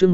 chương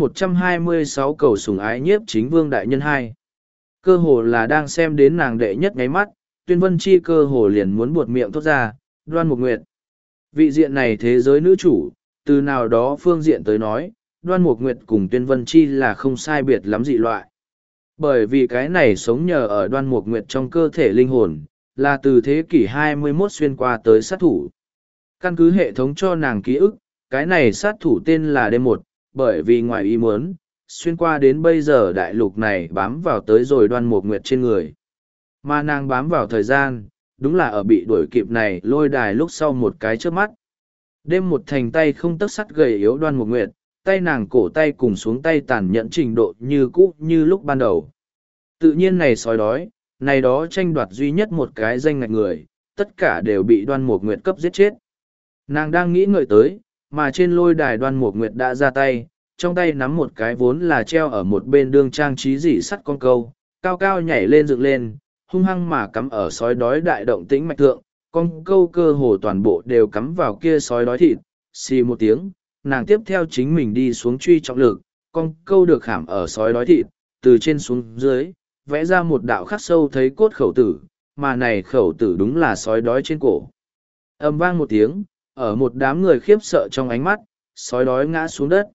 126 cầu sủng ái nhiếp chính vương đại nhân 2. Cơ hồ là đang xem đến nàng đệ nhất ngáy mắt, Tuyên Vân Chi cơ hồ liền muốn buột miệng thốt ra, Đoan Mục Nguyệt. Vị diện này thế giới nữ chủ, từ nào đó phương diện tới nói, Đoan Mục Nguyệt cùng Tuyên Vân Chi là không sai biệt lắm dị loại. Bởi vì cái này sống nhờ ở Đoan Mục Nguyệt trong cơ thể linh hồn, là từ thế kỷ 21 xuyên qua tới sát thủ. Căn cứ hệ thống cho nàng ký ức, cái này sát thủ tên là D1, bởi vì ngoài ý muốn, xuyên qua đến bây giờ đại lục này bám vào tới rồi Đoan Mục Nguyệt trên người. Mà nàng bám vào thời gian, đúng là ở bị đuổi kịp này lôi đài lúc sau một cái trước mắt. Đêm một thành tay không tấc sắt gầy yếu Đoan Mục Nguyệt, tay nàng cổ tay cùng xuống tay tàn nhẫn trình độ như cũ như lúc ban đầu. Tự nhiên này sói đói, này đó tranh đoạt duy nhất một cái danh ngạch người, tất cả đều bị Đoan Mục Nguyệt cấp giết chết. Nàng đang nghĩ ngợi tới, mà trên lôi đài Đoan Mục Nguyệt đã ra tay, trong tay nắm một cái vốn là treo ở một bên đương trang trí dỉ sắt con câu, cao cao nhảy lên dựng lên, hung hăng mà cắm ở sói đói đại động tĩnh mạch thượng, con câu cơ hồ toàn bộ đều cắm vào kia sói đói thịt, xì một tiếng, nàng tiếp theo chính mình đi xuống truy trọng lực, con câu được khảm ở sói đói thịt, từ trên xuống dưới, vẽ ra một đạo khắc sâu thấy cốt khẩu tử, mà này khẩu tử đúng là sói đói trên cổ. Âm vang một tiếng, ở một đám người khiếp sợ trong ánh mắt, sói đói ngã xuống đất.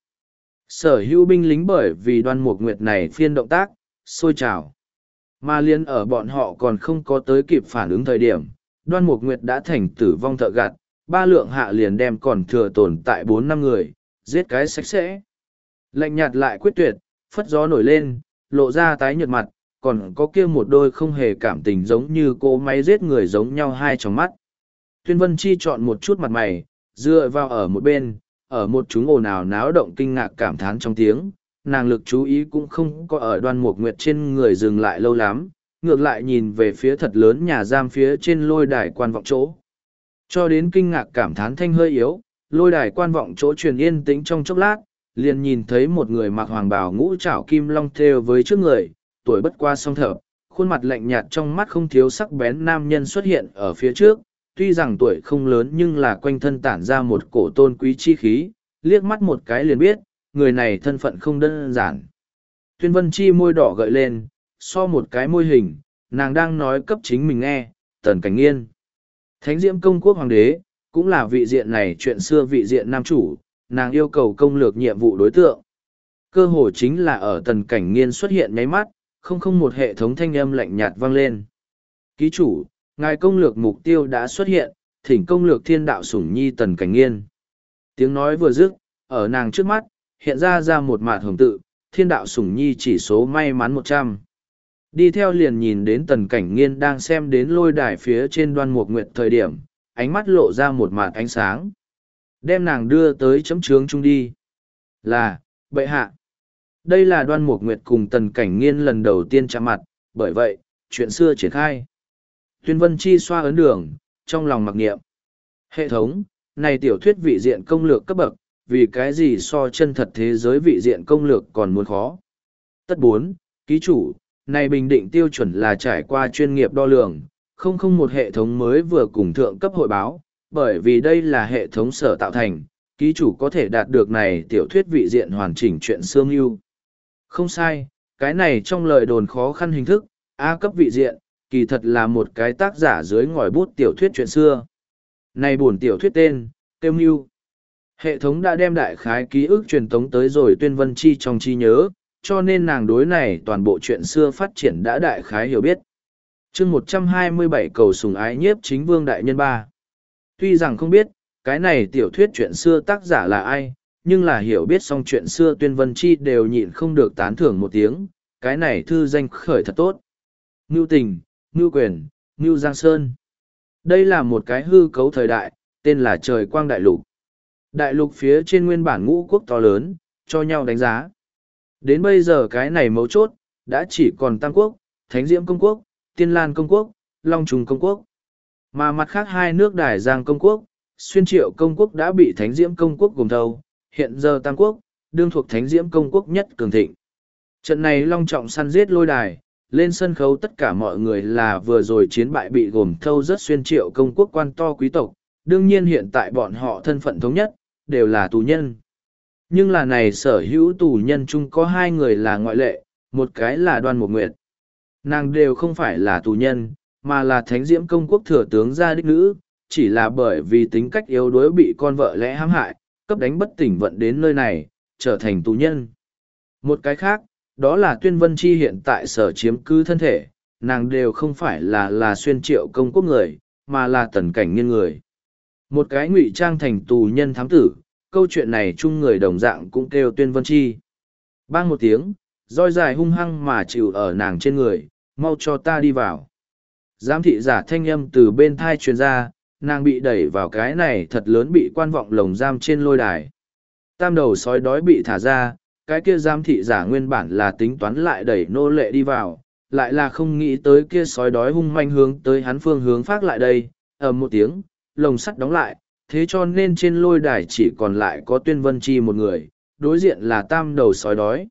Sở hữu binh lính bởi vì Đoan Mục Nguyệt này phiên động tác, sôi trào. Mà liên ở bọn họ còn không có tới kịp phản ứng thời điểm, Đoan Mục Nguyệt đã thành tử vong thợ gặt, ba lượng hạ liền đem còn thừa tồn tại 4-5 người, giết cái sạch sẽ. Lạnh nhạt lại quyết tuyệt, phất gió nổi lên, lộ ra tái nhợt mặt, còn có kia một đôi không hề cảm tình giống như cô máy giết người giống nhau hai trong mắt. Tuyên Vân Chi chọn một chút mặt mày, dựa vào ở một bên, ở một chúng ồn ào náo động kinh ngạc cảm thán trong tiếng, nàng lực chú ý cũng không có ở Đoan Mục Nguyệt trên người dừng lại lâu lắm, ngược lại nhìn về phía thật lớn nhà giam phía trên lôi đài quan vọng chỗ. Cho đến kinh ngạc cảm thán thanh hơi yếu, lôi đài quan vọng chỗ truyền yên tĩnh trong chốc lát, liền nhìn thấy một người mặc hoàng bào ngũ trảo kim long thêu với trước người, tuổi bất qua song thở, khuôn mặt lạnh nhạt trong mắt không thiếu sắc bén nam nhân xuất hiện ở phía trước, tuy rằng tuổi không lớn nhưng là quanh thân tản ra một cổ tôn quý chi khí, liếc mắt một cái liền biết, người này thân phận không đơn giản. Tuyên Vân Chi môi đỏ gợi lên, so một cái môi hình, nàng đang nói cấp chính mình nghe, Tần Cảnh Nghiên. Thánh Diễm Công Quốc Hoàng đế, cũng là vị diện này chuyện xưa vị diện nam chủ, nàng yêu cầu công lược nhiệm vụ đối tượng. Cơ hồ chính là ở Tần Cảnh Nghiên xuất hiện nháy mắt, không một hệ thống thanh âm lạnh nhạt vang lên. Ký chủ, ngài công lược mục tiêu đã xuất hiện, thỉnh công lược thiên đạo sủng nhi Tần Cảnh Nghiên. Tiếng nói vừa dứt, ở nàng trước mắt, hiện ra một mạt hồng tự, thiên đạo sủng nhi chỉ số may mắn 100. Đi theo liền nhìn đến Tần Cảnh Nghiên đang xem đến lôi đài phía trên Đoan Mục Nguyệt thời điểm, ánh mắt lộ ra một mạt ánh sáng. Đem nàng đưa tới chấm trướng chung đi. Là, bệ hạ. Đây là Đoan Mục Nguyệt cùng Tần Cảnh Nghiên lần đầu tiên chạm mặt, bởi vậy, chuyện xưa triển khai. Tuyên Vân Chi xoa ấn đường, trong lòng mặc niệm. Hệ thống, này tiểu thuyết vị diện công lược cấp bậc, vì cái gì so chân thật thế giới vị diện công lược còn muốn khó. Tất 4, ký chủ, này bình định tiêu chuẩn là trải qua chuyên nghiệp đo lường, không một hệ thống mới vừa cùng thượng cấp hội báo, bởi vì đây là hệ thống sở tạo thành, ký chủ có thể đạt được này tiểu thuyết vị diện hoàn chỉnh chuyện xương ưu. Không sai, cái này trong lời đồn khó khăn hình thức, A cấp vị diện, kỳ thật là một cái tác giả dưới ngòi bút tiểu thuyết chuyện xưa. Này buồn tiểu thuyết tên, Tiêu Mưu. Hệ thống đã đem đại khái ký ức truyền tống tới rồi Tuyên Vân Chi trong trí nhớ, cho nên nàng đối này toàn bộ chuyện xưa phát triển đã đại khái hiểu biết. chương 127 cầu sủng ái nhiếp chính vương đại nhân 3. Tuy rằng không biết, cái này tiểu thuyết chuyện xưa tác giả là ai, nhưng là hiểu biết xong chuyện xưa Tuyên Vân Chi đều nhịn không được tán thưởng một tiếng, cái này thư danh khởi thật tốt. Ngưu tình, ngưu quyền, ngưu giang sơn. Đây là một cái hư cấu thời đại, tên là trời quang đại lục. Đại lục phía trên nguyên bản ngũ quốc to lớn, cho nhau đánh giá. Đến bây giờ cái này mấu chốt, đã chỉ còn Tam Quốc, Thánh Diễm Công Quốc, Tiên Lan Công Quốc, Long Trùng Công Quốc. Mà mặt khác hai nước Đài Giang Công Quốc, Xuyên Triệu Công Quốc đã bị Thánh Diễm Công Quốc gồm thâu, hiện giờ Tam Quốc, đương thuộc Thánh Diễm Công Quốc nhất cường thịnh. Trận này long trọng săn giết lôi đài, lên sân khấu tất cả mọi người là vừa rồi chiến bại bị gồm thâu rất Xuyên Triệu Công Quốc quan to quý tộc, đương nhiên hiện tại bọn họ thân phận thống nhất, đều là tù nhân. Nhưng là này sở hữu tù nhân chung có hai người là ngoại lệ, một cái là Đoan Mục Nguyệt. Nàng đều không phải là tù nhân, mà là thánh diễm công quốc thừa tướng gia đích nữ, chỉ là bởi vì tính cách yếu đuối bị con vợ lẽ hãm hại, cấp đánh bất tỉnh vận đến nơi này, trở thành tù nhân. Một cái khác, đó là Tuyên Vân Chi hiện tại sở chiếm cứ thân thể, nàng đều không phải là xuyên triệu công quốc người, mà là Tần Cảnh Nghiên người. Một cái ngụy trang thành tù nhân thám tử, câu chuyện này chung người đồng dạng cũng kêu Tuyên Vân Chi. Bang một tiếng, roi dài hung hăng mà chịu ở nàng trên người, mau cho ta đi vào. Giám thị giả thanh âm từ bên thai truyền ra, nàng bị đẩy vào cái này thật lớn bị quan vọng lồng giam trên lôi đài. Tam đầu sói đói bị thả ra, cái kia giám thị giả nguyên bản là tính toán lại đẩy nô lệ đi vào, lại là không nghĩ tới kia sói đói hung manh hướng tới hắn phương hướng phát lại đây, ầm một tiếng, lồng sắt đóng lại, thế cho nên trên lôi đài chỉ còn lại có Tuyên Vân Chi một người, đối diện là tam đầu sói đói.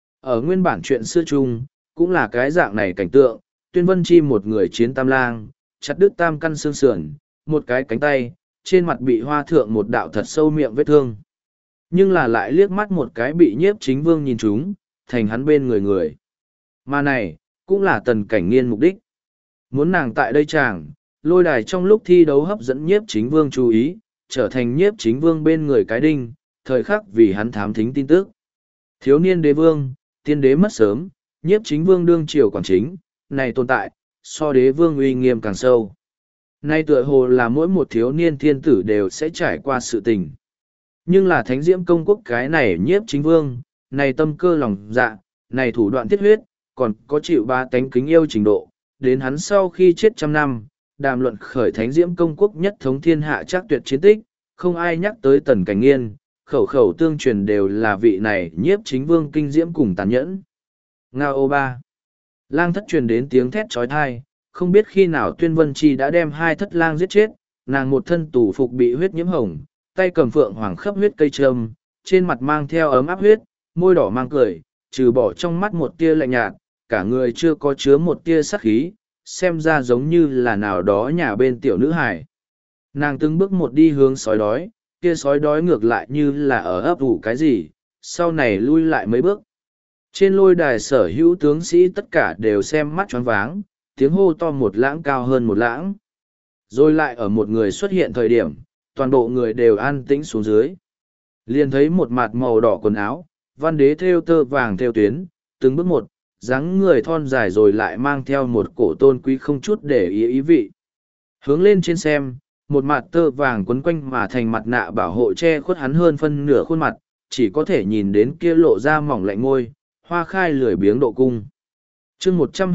Ở nguyên bản chuyện xưa chung, cũng là cái dạng này cảnh tượng, Tuyên Vân Chi một người chiến tam lang, chặt đứt tam căn xương sườn, một cái cánh tay, trên mặt bị hoa thượng một đạo thật sâu miệng vết thương. Nhưng là lại liếc mắt một cái bị Nhiếp Chính Vương nhìn chúng, thành hắn bên người người. Mà này, cũng là Tần Cảnh Nghiên mục đích. Muốn nàng tại đây chàng, lôi đài trong lúc thi đấu hấp dẫn Nhiếp Chính Vương chú ý, trở thành Nhiếp Chính Vương bên người cái đinh, thời khắc vì hắn thám thính tin tức. Thiếu niên đế vương, tiên đế mất sớm, Nhiếp Chính Vương đương triều quản chính, này tồn tại, so đế vương uy nghiêm càng sâu. Nay tựa hồ là mỗi một thiếu niên thiên tử đều sẽ trải qua sự tình. Nhưng là thánh diễm công quốc cái này Nhiếp Chính Vương, này tâm cơ lòng dạ, này thủ đoạn thiết huyết, còn có chịu ba tánh kính yêu trình độ, đến hắn sau khi chết trăm năm, đàm luận khởi thánh diễm công quốc nhất thống thiên hạ chắc tuyệt chiến tích, không ai nhắc tới Tần Cảnh Nghiên, khẩu khẩu tương truyền đều là vị này Nhiếp Chính Vương kinh diễm cùng tàn nhẫn. Ngao ô ba. Lang thất truyền đến tiếng thét trói thai, không biết khi nào Tuyên Vân Chi đã đem hai thất lang giết chết, nàng một thân tủ phục bị huyết nhiễm hồng, tay cầm phượng hoàng khắp huyết cây trâm, trên mặt mang theo ấm áp huyết, môi đỏ mang cười, trừ bỏ trong mắt một tia lạnh nhạt, cả người chưa có chứa một tia sắc khí, xem ra giống như là nào đó nhà bên tiểu nữ hải. Nàng từng bước một đi hướng sói đói, kia sói đói ngược lại như là ở ấp ủ cái gì, sau này lui lại mấy bước. Trên lôi đài sở hữu tướng sĩ tất cả đều xem mắt choáng váng, tiếng hô to một lãng cao hơn một lãng. Rồi lại ở một người xuất hiện thời điểm, toàn bộ người đều an tĩnh xuống dưới. Liền thấy một mặt màu đỏ quần áo, văn đế thêu tơ vàng thêu tuyến, từng bước một, dáng người thon dài rồi lại mang theo một cổ tôn quý không chút để ý vị. Hướng lên trên xem, một mặt tơ vàng quấn quanh mà thành mặt nạ bảo hộ che khuất hắn hơn phân nửa khuôn mặt, chỉ có thể nhìn đến kia lộ ra mỏng lạnh môi, hoa khai lười biếng độ cung. chương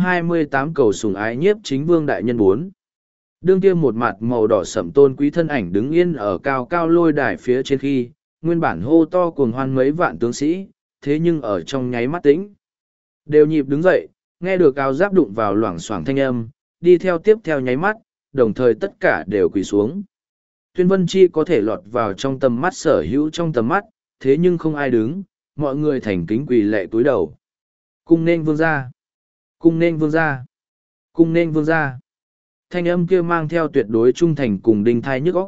128 cầu sủng ái Nhiếp Chính Vương đại nhân 4. Đương kia một mặt màu đỏ sẫm tôn quý thân ảnh đứng yên ở cao cao lôi đài phía trên khi, nguyên bản hô to cuồng hoan mấy vạn tướng sĩ, thế nhưng ở trong nháy mắt tĩnh. Đều nhịp đứng dậy, nghe được áo giáp đụng vào loảng xoảng thanh âm, đi theo tiếp theo nháy mắt, đồng thời tất cả đều quỳ xuống. Tuyên Vân Chi có thể lọt vào trong tầm mắt sở hữu trong tầm mắt, thế nhưng không ai đứng, mọi người thành kính quỳ lệ túi đầu. Cung nên vương gia, cung nên vương gia, cung nên vương gia. Thanh âm kia mang theo tuyệt đối trung thành cùng đinh thai nhức óc.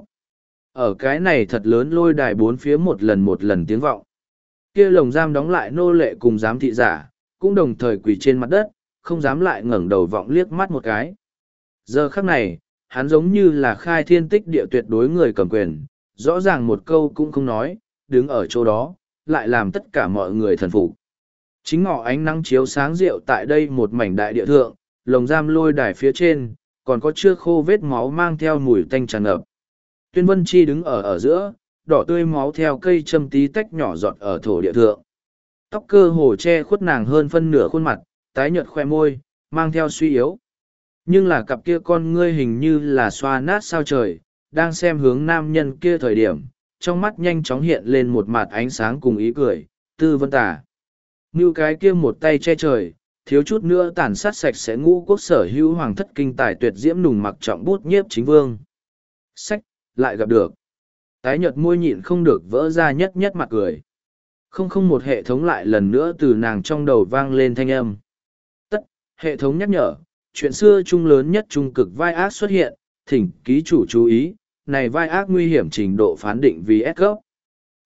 Ở cái này thật lớn lôi đài bốn phía một lần tiếng vọng. Kia lồng giam đóng lại nô lệ cùng giám thị giả, cũng đồng thời quỳ trên mặt đất, không dám lại ngẩng đầu vọng liếc mắt một cái. Giờ khắc này, hắn giống như là khai thiên tích địa tuyệt đối người cầm quyền, rõ ràng một câu cũng không nói, đứng ở chỗ đó, lại làm tất cả mọi người thần phục. Chính ngọ ánh nắng chiếu sáng rượu tại đây một mảnh đại địa thượng, lồng giam lôi đài phía trên, còn có chưa khô vết máu mang theo mùi tanh tràn ngập. Tuyên Vân Chi đứng ở giữa, đỏ tươi máu theo cây châm tí tách nhỏ giọt ở thổ địa thượng. Tóc cơ hồ che khuất nàng hơn phân nửa khuôn mặt, tái nhợt khoe môi, mang theo suy yếu. Nhưng là cặp kia con ngươi hình như là xoa nát sao trời, đang xem hướng nam nhân kia thời điểm, trong mắt nhanh chóng hiện lên một mặt ánh sáng cùng ý cười, Tư Vân Tả. Như cái kia một tay che trời, thiếu chút nữa tàn sát sạch sẽ ngũ quốc sở hữu hoàng thất kinh tài tuyệt diễm nùng mặc trọng bút Nhiếp Chính Vương. Sách, lại gặp được. Tái nhợt môi nhịn không được vỡ ra nhất nhất mặt cười. Không một hệ thống lại lần nữa từ nàng trong đầu vang lên thanh âm. Tất, hệ thống nhắc nhở, chuyện xưa chung lớn nhất trung cực vai ác xuất hiện, thỉnh ký chủ chú ý, này vai ác nguy hiểm trình độ phán định vì S cấp.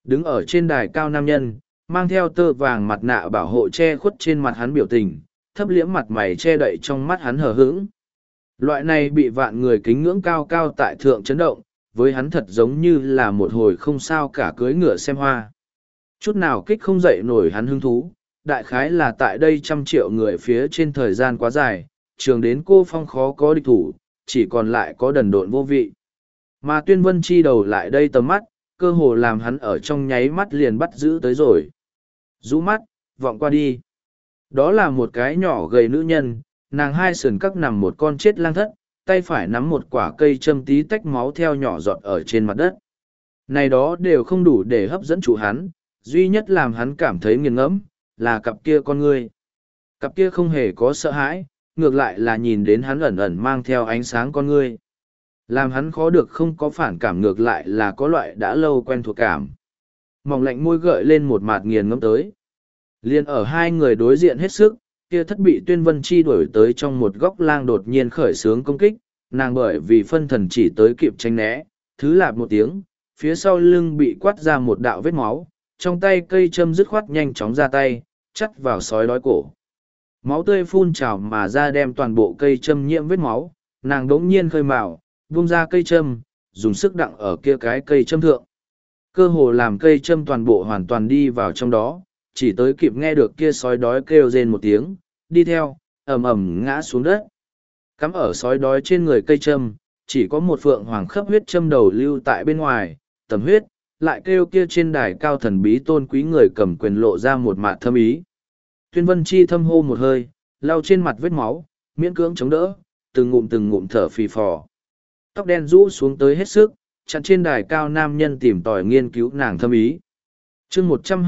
Đứng ở trên đài cao nam nhân, mang theo tơ vàng mặt nạ bảo hộ che khuất trên mặt hắn biểu tình, thấp liễm mặt mày che đậy trong mắt hắn hờ hững. Loại này bị vạn người kính ngưỡng cao cao tại thượng chấn động, với hắn thật giống như là một hồi không sao cả cưỡi ngựa xem hoa. Chút nào kích không dậy nổi hắn hứng thú, đại khái là tại đây 100 triệu người phía trên thời gian quá dài, trường đến cô phong khó có địch thủ, chỉ còn lại có đần độn vô vị. Mà Tuyên Vân Chi đầu lại đây tầm mắt, cơ hồ làm hắn ở trong nháy mắt liền bắt giữ tới rồi. Rũ mắt, vọng qua đi. Đó là một cái nhỏ gầy nữ nhân, nàng hai sườn các nằm một con chết lang thất, tay phải nắm một quả cây châm tí tách máu theo nhỏ giọt ở trên mặt đất. Này đó đều không đủ để hấp dẫn chủ hắn, duy nhất làm hắn cảm thấy nghiền ngẫm là cặp kia con ngươi. Cặp kia không hề có sợ hãi, ngược lại là nhìn đến hắn ẩn ẩn mang theo ánh sáng con ngươi. Làm hắn khó được không có phản cảm, ngược lại là có loại đã lâu quen thuộc cảm. Mỏng lạnh môi gợi lên một mạt nghiền ngẫm tới. Liên ở hai người đối diện hết sức, kia thất bị Tuyên Vân Chi đuổi tới trong một góc lang đột nhiên khởi xướng công kích, nàng bởi vì phân thần chỉ tới kịp tránh né, thứ lạp một tiếng, phía sau lưng bị quát ra một đạo vết máu, trong tay cây châm dứt khoát nhanh chóng ra tay, chắt vào sói đói cổ. Máu tươi phun trào mà ra đem toàn bộ cây châm nhiễm vết máu, nàng đống nhiên khơi mào, vung ra cây châm, dùng sức đặng ở kia cái cây châm thượng. Cơ hồ làm cây châm toàn bộ hoàn toàn đi vào trong đó, chỉ tới kịp nghe được kia sói đói kêu rên một tiếng, đi theo, ầm ầm ngã xuống đất. Cắm ở sói đói trên người cây châm, chỉ có một phượng hoàng khắp huyết châm đầu lưu tại bên ngoài, tầm huyết, lại kêu kia trên đài cao thần bí tôn quý người cầm quyền lộ ra một mạt thâm ý. Tuyên Vân Chi thâm hô một hơi, lau trên mặt vết máu, miễn cưỡng chống đỡ, từng ngụm thở phì phò. Tóc đen rũ xuống tới hết sức, chặn trên đài cao nam nhân tìm tòi nghiên cứu nàng thâm ý. Chương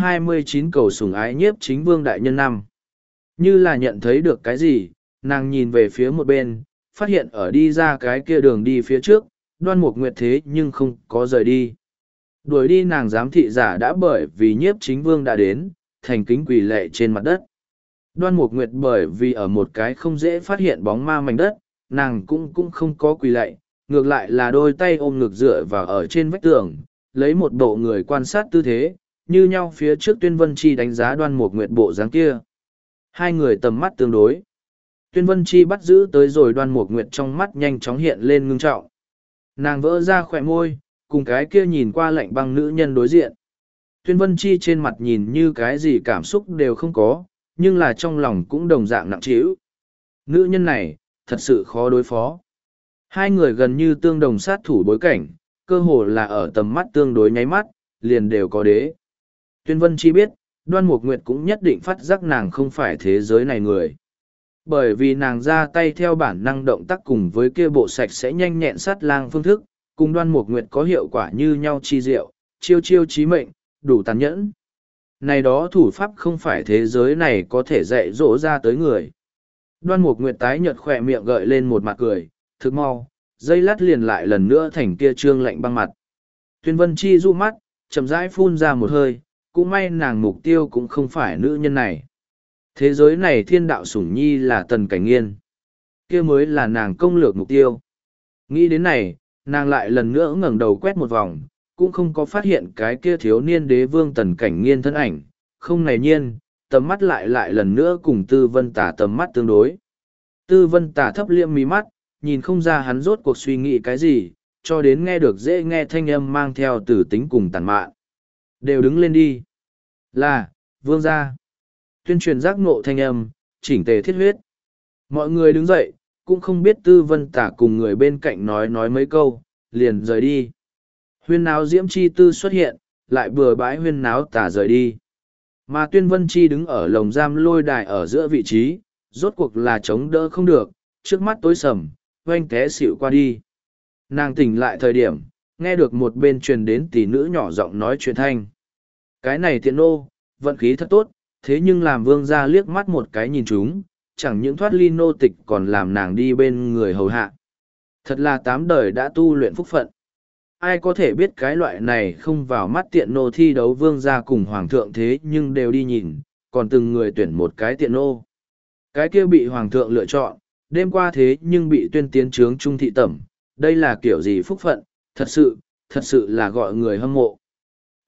129 cầu sủng ái nhiếp chính vương đại nhân năm. Như là nhận thấy được cái gì, nàng nhìn về phía một bên, phát hiện ở đi ra cái kia đường đi phía trước, Đoan Mục Nguyệt thế nhưng không có rời đi. Đuổi đi nàng giám thị giả đã bởi vì nhiếp chính vương đã đến, thành kính quỳ lệ trên mặt đất. Đoan Mục Nguyệt bởi vì ở một cái không dễ phát hiện bóng ma mảnh đất, nàng cũng không có quỳ lệ, ngược lại là đôi tay ôm ngực dựa vào ở trên vách tường, lấy một bộ người quan sát tư thế, như nhau phía trước Tuyên Vân Chi đánh giá Đoan Mục Nguyệt bộ dáng kia. Hai người tầm mắt tương đối. Tuyên Vân Chi bắt giữ tới rồi Đoan Mục Nguyệt trong mắt nhanh chóng hiện lên ngưng trọng. Nàng vỡ ra khỏe môi, cùng cái kia nhìn qua lạnh băng nữ nhân đối diện. Tuyên Vân Chi trên mặt nhìn như cái gì cảm xúc đều không có, nhưng là trong lòng cũng đồng dạng nặng trĩu. Nữ nhân này, thật sự khó đối phó. Hai người gần như tương đồng sát thủ bối cảnh, cơ hồ là ở tầm mắt tương đối nháy mắt, liền đều có đế. Tuyên Vân Chi biết, Đoan Mục Nguyệt cũng nhất định phát giác nàng không phải thế giới này người. Bởi vì nàng ra tay theo bản năng động tác cùng với kia bộ sạch sẽ nhanh nhẹn sát lang phương thức, cùng Đoan Mục Nguyệt có hiệu quả như nhau chi diệu, chiêu chiêu chí mệnh, đủ tàn nhẫn. Này đó thủ pháp không phải thế giới này có thể dạy dỗ ra tới người. Đoan Mục Nguyệt tái nhợt khỏe miệng gợi lên một mặt cười, thực mau, dây lát liền lại lần nữa thành kia trương lạnh băng mặt. Tuyên Vân Chi du mắt, chậm rãi phun ra một hơi, cũng may nàng mục tiêu cũng không phải nữ nhân này. Thế giới này thiên đạo sủng nhi là Tần Cảnh Nghiên. Kia mới là nàng công lược mục tiêu. Nghĩ đến này, nàng lại lần nữa ngẩng đầu quét một vòng, cũng không có phát hiện cái kia thiếu niên đế vương Tần Cảnh Nghiên thân ảnh. Không này nhiên, tầm mắt lại lần nữa cùng Tư Vân Tả tầm mắt tương đối. Tư Vân Tả thấp liệm mí mắt, nhìn không ra hắn rốt cuộc suy nghĩ cái gì, cho đến nghe được dễ nghe thanh âm mang theo tử tính cùng tàn mạn. Đều đứng lên đi. Là, vương gia. Tuyên truyền giác ngộ thanh âm, chỉnh tề thiết huyết. Mọi người đứng dậy, cũng không biết Tư Vân Tả cùng người bên cạnh nói mấy câu, liền rời đi. Huyên náo Diễm Chi Tư xuất hiện, lại bừa bãi huyên náo Tả rời đi. Mà Tuyên Vân Chi đứng ở lồng giam lôi đài ở giữa vị trí, rốt cuộc là chống đỡ không được, trước mắt tối sầm, oanh té xịu qua đi. Nàng tỉnh lại thời điểm, nghe được một bên truyền đến tỷ nữ nhỏ giọng nói chuyện thanh. Cái này tiện nô, vận khí thật tốt, thế nhưng làm vương gia liếc mắt một cái nhìn chúng, chẳng những thoát ly nô tịch còn làm nàng đi bên người hầu hạ. Thật là 8 đời đã tu luyện phúc phận. Ai có thể biết cái loại này không vào mắt tiện nô thi đấu vương gia cùng hoàng thượng thế nhưng đều đi nhìn, còn từng người tuyển một cái tiện nô. Cái kia bị hoàng thượng lựa chọn, đêm qua thế nhưng bị tuyên tiến trướng trung thị tẩm, đây là kiểu gì phúc phận, thật sự là gọi người hâm mộ.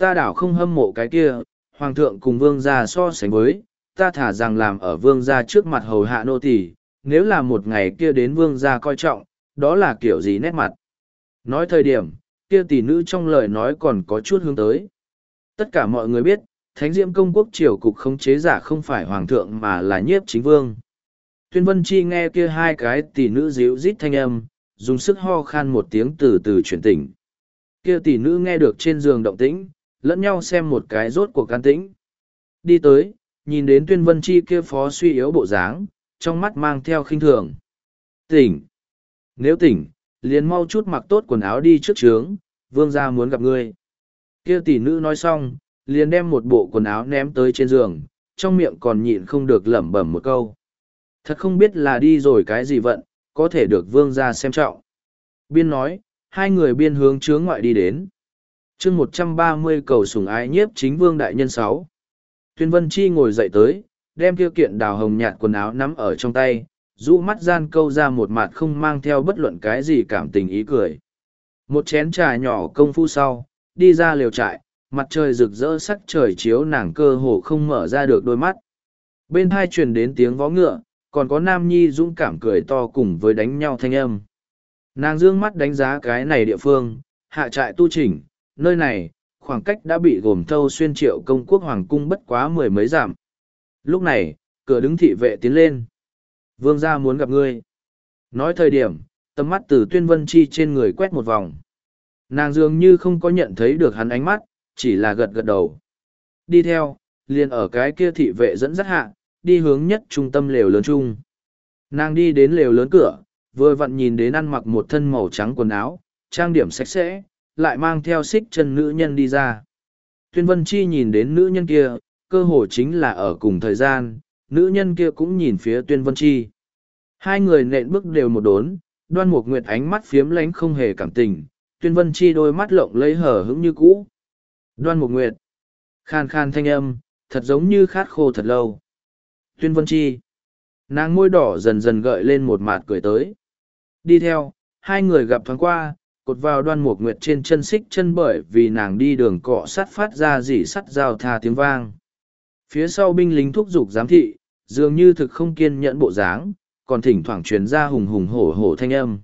Ta đảo không hâm mộ cái kia, hoàng thượng cùng vương gia so sánh với, ta thả rằng làm ở vương gia trước mặt hầu hạ nô tỳ, nếu là một ngày kia đến vương gia coi trọng, đó là kiểu gì nét mặt. Nói thời điểm, kia tỷ nữ trong lời nói còn có chút hướng tới. Tất cả mọi người biết, Thánh Diệm Công Quốc triều cục khống chế giả không phải hoàng thượng mà là Nhiếp Chính Vương. Tuyên Vân Chi nghe kia hai cái tỷ nữ díu rít thanh âm, dùng sức ho khan một tiếng từ từ chuyển tỉnh. Kia tỷ nữ nghe được trên giường động tĩnh, lẫn nhau xem một cái rốt cuộc can tĩnh. Đi tới, nhìn đến Tuyên Vân Chi kia phó suy yếu bộ dáng, trong mắt mang theo khinh thường. Tỉnh! Nếu tỉnh, liền mau chút mặc tốt quần áo đi trước trướng, vương gia muốn gặp ngươi. Kia tỷ nữ nói xong, liền đem một bộ quần áo ném tới trên giường, trong miệng còn nhịn không được lẩm bẩm một câu. Thật không biết là đi rồi cái gì vận, có thể được vương gia xem trọng. Biên nói, hai người biên hướng chướng ngoại đi đến. chương 130 cầu sủng ái Nhiếp Chính Vương đại nhân 6. Tuyên Vân Chi ngồi dậy tới, đem kia kiện đào hồng nhạt quần áo nắm ở trong tay, rũ mắt gian câu ra một mặt không mang theo bất luận cái gì cảm tình ý cười. Một chén trà nhỏ công phu sau, đi ra lều trại, mặt trời rực rỡ sắc trời chiếu nàng cơ hồ không mở ra được đôi mắt. Bên hai truyền đến tiếng vó ngựa, còn có nam nhi dũng cảm cười to cùng với đánh nhau thanh âm. Nàng dương mắt đánh giá cái này địa phương, hạ trại tu chỉnh, nơi này, khoảng cách đã bị gồm thâu xuyên Triệu Công Quốc hoàng cung bất quá mười mấy dặm. Lúc này, cửa đứng thị vệ tiến lên. Vương gia muốn gặp ngươi. Nói thời điểm, tầm mắt từ Tuyên Vân Chi trên người quét một vòng. Nàng dường như không có nhận thấy được hắn ánh mắt, chỉ là gật gật đầu. Đi theo, liền ở cái kia thị vệ dẫn dắt hạ, đi hướng nhất trung tâm lều lớn chung. Nàng đi đến lều lớn cửa, vừa vặn nhìn đến ăn mặc một thân màu trắng quần áo, trang điểm sạch sẽ, lại mang theo xích chân nữ nhân đi ra. Tuyên Vân Chi nhìn đến nữ nhân kia, cơ hồ chính là ở cùng thời gian, nữ nhân kia cũng nhìn phía Tuyên Vân Chi. Hai người nện bước đều một đốn, Đoan Mục Nguyệt ánh mắt phiếm lánh không hề cảm tình, Tuyên Vân Chi đôi mắt lộng lấy hở hững như cũ. Đoan Mục Nguyệt, khan khan thanh âm, thật giống như khát khô thật lâu. Tuyên Vân Chi, nàng môi đỏ dần dần gợi lên một mạt cười tới. Đi theo, hai người gặp thoáng qua, cột vào Đoan Mục Nguyệt trên chân xích chân bởi vì nàng đi đường cọ sắt phát ra rỉ sắt giao tha tiếng vang. Phía sau binh lính thúc giục giám thị, dường như thực không kiên nhẫn bộ dáng, còn thỉnh thoảng truyền ra hùng hùng hổ hổ thanh âm.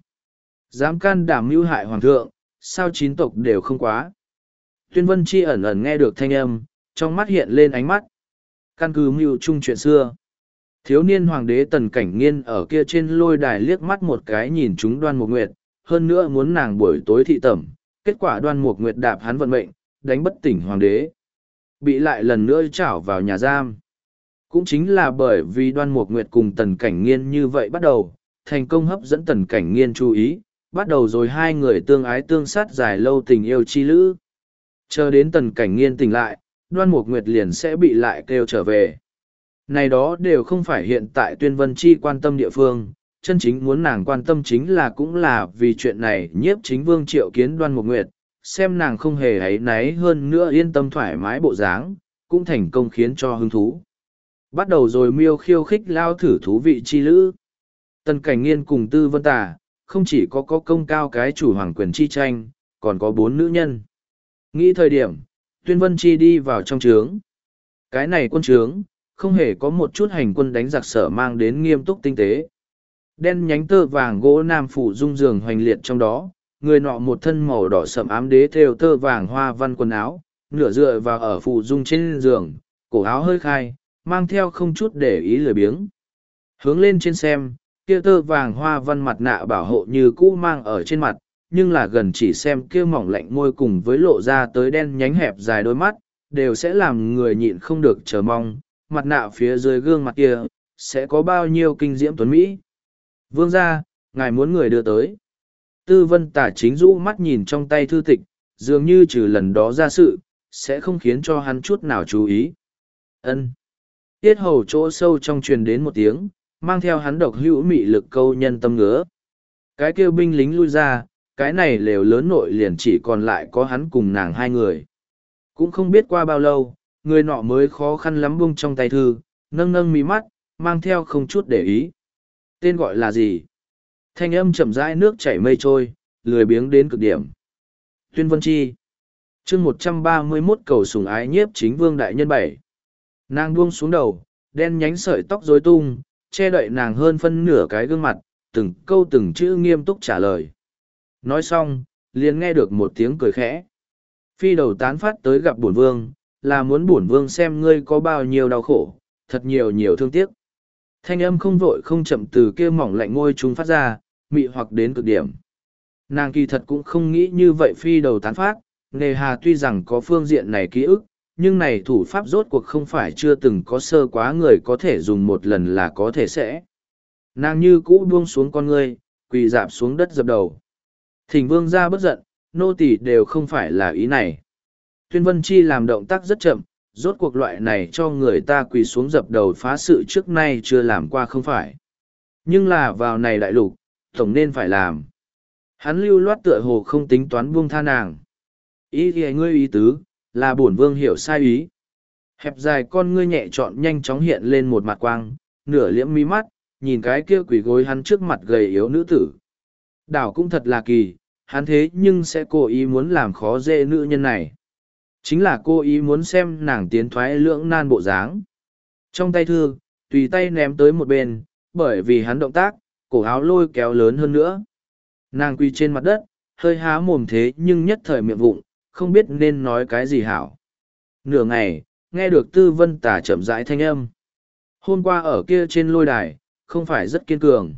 Dám can đảm mưu hại hoàng thượng, sao chín tộc đều không quá. Tuyên Vân Chi ẩn ẩn nghe được thanh âm, trong mắt hiện lên ánh mắt. Căn cứ mưu chung chuyện xưa. Thiếu niên hoàng đế Tần Cảnh Nghiên ở kia trên lôi đài liếc mắt một cái nhìn chúng Đoan Mục Nguyệt, hơn nữa muốn nàng buổi tối thị tẩm, kết quả Đoan Mục Nguyệt đạp hắn vận mệnh, đánh bất tỉnh hoàng đế. Bị lại lần nữa trảo vào nhà giam. Cũng chính là bởi vì Đoan Mục Nguyệt cùng Tần Cảnh Nghiên như vậy bắt đầu, thành công hấp dẫn Tần Cảnh Nghiên chú ý, bắt đầu rồi hai người tương ái tương sát dài lâu tình yêu chi lữ. Chờ đến Tần Cảnh Nghiên tỉnh lại, Đoan Mục Nguyệt liền sẽ bị lại kêu trở về. Này đó đều không phải hiện tại Tuyên Vân Chi quan tâm địa phương, chân chính muốn nàng quan tâm chính là cũng là vì chuyện này Nhiếp Chính Vương triệu kiến Đoan Mục Nguyệt, xem nàng không hề ấy náy hơn nữa yên tâm thoải mái bộ dáng, cũng thành công khiến cho hứng thú. Bắt đầu rồi miêu khiêu khích lao thử thú vị chi lữ. Tần Cảnh Nghiên cùng Tư Vân Tà, không chỉ có công cao cái chủ hoàng quyền chi tranh, còn có 4 nữ nhân. Nghĩ thời điểm, Tuyên Vân Chi đi vào trong trướng. Cái này quân trướng, không hề có một chút hành quân đánh giặc sở mang đến nghiêm túc tinh tế. Đen nhánh tơ vàng gỗ nam phủ dung giường hoành liệt trong đó, người nọ một thân màu đỏ sậm ám đế thêu tơ vàng hoa văn quần áo, nửa dựa vào ở phủ dung trên giường, cổ áo hơi khai, mang theo không chút để ý lười biếng. Hướng lên trên xem, kia tơ vàng hoa văn mặt nạ bảo hộ như cũ mang ở trên mặt, nhưng là gần chỉ xem kia mỏng lạnh môi cùng với lộ ra tới đen nhánh hẹp dài đôi mắt, đều sẽ làm người nhịn không được chờ mong, mặt nạ phía dưới gương mặt kia, sẽ có bao nhiêu kinh diễm tuấn Mỹ. Vương gia, ngài muốn người đưa tới. Tư Vân Tả chính rũ mắt nhìn trong tay thư tịch, dường như trừ lần đó ra sự, sẽ không khiến cho hắn chút nào chú ý. Ân. Tiết hầu chỗ sâu trong truyền đến một tiếng, mang theo hắn độc hữu mị lực câu nhân tâm ngứa. Cái kêu binh lính lui ra, cái này lều lớn nội liền chỉ còn lại có hắn cùng nàng hai người. Cũng không biết qua bao lâu, người nọ mới khó khăn lắm buông trong tay thư, nâng nâng mí mắt, mang theo không chút để ý. Tên gọi là gì? Thanh âm chậm rãi nước chảy mây trôi, lười biếng đến cực điểm. Tuyên Vân Chi. chương 131 cầu sủng ái nhiếp chính vương đại nhân 7. Nàng buông xuống đầu, đen nhánh sợi tóc rối tung, che đậy nàng hơn phân nửa cái gương mặt, từng câu từng chữ nghiêm túc trả lời. Nói xong, liền nghe được một tiếng cười khẽ. Phi đầu tán phát tới gặp bổn vương, là muốn bổn vương xem ngươi có bao nhiêu đau khổ, thật nhiều nhiều thương tiếc. Thanh âm không vội không chậm từ kia mỏng lạnh môi chúng phát ra, mị hoặc đến cực điểm. Nàng kỳ thật cũng không nghĩ như vậy phi đầu tán phát, nề hà tuy rằng có phương diện này ký ức, nhưng này thủ pháp rốt cuộc không phải chưa từng có sơ quá người có thể dùng một lần là có thể sẽ. Nàng như cũ buông xuống con ngươi, quỳ dạp xuống đất dập đầu. Thỉnh vương ra bất giận, nô tỳ đều không phải là ý này. Tuyên Vân Chi làm động tác rất chậm, rốt cuộc loại này cho người ta quỳ xuống dập đầu phá sự trước nay chưa làm qua không phải. Nhưng là vào này đại lục, tổng nên phải làm. Hắn lưu loát tựa hồ không tính toán buông tha nàng. Ý thì ngươi ý tứ, là bổn vương hiểu sai ý. Hẹp dài con ngươi nhẹ trọn nhanh chóng hiện lên một mặt quang, nửa liễm mi mắt, nhìn cái kia quỳ gối hắn trước mặt gầy yếu nữ tử. Đảo cũng thật là kỳ, hắn thế nhưng sẽ cố ý muốn làm khó dễ nữ nhân này. Chính là cô ý muốn xem nàng tiến thoái lưỡng nan bộ dáng. Trong tay thư, tùy tay ném tới một bên, bởi vì hắn động tác, cổ áo lôi kéo lớn hơn nữa. Nàng quỳ trên mặt đất, hơi há mồm thế nhưng nhất thời miệng vụng, không biết nên nói cái gì hảo. Nửa ngày, nghe được Tư Vân Tả chậm rãi thanh âm. Hôm qua ở kia trên lôi đài, không phải rất kiên cường.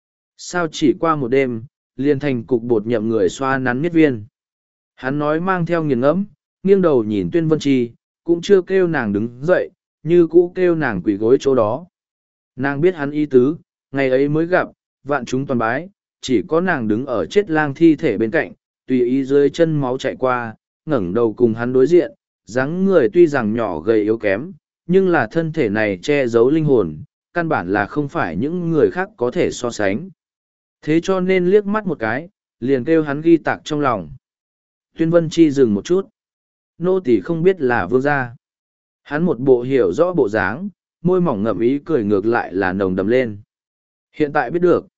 Sao chỉ qua một đêm, liền thành cục bột nhậm người xoa nắn miết viên. Hắn nói mang theo nghiền ngẫm, nghiêng đầu nhìn Tuyên Vân Chi, cũng chưa kêu nàng đứng dậy, như cũ kêu nàng quỳ gối chỗ đó. Nàng biết hắn ý tứ, ngày ấy mới gặp, vạn chúng toàn bái, chỉ có nàng đứng ở chết lang thi thể bên cạnh, tùy ý dưới chân máu chạy qua, ngẩng đầu cùng hắn đối diện, dáng người tuy rằng nhỏ gầy yếu kém, nhưng là thân thể này che giấu linh hồn, căn bản là không phải những người khác có thể so sánh. Thế cho nên liếc mắt một cái, liền kêu hắn ghi tạc trong lòng. Tuyên Vân Chi dừng một chút. Nô tỳ không biết là vương gia. Hắn một bộ hiểu rõ bộ dáng, môi mỏng ngậm ý cười ngược lại là nồng đầm lên. Hiện tại biết được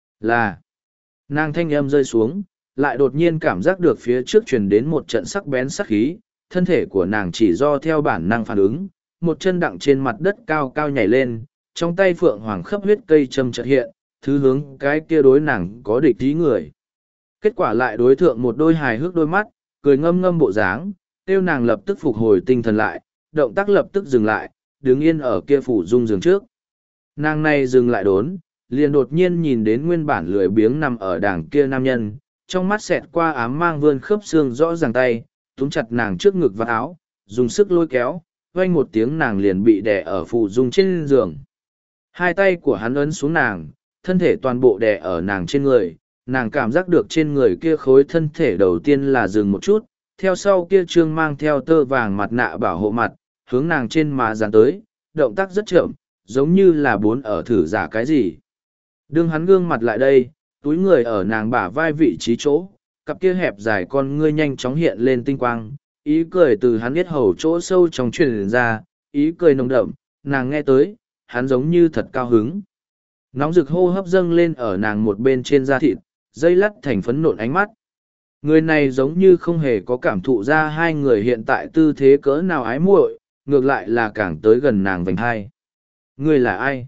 là nàng thanh âm rơi xuống, lại đột nhiên cảm giác được phía trước truyền đến một trận sắc bén sắc khí, thân thể của nàng chỉ do theo bản năng phản ứng, một chân đặng trên mặt đất cao cao nhảy lên, trong tay phượng hoàng khắp huyết cây châm chợt hiện, thứ hướng cái kia đối nàng có địch ý người. Kết quả lại đối thượng một đôi hài hước đôi mắt, cười ngâm ngâm bộ dáng, kêu nàng lập tức phục hồi tinh thần lại, động tác lập tức dừng lại, đứng yên ở kia phủ dung giường trước. Nàng này dừng lại đốn, liền đột nhiên nhìn đến nguyên bản lười biếng nằm ở đàng kia nam nhân, trong mắt xẹt qua ám mang vươn khớp xương rõ ràng tay, túm chặt nàng trước ngực và áo, dùng sức lôi kéo, vang một tiếng nàng liền bị đè ở phủ dung trên giường. Hai tay của hắn ấn xuống nàng, thân thể toàn bộ đè ở nàng trên người, nàng cảm giác được trên người kia khối thân thể đầu tiên là dừng một chút, theo sau kia trương mang theo tơ vàng mặt nạ bảo hộ mặt, hướng nàng trên má dán tới, động tác rất chậm, giống như là muốn ở thử giả cái gì. Đương hắn gương mặt lại đây, túi người ở nàng bả vai vị trí chỗ, cặp kia hẹp dài con ngươi nhanh chóng hiện lên tinh quang, ý cười từ hắn biết hầu chỗ sâu trong truyền ra, ý cười nồng đậm, nàng nghe tới, hắn giống như thật cao hứng. Nóng rực hô hấp dâng lên ở nàng một bên trên da thịt, dây lắt thành phấn nộn ánh mắt. Người này giống như không hề có cảm thụ ra hai người hiện tại tư thế cỡ nào ái muội, ngược lại là càng tới gần nàng vành hai. Người là ai?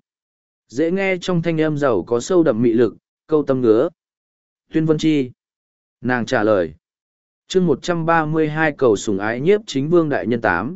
Dễ nghe trong thanh âm giàu có sâu đậm mị lực, câu tâm ngứa. Tuyên Vân Chi. Nàng trả lời. chương 132 cầu sủng ái nhiếp chính vương đại nhân 8.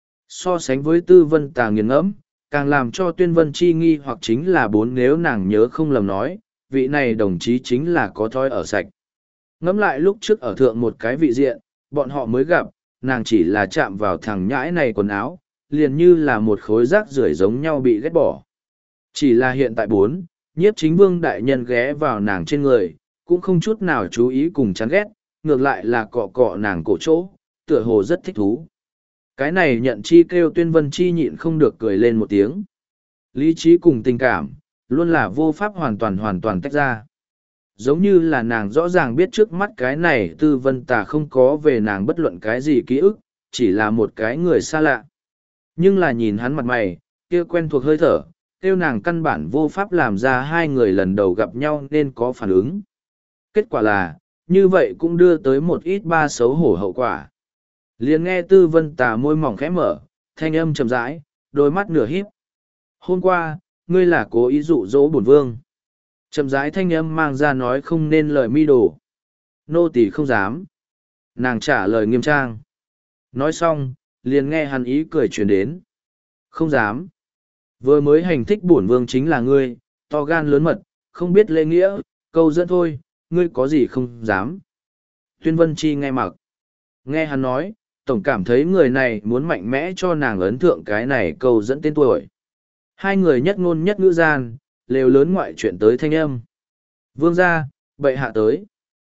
So sánh với Tư Vân Tà nghiền ngẫm, càng làm cho Tuyên Vân Chi nghi hoặc chính là bốn nếu nàng nhớ không lầm nói, vị này đồng chí chính là có thói ở sạch. Ngẫm lại lúc trước ở thượng một cái vị diện, bọn họ mới gặp, nàng chỉ là chạm vào thằng nhãi này quần áo, liền như là một khối rác rưởi giống nhau bị ghét bỏ. Chỉ là hiện tại bốn, nhiếp chính vương đại nhân ghé vào nàng trên người, cũng không chút nào chú ý cùng chán ghét, ngược lại là cọ cọ nàng cổ chỗ, tựa hồ rất thích thú. Cái này nhận chi kêu Tuyên Vân Chi nhịn không được cười lên một tiếng. Lý trí cùng tình cảm, luôn là vô pháp hoàn toàn tách ra. Giống như là nàng rõ ràng biết trước mắt cái này Tư Vân Tà không có về nàng bất luận cái gì ký ức, chỉ là một cái người xa lạ. Nhưng là nhìn hắn mặt mày, kia quen thuộc hơi thở, kêu nàng căn bản vô pháp làm ra hai người lần đầu gặp nhau nên có phản ứng. Kết quả là, như vậy cũng đưa tới một ít ba xấu hổ hậu quả. Liền nghe Tư Vân Tà môi mỏng khẽ mở, thanh âm chậm rãi, đôi mắt nửa híp. Hôm qua, ngươi là cố ý dụ dỗ bổn vương. Chậm rãi thanh âm mang ra nói không nên lời mi đồ. Nô tỳ không dám. Nàng trả lời nghiêm trang. Nói xong, liền nghe hắn ý cười truyền đến. Không dám. Vừa mới hành thích bổn vương chính là ngươi, to gan lớn mật, không biết lễ nghĩa, câu dẫn thôi, ngươi có gì không dám. Tuyên Vân Chi nghe mặc. Nghe hắn nói, tổng cảm thấy người này muốn mạnh mẽ cho nàng ấn thượng cái này câu dẫn tên tuổi. Hai người nhất ngôn nhất ngữ gian, lều lớn ngoại chuyện tới thanh âm. Vương gia, bệ hạ tới.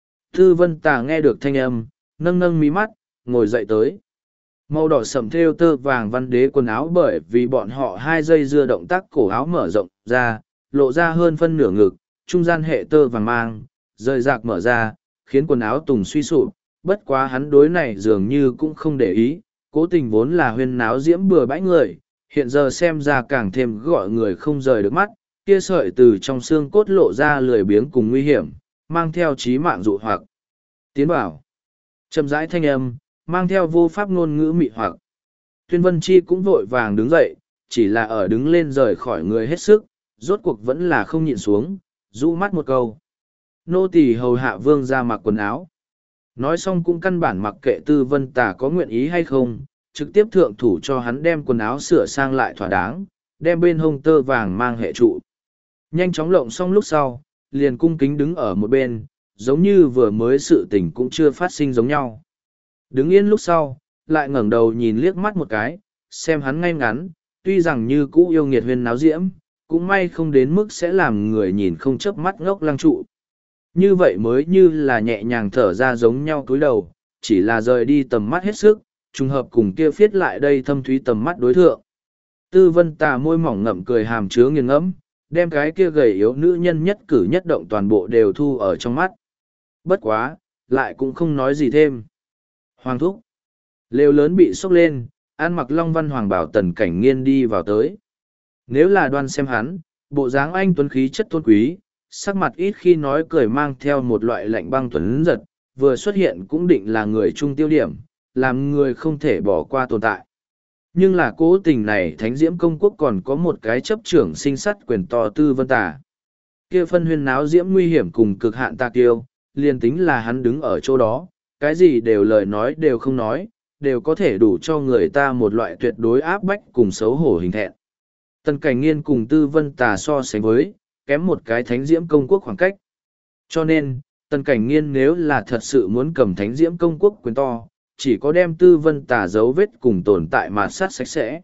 Tư Vân Tà nghe được thanh âm, nâng nâng mí mắt, ngồi dậy tới. Màu đỏ sẫm thêu tơ vàng văn đế quần áo bởi vì bọn họ 2 giây dưa động tác cổ áo mở rộng ra, lộ ra hơn phân nửa ngực, trung gian hệ tơ vàng mang, rời rạc mở ra, khiến quần áo tùng suy sụp. Bất quá hắn đối này dường như cũng không để ý, cố tình vốn là huyên náo diễm bừa bãi người, hiện giờ xem ra càng thêm gọi người không rời được mắt, kia sợi từ trong xương cốt lộ ra lười biếng cùng nguy hiểm, mang theo trí mạng dụ hoặc. Tiến bảo, chậm rãi thanh âm, mang theo vô pháp ngôn ngữ mị hoặc. Tuyên Vân Chi cũng vội vàng đứng dậy, chỉ là ở đứng lên rời khỏi người hết sức, rốt cuộc vẫn là không nhịn xuống, rũ mắt một câu. Nô tỳ hầu hạ vương ra mặc quần áo. Nói xong cũng căn bản mặc kệ Tư Vân Tà có nguyện ý hay không, trực tiếp thượng thủ cho hắn đem quần áo sửa sang lại thỏa đáng, đem bên hông tơ vàng mang hệ trụ. Nhanh chóng lộng xong lúc sau, liền cung kính đứng ở một bên, giống như vừa mới sự tình cũng chưa phát sinh giống nhau. Đứng yên lúc sau, lại ngẩng đầu nhìn liếc mắt một cái, xem hắn ngay ngắn, tuy rằng như cũ yêu nghiệt huyên náo diễm, cũng may không đến mức sẽ làm người nhìn không chớp mắt ngốc lăng trụ. Như vậy mới như là nhẹ nhàng thở ra giống nhau cúi đầu, chỉ là rời đi tầm mắt hết sức, trùng hợp cùng kia phiết lại đây thâm thúy tầm mắt đối thượng. Tư Vân Tà môi mỏng ngậm cười hàm chứa nghiền ngẫm, đem cái kia gầy yếu nữ nhân nhất cử nhất động toàn bộ đều thu ở trong mắt. Bất quá, lại cũng không nói gì thêm. Hoàng thúc. Lều lớn bị sốc lên, ăn mặc long văn hoàng bảo Tần Cảnh Nghiên đi vào tới. Nếu là đoan xem hắn, bộ dáng anh tuấn khí chất tôn quý, sắc mặt ít khi nói cười mang theo một loại lạnh băng tuấn giật, vừa xuất hiện cũng định là người trung tiêu điểm, làm người không thể bỏ qua tồn tại. Nhưng là cố tình này Thánh Diễm Công Quốc còn có một cái chấp trưởng sinh sắt quyền to Tư Vân Tà. Kia phân huyên náo diễm nguy hiểm cùng cực hạn ta kiêu, liền tính là hắn đứng ở chỗ đó, cái gì đều lời nói đều không nói, đều có thể đủ cho người ta một loại tuyệt đối áp bách cùng xấu hổ hình thẹn. Tần Cảnh Nghiên cùng Tư Vân Tà so sánh với, kém một cái Thánh Diễm Công Quốc khoảng cách. Cho nên, Tần Cảnh Nghiên nếu là thật sự muốn cầm Thánh Diễm Công Quốc quyền to, chỉ có đem Tư Vân Tà dấu vết cùng tồn tại mà sát sạch sẽ.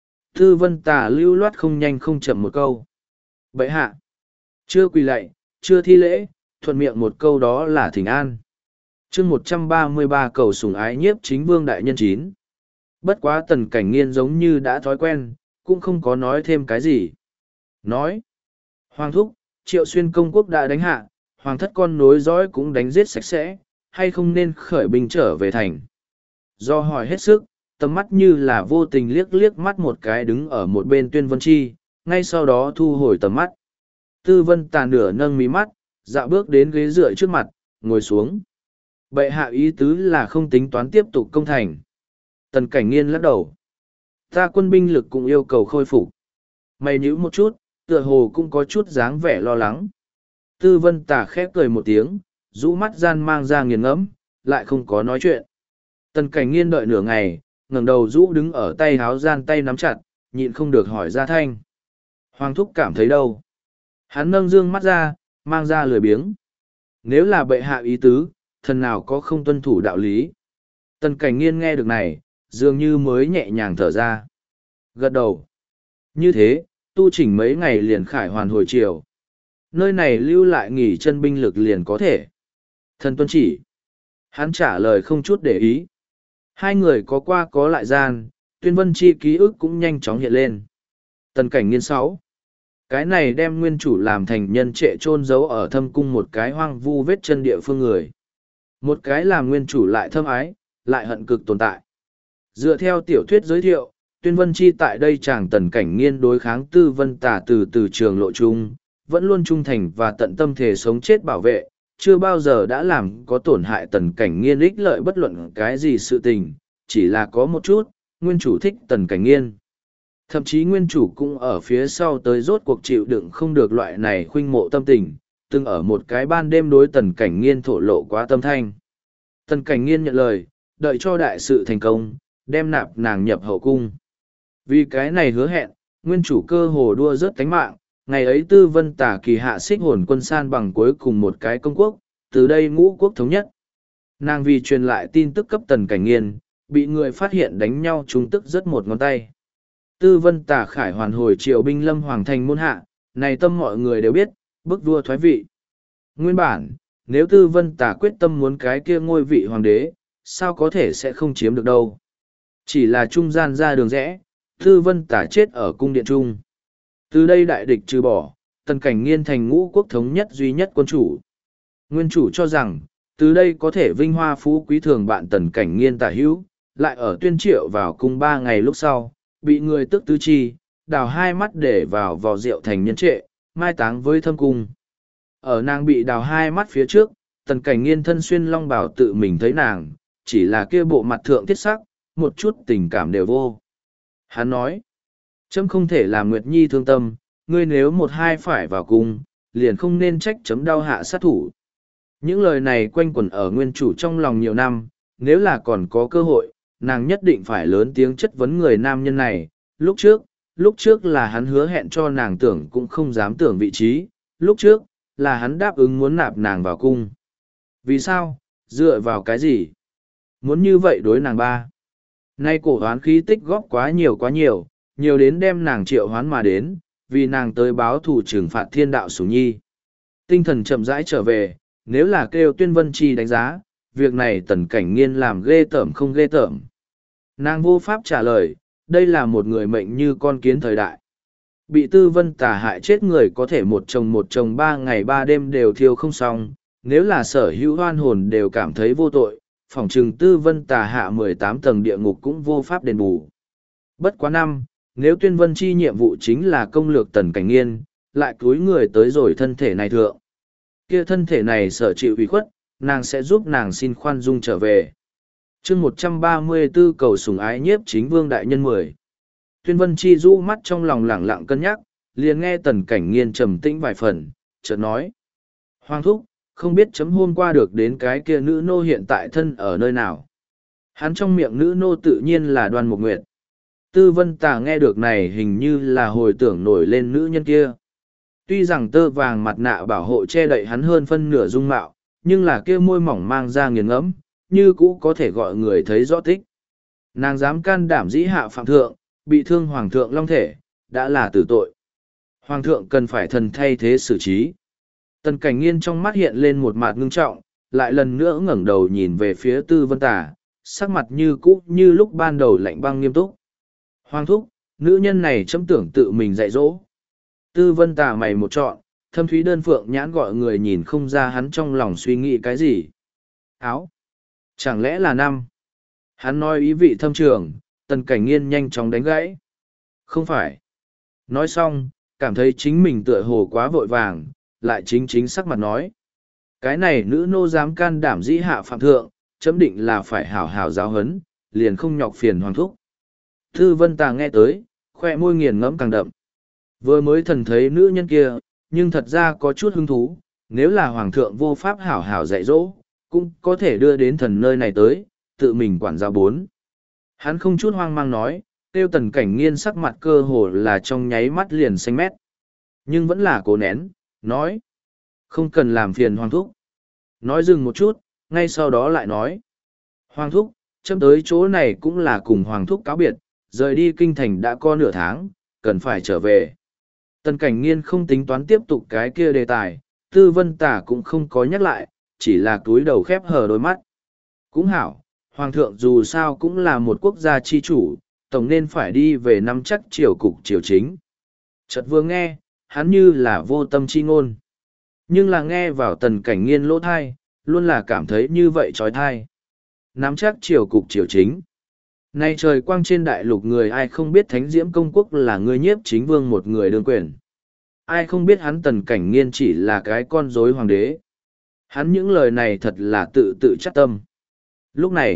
Tư Vân Tà lưu loát không nhanh không chậm một câu. Bệ hạ, chưa quỳ lạy, chưa thi lễ, thuận miệng một câu đó là thỉnh an. Chương 133 cầu sủng ái nhiếp chính vương đại nhân 9. Bất quá Tần Cảnh Nghiên giống như đã thói quen, cũng không có nói thêm cái gì. Nói, Hoàng thúc, Triệu Xuyên công quốc đã đánh hạ, Hoàng thất con nối dõi cũng đánh giết sạch sẽ, hay không nên khởi binh trở về thành. Do hỏi hết sức, tầm mắt như là vô tình liếc liếc mắt một cái đứng ở một bên Tuyên Vân Chi, ngay sau đó thu hồi tầm mắt. Tư Vân Tà nửa nâng mí mắt, dạo bước đến ghế dựa trước mặt, ngồi xuống. Bệ hạ ý tứ là không tính toán tiếp tục công thành. Tần Cảnh Nghiên lắc đầu. Ta quân binh lực cũng yêu cầu khôi phục. Mày nhíu một chút, tựa hồ cũng có chút dáng vẻ lo lắng. Tư Vân Tà khép cười một tiếng, rũ mắt gian mang ra nghiền ngẫm, lại không có nói chuyện. Tần Cảnh Nghiên đợi nửa ngày, ngẩng đầu rũ đứng ở tay háo gian tay nắm chặt, nhịn không được hỏi ra thanh. Hoàng thúc cảm thấy đâu? Hắn nâng dương mắt ra, mang ra lười biếng. Nếu là bệ hạ ý tứ, thần nào có không tuân thủ đạo lý? Tần Cảnh Nghiên nghe được này, dường như mới nhẹ nhàng thở ra. Gật đầu. Như thế, tu chỉnh mấy ngày liền khải hoàn hồi chiều. Nơi này lưu lại nghỉ chân binh lực liền có thể. Thần tuân chỉ. Hắn trả lời không chút để ý. Hai người có qua có lại gian, Tuyên Vân Chi ký ức cũng nhanh chóng hiện lên. Tần Cảnh Nghiên 6. Cái này đem nguyên chủ làm thành nhân trệ chôn giấu ở thâm cung một cái hoang vu vết chân địa phương người. Một cái làm nguyên chủ lại thâm ái, lại hận cực tồn tại. Dựa theo tiểu thuyết giới thiệu, Tuyên Vân Chi tại đây chàng Tần Cảnh Nghiên đối kháng Tư Vân Tà từ trường lộ chung, vẫn luôn trung thành và tận tâm thể sống chết bảo vệ, chưa bao giờ đã làm có tổn hại Tần Cảnh Nghiên ích lợi bất luận cái gì sự tình, chỉ là có một chút, nguyên chủ thích Tần Cảnh Nghiên. Thậm chí nguyên chủ cũng ở phía sau tới rốt cuộc chịu đựng không được loại này khuynh mộ tâm tình, từng ở một cái ban đêm đối Tần Cảnh Nghiên thổ lộ quá tâm thanh. Tần Cảnh Nghiên nhận lời, đợi cho đại sự thành công, đem nạp nàng nhập hậu cung. Vì cái này hứa hẹn, nguyên chủ cơ hồ đua rớt tánh mạng, ngày ấy Tư Vân Tả kỳ hạ xích hồn quân san bằng cuối cùng một cái công quốc, từ đây ngũ quốc thống nhất. Nàng vì truyền lại tin tức cấp Tần Cảnh Nghiên, bị người phát hiện đánh nhau trúng tức rất một ngón tay. Tư Vân Tả khải hoàn hồi triệu binh lâm hoàng thành môn hạ, này tâm mọi người đều biết, bức vua thoái vị. Nguyên bản, nếu Tư Vân Tả quyết tâm muốn cái kia ngôi vị hoàng đế, sao có thể sẽ không chiếm được đâu. Chỉ là trung gian ra đường rẽ, Tư Vân Tả chết ở cung điện trung. Từ đây đại địch trừ bỏ, Tần Cảnh Nghiên thành ngũ quốc thống nhất duy nhất quân chủ. Nguyên chủ cho rằng, từ đây có thể vinh hoa phú quý thường bạn Tần Cảnh Nghiên tả hữu, lại ở tuyên triệu vào cung 3 ngày lúc sau, bị người tức tứ chi, đào 2 mắt để vào vò rượu thành nhân trệ, mai táng với thâm cung. Ở nàng bị đào 2 mắt phía trước, Tần Cảnh Nghiên thân xuyên long bào tự mình thấy nàng, chỉ là kia bộ mặt thượng thiết sắc, một chút tình cảm đều vô. Hắn nói, chấm không thể làm Nguyệt Nhi thương tâm, ngươi nếu một hai phải vào cung, liền không nên trách chấm đau hạ sát thủ. Những lời này quanh quẩn ở nguyên chủ trong lòng nhiều năm, nếu là còn có cơ hội, nàng nhất định phải lớn tiếng chất vấn người nam nhân này. Lúc trước là hắn hứa hẹn cho nàng tưởng cũng không dám tưởng vị trí, lúc trước là hắn đáp ứng muốn nạp nàng vào cung. Vì sao? Dựa vào cái gì? Muốn như vậy đối nàng ba. Nay cổ hoán khí tích góp quá nhiều, nhiều đến đem nàng triệu hoán mà đến, vì nàng tới báo thù trừng phạt thiên đạo Sủng Nhi. Tinh thần chậm rãi trở về, nếu là kêu Tuyên Vân Chi đánh giá, việc này Tần Cảnh Nghiên làm ghê tởm không ghê tởm. Nàng vô pháp trả lời, đây là một người mệnh như con kiến thời đại. Bị Tư Vân Tả hại chết người có thể một chồng 3 ngày 3 đêm đều thiêu không xong, nếu là sở hữu oan hồn đều cảm thấy vô tội, phỏng trừng Tư Vân Tả hạ 18 tầng địa ngục cũng vô pháp đền bù. Bất quá năm, nếu Tuyên Vân Chi nhiệm vụ chính là công lược Tần Cảnh Nghiên, lại cúi người tới rồi thân thể này thượng. Kia thân thể này sở chịu ủy khuất, nàng sẽ giúp nàng xin khoan dung trở về. chương 134 cầu sủng ái nhiếp chính vương đại nhân 10. Tuyên Vân Chi rũ mắt trong lòng lẳng lặng cân nhắc, liền nghe Tần Cảnh Nghiên trầm tĩnh vài phần, chợt nói. Hoàng thúc, không biết chấm hôm qua được đến cái kia nữ nô hiện tại thân ở nơi nào. Hắn trong miệng nữ nô tự nhiên là Đoan Mục Nguyệt. Tư Vân Tả nghe được này hình như là hồi tưởng nổi lên nữ nhân kia. Tuy rằng tơ vàng mặt nạ bảo hộ che đậy hắn hơn phân nửa dung mạo, nhưng là kia môi mỏng mang ra nghiền ngẫm, như cũ có thể gọi người thấy rõ tích. Nàng dám can đảm dĩ hạ phạm thượng, bị thương hoàng thượng long thể, đã là tử tội. Hoàng thượng cần phải thần thay thế xử trí. Tần Cảnh Nghiên trong mắt hiện lên một mặt ngưng trọng, lại lần nữa ngẩng đầu nhìn về phía Tư Vân Tả, sắc mặt như cũ như lúc ban đầu lạnh băng nghiêm túc. Hoàng thúc, nữ nhân này chấm tưởng tự mình dạy dỗ. Tư Vân Tả mày một trọn, thâm thúy đơn phượng nhãn gọi người nhìn không ra hắn trong lòng suy nghĩ cái gì. Áo! Chẳng lẽ là năm? Hắn nói ý vị thâm trường, Tần Cảnh Nghiên nhanh chóng đánh gãy. Không phải. Nói xong, cảm thấy chính mình tựa hồ quá vội vàng, lại chính sắc mặt nói. Cái này nữ nô dám can đảm dĩ hạ phạm thượng, chấm định là phải hảo hảo giáo hấn, liền không nhọc phiền hoàng thúc. Tư Vân Tà nghe tới, khoe môi nghiền ngẫm càng đậm. Vừa mới thần thấy nữ nhân kia, nhưng thật ra có chút hứng thú, nếu là hoàng thượng vô pháp hảo hảo dạy dỗ, cũng có thể đưa đến thần nơi này tới, tự mình quản giáo 4. Hắn không chút hoang mang nói, tiêu Tần Cảnh Nghiên sắc mặt cơ hồ là trong nháy mắt liền xanh mét. Nhưng vẫn là cố nén, nói. Không cần làm phiền hoàng thúc. Nói dừng một chút, ngay sau đó lại nói. Hoàng thúc, chấm tới chỗ này cũng là cùng hoàng thúc cáo biệt, rời đi kinh thành đã có nửa tháng, cần phải trở về. Tần Cảnh Nghiên không tính toán tiếp tục cái kia đề tài, Tư Vân Tả cũng không có nhắc lại, chỉ là túi đầu khép hờ đôi mắt. Cũng hảo, Hoàng thượng dù sao cũng là một quốc gia chi chủ, tổng nên phải đi về nắm chắc triều cục triều chính. Chợt vừa nghe, hắn như là vô tâm chi ngôn. Nhưng là nghe vào Tần Cảnh Nghiên lỗ thai, luôn là cảm thấy như vậy trói thai. Nắm chắc triều cục triều chính. Nay trời quang trên đại lục người ai không biết Thánh Diễm Công Quốc là người nhiếp chính vương một người đương quyền. Ai không biết hắn Tần Cảnh Nghiên chỉ là cái con rối hoàng đế. Hắn những lời này thật là tự chắc tâm. Lúc này,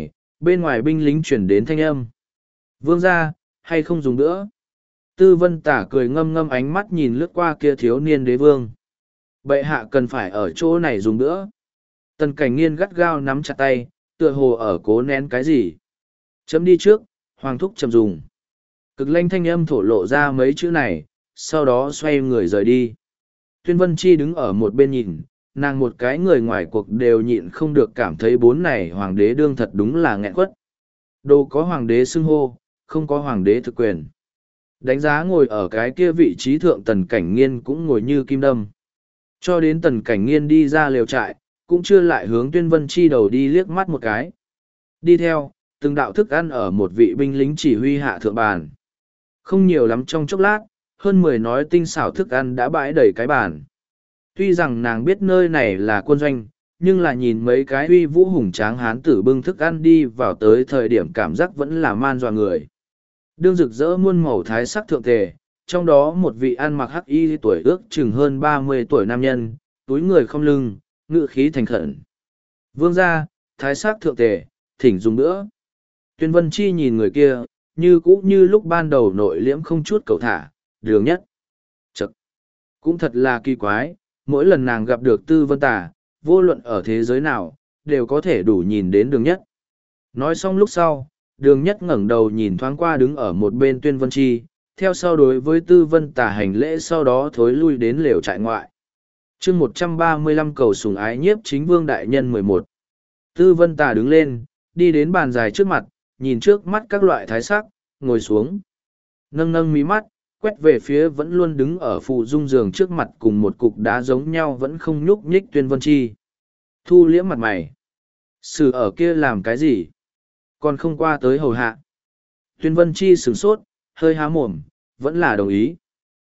Bên ngoài binh lính chuyển đến thanh âm. Vương gia, hay không dùng nữa? Tư Vân Tả cười ngâm ngâm, ánh mắt nhìn lướt qua kia thiếu niên đế vương. Bệ hạ cần phải ở chỗ này dùng nữa. Tần Cảnh Nghiên gắt gao nắm chặt tay, tựa hồ ở cố nén cái gì. Chấm đi trước, hoàng thúc chậm dùng. Cực lanh thanh âm thổ lộ ra mấy chữ này, sau đó xoay người rời đi. Tuyên Vân Chi đứng ở một bên nhìn, nàng một cái người ngoài cuộc đều nhịn không được cảm thấy bốn này hoàng đế đương thật đúng là nghẹn quất. Đồ có hoàng đế xưng hô, không có hoàng đế thực quyền. Đánh giá ngồi ở cái kia vị trí thượng Tần Cảnh Nghiên cũng ngồi như kim đâm. Cho đến Tần Cảnh Nghiên đi ra lều trại, cũng chưa lại hướng Tuyên Vân Chi đầu đi liếc mắt một cái. Đi theo, từng đạo thức ăn ở một vị binh lính chỉ huy hạ thượng bàn. Không nhiều lắm trong chốc lát, hơn 10 nói tinh xảo thức ăn đã bãi đầy cái bàn. Tuy rằng nàng biết nơi này là quân doanh, nhưng là nhìn mấy cái uy vũ hùng tráng hán tử bưng thức ăn đi vào tới thời điểm cảm giác vẫn là man dọa người. Đương rực rỡ muôn màu thái sắc thượng tề, trong đó một vị ăn mặc hắc y tuổi ước chừng hơn 30 tuổi nam nhân, túi người không lưng, ngự khí thành khẩn. Vương gia, thái sắc thượng tề, thỉnh dùng nữa. Tuyên Vân Chi nhìn người kia, như cũ như lúc ban đầu nội liễm không chút cầu thả, đường nhất. Chậc! Cũng thật là kỳ quái, mỗi lần nàng gặp được Tư Vân Tả, vô luận ở thế giới nào, đều có thể đủ nhìn đến đường nhất. Nói xong lúc sau, đường nhất ngẩng đầu nhìn thoáng qua đứng ở một bên Tuyên Vân Chi, theo sau đối với Tư Vân Tả hành lễ, sau đó thối lui đến lều trại ngoại. Chương 135 cầu sủng ái nhiếp chính vương đại nhân 11. Tư Vân Tả đứng lên, đi đến bàn dài trước mặt, nhìn trước mắt các loại thái sắc, ngồi xuống. Nâng nâng mí mắt, quét về phía vẫn luôn đứng ở phụ dung giường trước mặt cùng một cục đá giống nhau vẫn không nhúc nhích Tuyên Vân Chi. Thu liễm mặt mày. Sử ở kia làm cái gì? Còn không qua tới hầu hạ. Tuyên Vân Chi sửng sốt, hơi há mồm, vẫn là đồng ý.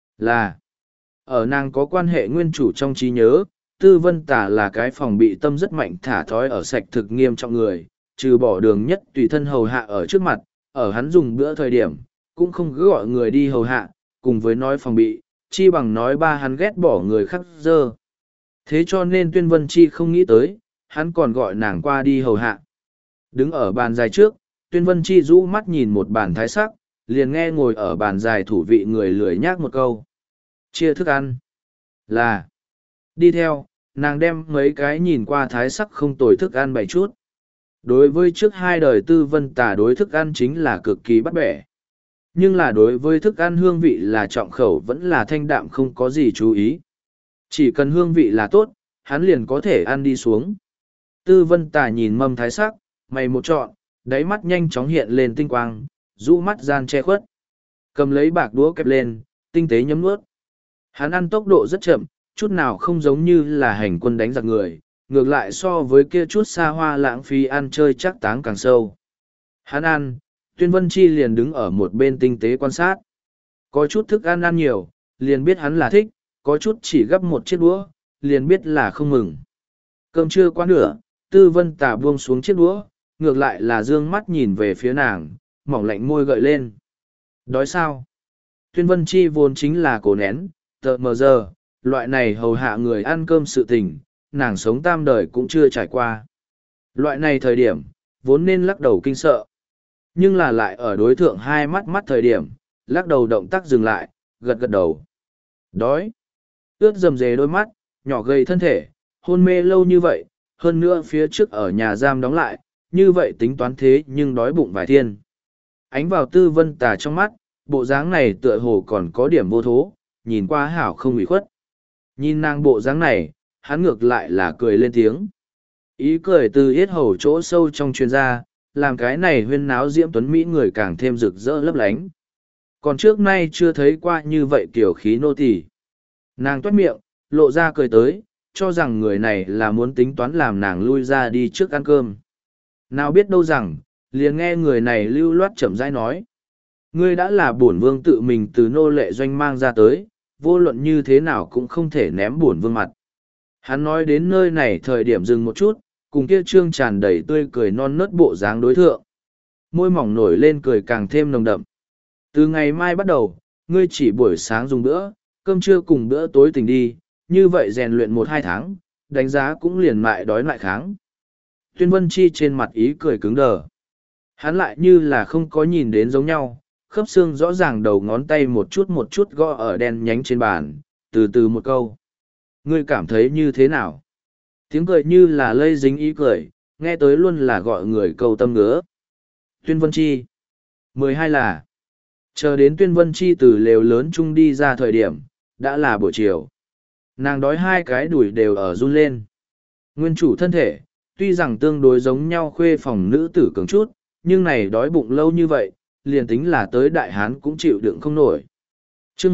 Là, ở nàng có quan hệ nguyên chủ trong trí nhớ, Tư Vân Tả là cái phòng bị tâm rất mạnh thả thói ở sạch thực nghiêm trọng người, trừ bỏ đường nhất tùy thân hầu hạ ở trước mặt, ở hắn dùng bữa thời điểm, cũng không cứ gọi người đi hầu hạ, cùng với nói phòng bị, chi bằng nói ba hắn ghét bỏ người khác dơ. Thế cho nên Tuyên Vân Chi không nghĩ tới, hắn còn gọi nàng qua đi hầu hạ. Đứng ở bàn dài trước, Tuyên Vân Chi rũ mắt nhìn một bàn thái sắc, liền nghe ngồi ở bàn dài thủ vị người lười nhác một câu. Chia thức ăn. Là. Đi theo, nàng đem mấy cái nhìn qua thái sắc không tồi thức ăn bày chút. Đối với trước hai đời Tư Vân Tả đối thức ăn chính là cực kỳ bắt bẻ. Nhưng là đối với thức ăn hương vị là trọng khẩu vẫn là thanh đạm không có gì chú ý. Chỉ cần hương vị là tốt, hắn liền có thể ăn đi xuống. Tư Vân Tả nhìn mâm thái sắc, mày một trọn, đáy mắt nhanh chóng hiện lên tinh quang, rũ mắt gian che khuất. Cầm lấy bạc đũa kẹp lên, tinh tế nhấm nuốt. Hắn ăn tốc độ rất chậm, chút nào không giống như là hành quân đánh giặc người, ngược lại so với kia chút xa hoa lãng phí ăn chơi chắc táng càng sâu. Hắn ăn, Tuyên Vân Chi liền đứng ở một bên tinh tế quan sát. Có chút thức ăn ăn nhiều, liền biết hắn là thích, có chút chỉ gấp một chiếc đũa, liền biết là không mừng. Cơm trưa qua nửa, Tư Vân Tả buông xuống chiếc đũa, ngược lại là dương mắt nhìn về phía nàng, mỏng lạnh môi gợi lên. Đói sao? Tuyên Vân Chi vốn chính là cổ nén, tợ mờ giờ, loại này hầu hạ người ăn cơm sự tình, nàng sống tam đời cũng chưa trải qua. Loại này thời điểm, vốn nên lắc đầu kinh sợ. Nhưng là lại ở đối thượng hai mắt thời điểm, lắc đầu động tác dừng lại, gật gật đầu. Đói. Ướt rầm rề đôi mắt, nhỏ gầy thân thể, hôn mê lâu như vậy, hơn nữa phía trước ở nhà giam đóng lại, như vậy tính toán thế nhưng đói bụng vài thiên. Ánh vào Tư Vân Tả trong mắt, bộ dáng này tựa hồ còn có điểm vô thố, nhìn qua hảo không ủy khuất. Nhìn nàng bộ dáng này, hắn ngược lại là cười lên tiếng. Ý cười từ yết hầu chỗ sâu trong chuyên gia, làm cái này huyên náo diễm tuấn Mỹ người càng thêm rực rỡ lấp lánh. Còn trước nay chưa thấy qua như vậy kiểu khí nô tỳ. Nàng toát miệng, lộ ra cười tới, cho rằng người này là muốn tính toán làm nàng lui ra đi trước ăn cơm. Nào biết đâu rằng, liền nghe người này lưu loát chậm rãi nói. Ngươi đã là bổn vương tự mình từ nô lệ doanh mang ra tới, vô luận như thế nào cũng không thể ném bổn vương mặt. Hắn nói đến nơi này thời điểm dừng một chút, cùng kia trương tràn đầy tươi cười non nớt bộ dáng đối thượng. Môi mỏng nổi lên cười càng thêm nồng đậm. Từ ngày mai bắt đầu, ngươi chỉ buổi sáng dùng bữa, cơm trưa cùng bữa tối tỉnh đi, như vậy rèn luyện 1-2 tháng, đánh giá cũng liền mại đói lại kháng. Tuyên Vân Chi trên mặt ý cười cứng đờ. Hắn lại như là không có nhìn đến giống nhau, khớp xương rõ ràng đầu ngón tay một chút gõ ở đen nhánh trên bàn, từ từ một câu. Ngươi cảm thấy như thế nào? Tiếng cười như là lây dính ý cười, nghe tới luôn là gọi người câu tâm ngứa. Tuyên Vân Chi. 12 là. Chờ đến Tuyên Vân Chi từ lều lớn chung đi ra thời điểm, đã là buổi chiều. Nàng đói hai cái đùi đều ở run lên. Nguyên chủ thân thể, tuy rằng tương đối giống nhau khuê phòng nữ tử cường chút, nhưng này đói bụng lâu như vậy, liền tính là tới đại hán cũng chịu đựng không nổi. chương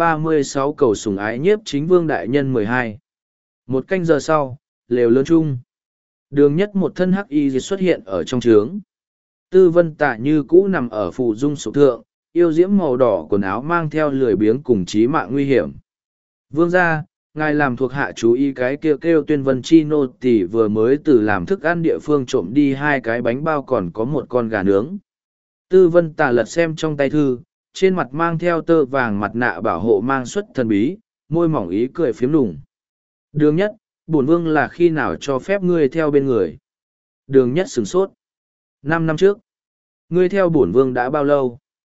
136 cầu sủng ái nhiếp chính vương đại nhân 12. Một canh giờ sau, lều lớn chung. Đường nhất một thân hắc y xuất hiện ở trong trướng. Tư Vân Tạ như cũ nằm ở phù dung sụp thượng, yêu diễm màu đỏ quần áo mang theo lười biếng cùng chí mạng nguy hiểm. Vương gia, ngài làm thuộc hạ chú ý cái kêu Tuyên Vân Chi nô tỳ vừa mới từ làm thức ăn địa phương trộm đi hai cái bánh bao còn có một con gà nướng. Tư Vân Tà lật xem trong tay thư, trên mặt mang theo tơ vàng mặt nạ bảo hộ mang xuất thần bí, môi mỏng ý cười phiếm lùng. Đường nhất, bổn vương là khi nào cho phép ngươi theo bên người? Đường nhất sửng sốt. 5 năm trước. Ngươi theo bổn vương đã bao lâu?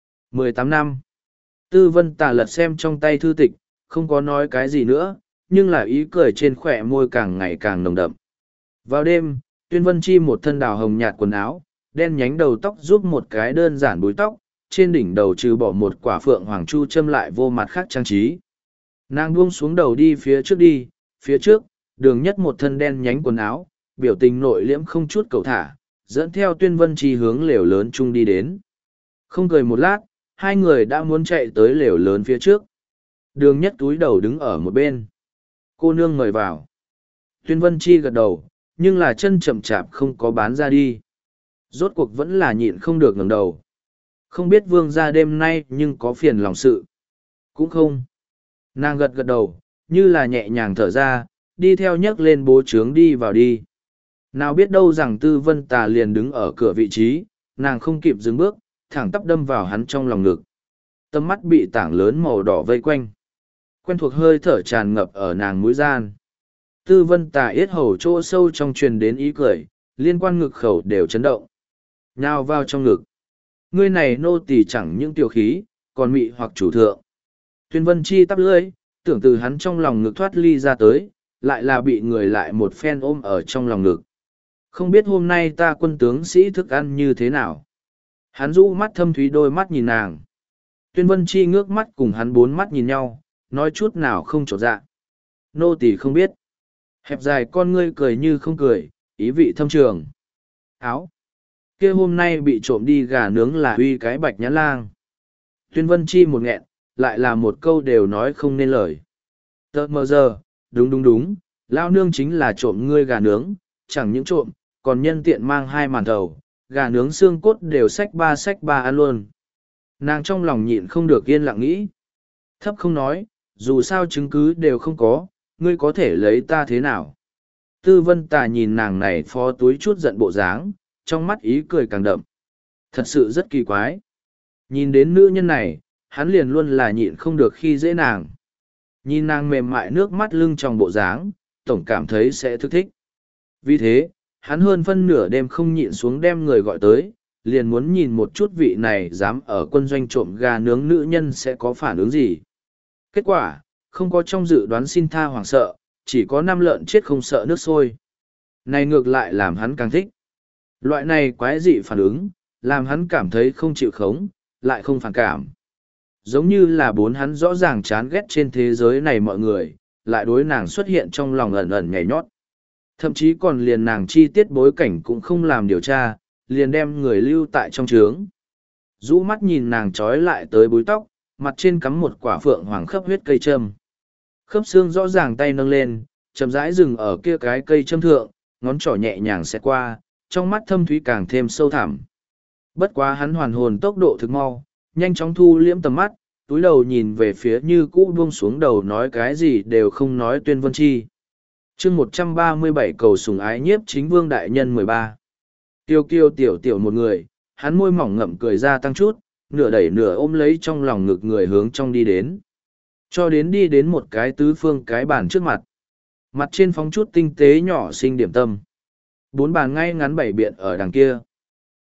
18 năm. Tư Vân Tà lật xem trong tay thư tịch, không có nói cái gì nữa, nhưng là ý cười trên khỏe môi càng ngày càng nồng đậm. Vào đêm, Tuyên Vân Chi một thân đào hồng nhạt quần áo, đen nhánh đầu tóc giúp một cái đơn giản búi tóc, trên đỉnh đầu trừ bỏ một quả phượng hoàng chu châm lại vô mặt khác trang trí. Nàng buông xuống đầu đi phía trước, đường nhất một thân đen nhánh quần áo, biểu tình nội liễm không chút cầu thả, dẫn theo Tuyên Vân Chi hướng lều lớn chung đi đến. Không cười một lát, hai người đã muốn chạy tới lều lớn phía trước. Đường nhất túi đầu đứng ở một bên. Cô nương mời vào. Tuyên Vân Chi gật đầu, nhưng là chân chậm chạp không có bán ra đi. Rốt cuộc vẫn là nhịn không được ngẩng đầu. Không biết vương gia đêm nay nhưng có phiền lòng sự. Cũng không. Nàng gật gật đầu, như là nhẹ nhàng thở ra, đi theo nhấc lên bố trướng đi vào đi. Nào biết đâu rằng Tư Vân Tà liền đứng ở cửa vị trí, nàng không kịp dừng bước, thẳng tắp đâm vào hắn trong lòng ngực. Tâm mắt bị tảng lớn màu đỏ vây quanh. Quen thuộc hơi thở tràn ngập ở nàng mũi gian. Tư Vân Tà yết hầu chỗ sâu trong truyền đến ý cười, liên quan ngực khẩu đều chấn động. Nhào vào trong ngực. Ngươi này nô tỳ chẳng những tiểu khí, còn mị hoặc chủ thượng. Tuyên Vân Chi tắp lưỡi, tưởng từ hắn trong lòng ngực thoát ly ra tới, lại là bị người lại một phen ôm ở trong lòng ngực. Không biết hôm nay ta quân tướng sĩ thức ăn như thế nào. Hắn rũ mắt thâm thúy đôi mắt nhìn nàng. Tuyên Vân Chi ngước mắt cùng hắn bốn mắt nhìn nhau, nói chút nào không trột dạ. Nô tỳ không biết. Hẹp dài con ngươi cười như không cười, ý vị thâm trường. Áo. Kia hôm nay bị trộm đi gà nướng là uy cái bạch nhãn lang. Tuyên Vân Chi một nghẹn, lại là một câu đều nói không nên lời. Tờ mờ giờ, đúng, lao nương chính là trộm ngươi gà nướng, chẳng những trộm, còn nhân tiện mang hai màn thầu, gà nướng xương cốt đều xách ba ăn luôn. Nàng trong lòng nhịn không được yên lặng nghĩ. Thấp không nói, dù sao chứng cứ đều không có, ngươi có thể lấy ta thế nào. Tư Vân Tà nhìn nàng này phó túi chút giận bộ dáng, trong mắt ý cười càng đậm. Thật sự rất kỳ quái. Nhìn đến nữ nhân này, hắn liền luôn là nhịn không được khi dễ nàng. Nhìn nàng mềm mại nước mắt lưng trong bộ dáng, tổng cảm thấy sẽ thức thích. Vì thế, hắn hơn phân nửa đêm không nhịn xuống đem người gọi tới, liền muốn nhìn một chút vị này dám ở quân doanh trộm gà nướng nữ nhân sẽ có phản ứng gì. Kết quả, không có trong dự đoán xin tha hoảng sợ, chỉ có 5 lợn chết không sợ nước sôi. Này ngược lại làm hắn càng thích. Loại này quái dị phản ứng, làm hắn cảm thấy không chịu khống, lại không phản cảm. Giống như là bốn hắn rõ ràng chán ghét trên thế giới này mọi người, lại đối nàng xuất hiện trong lòng ẩn ẩn nhảy nhót. Thậm chí còn liền nàng chi tiết bối cảnh cũng không làm điều tra, liền đem người lưu tại trong trướng. Rũ mắt nhìn nàng trói lại tới búi tóc, mặt trên cắm một quả phượng hoàng khớp huyết cây châm. Khớp xương rõ ràng tay nâng lên, chậm rãi dừng ở kia cái cây châm thượng, ngón trỏ nhẹ nhàng xẹt qua, trong mắt thâm thúy càng thêm sâu thẳm. Bất quá hắn hoàn hồn tốc độ thực mau, nhanh chóng thu liễm tầm mắt, túi đầu nhìn về phía như cũ buông xuống đầu nói cái gì đều không nói Tuyên Vân Chi. chương 137 cầu sủng ái nhiếp chính vương đại nhân 13. Tiêu kiêu tiểu tiểu một người, hắn môi mỏng ngậm cười ra tăng chút, nửa đẩy nửa ôm lấy trong lòng ngực người hướng trong đi đến. Cho đến đi đến một cái tứ phương cái bàn trước mặt. Mặt trên phóng chút tinh tế nhỏ xinh điểm tâm. 4 bàn ngay ngắn bảy biện ở đằng kia.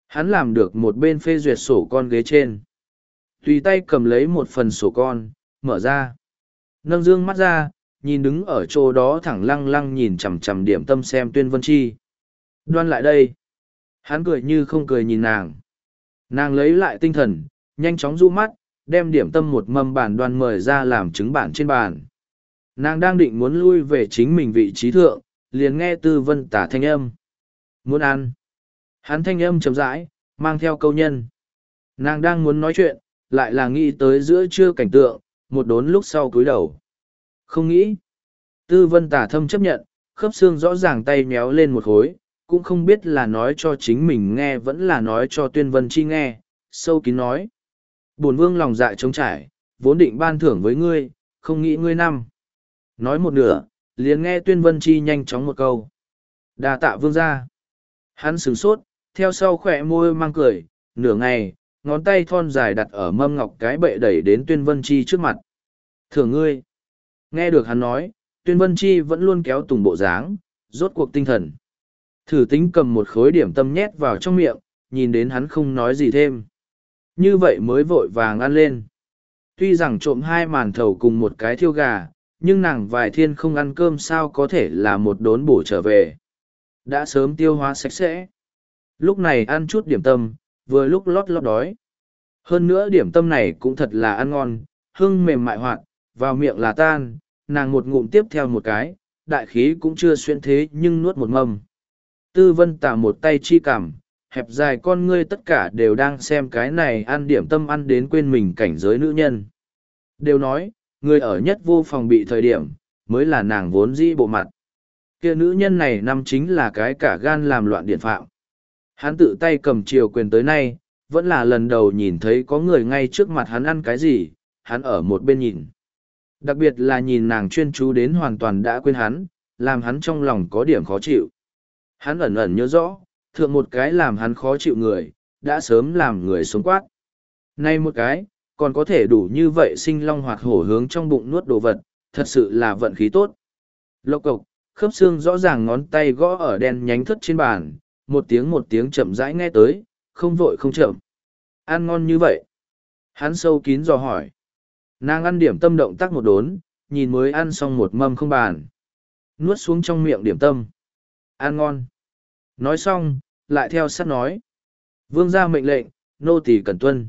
Hắn làm được một bên phê duyệt sổ con ghế trên. Tùy tay cầm lấy một phần sổ con, mở ra. Nâng dương mắt ra, nhìn đứng ở chỗ đó thẳng lăng lăng nhìn chằm chằm điểm tâm xem Tuyên Vân Chi. Đoan lại đây. Hắn cười như không cười nhìn nàng. Nàng lấy lại tinh thần, nhanh chóng du mắt, đem điểm tâm một mâm bản Đoan mời ra làm chứng bản trên bàn. Nàng đang định muốn lui về chính mình vị trí thượng, liền nghe Tư Vân Tả thanh âm. Muốn ăn. Hắn thanh âm chậm rãi, mang theo câu nhân. Nàng đang muốn nói chuyện, lại là nghĩ tới giữa trưa cảnh tượng, một đốn lúc sau cúi đầu. Không nghĩ. Tư Vân Tả thâm chấp nhận, khớp xương rõ ràng tay méo lên một khối, cũng không biết là nói cho chính mình nghe vẫn là nói cho Tuyên Vân Chi nghe, sâu kín nói. Bổn vương lòng dạ trống trải, vốn định ban thưởng với ngươi, không nghĩ ngươi năm. Nói một nửa, liền nghe Tuyên Vân Chi nhanh chóng một câu. Đa tạ vương ra. Hắn sửng sốt, theo sau khỏe môi mang cười, nửa ngày, ngón tay thon dài đặt ở mâm ngọc cái bệ đẩy đến Tuyên Vân Chi trước mặt. Thưởng ngươi. Nghe được hắn nói, Tuyên Vân Chi vẫn luôn kéo tùng bộ dáng, rốt cuộc tinh thần. Thử tính cầm một khối điểm tâm nhét vào trong miệng, nhìn đến hắn không nói gì thêm. Như vậy mới vội vàng ăn lên. Tuy rằng trộm hai màn thầu cùng một cái thiêu gà, nhưng nàng vài thiên không ăn cơm sao có thể là một đốn bổ trở về. Đã sớm tiêu hóa sạch sẽ. Lúc này ăn chút điểm tâm, vừa lúc lót lót đói. Hơn nữa điểm tâm này cũng thật là ăn ngon, hương mềm mại hoạt, vào miệng là tan, nàng một ngụm tiếp theo một cái, đại khí cũng chưa xuyên thế nhưng nuốt một mâm. Tư Vân Tả một tay chi cảm, hẹp dài con ngươi tất cả đều đang xem cái này ăn điểm tâm ăn đến quên mình cảnh giới nữ nhân. Đều nói, người ở nhất vô phòng bị thời điểm, mới là nàng vốn dĩ bộ mặt. Kia nữ nhân này năm chính là cái cả gan làm loạn điện phạm. Hắn tự tay cầm triều quyền tới nay, vẫn là lần đầu nhìn thấy có người ngay trước mặt hắn ăn cái gì, hắn ở một bên nhìn. Đặc biệt là nhìn nàng chuyên chú đến hoàn toàn đã quên hắn, làm hắn trong lòng có điểm khó chịu. Hắn ẩn ẩn nhớ rõ, thượng một cái làm hắn khó chịu người, đã sớm làm người sống quát. Nay một cái, còn có thể đủ như vậy sinh long hoạt hổ hướng trong bụng nuốt đồ vật, thật sự là vận khí tốt. Lộc cộc, khớp xương rõ ràng ngón tay gõ ở đen nhánh thất trên bàn, một tiếng chậm rãi nghe tới, không vội không chậm. Ăn ngon như vậy. Hắn sâu kín dò hỏi. Nàng ăn điểm tâm động tác một đốn, nhìn mới ăn xong một mâm không bàn. Nuốt xuống trong miệng điểm tâm. Ăn ngon. Nói xong, lại theo sát nói. Vương ra mệnh lệnh, nô tỳ cẩn tuân.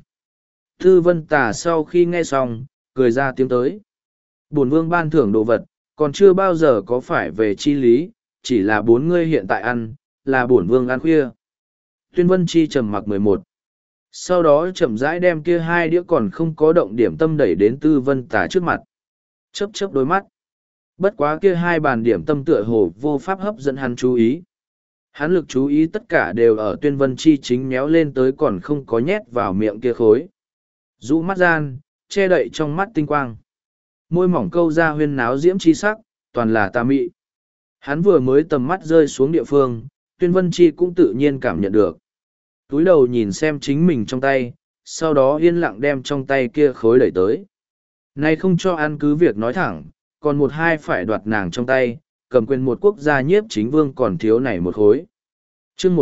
Tư Vân Tả sau khi nghe xong, cười ra tiếng tới. Bổn vương ban thưởng đồ vật, còn chưa bao giờ có phải về chi lý, chỉ là bốn ngươi hiện tại ăn, là bổn vương ăn khuya. Tuyên Vân Chi trầm mặc 11. Sau đó chậm rãi đem kia hai đĩa còn không có động điểm tâm đẩy đến Tư Vân Tả trước mặt. Chớp chớp đôi mắt. Bất quá kia hai bàn điểm tâm tựa hồ vô pháp hấp dẫn hắn chú ý. Hắn lực chú ý tất cả đều ở Tuyên Vân Chi chính méo lên tới còn không có nhét vào miệng kia khối. Rũ mắt gian, che đậy trong mắt tinh quang. Môi mỏng câu ra huyên náo diễm chi sắc, toàn là tà mị. Hắn vừa mới tầm mắt rơi xuống địa phương, Tuyên Vân Chi cũng tự nhiên cảm nhận được. Túi đầu nhìn xem chính mình trong tay, sau đó yên lặng đem trong tay kia khối đẩy tới. Này không cho ăn cứ việc nói thẳng, còn một hai phải đoạt nàng trong tay, cầm quyền một quốc gia nhiếp chính vương còn thiếu này một khối. chương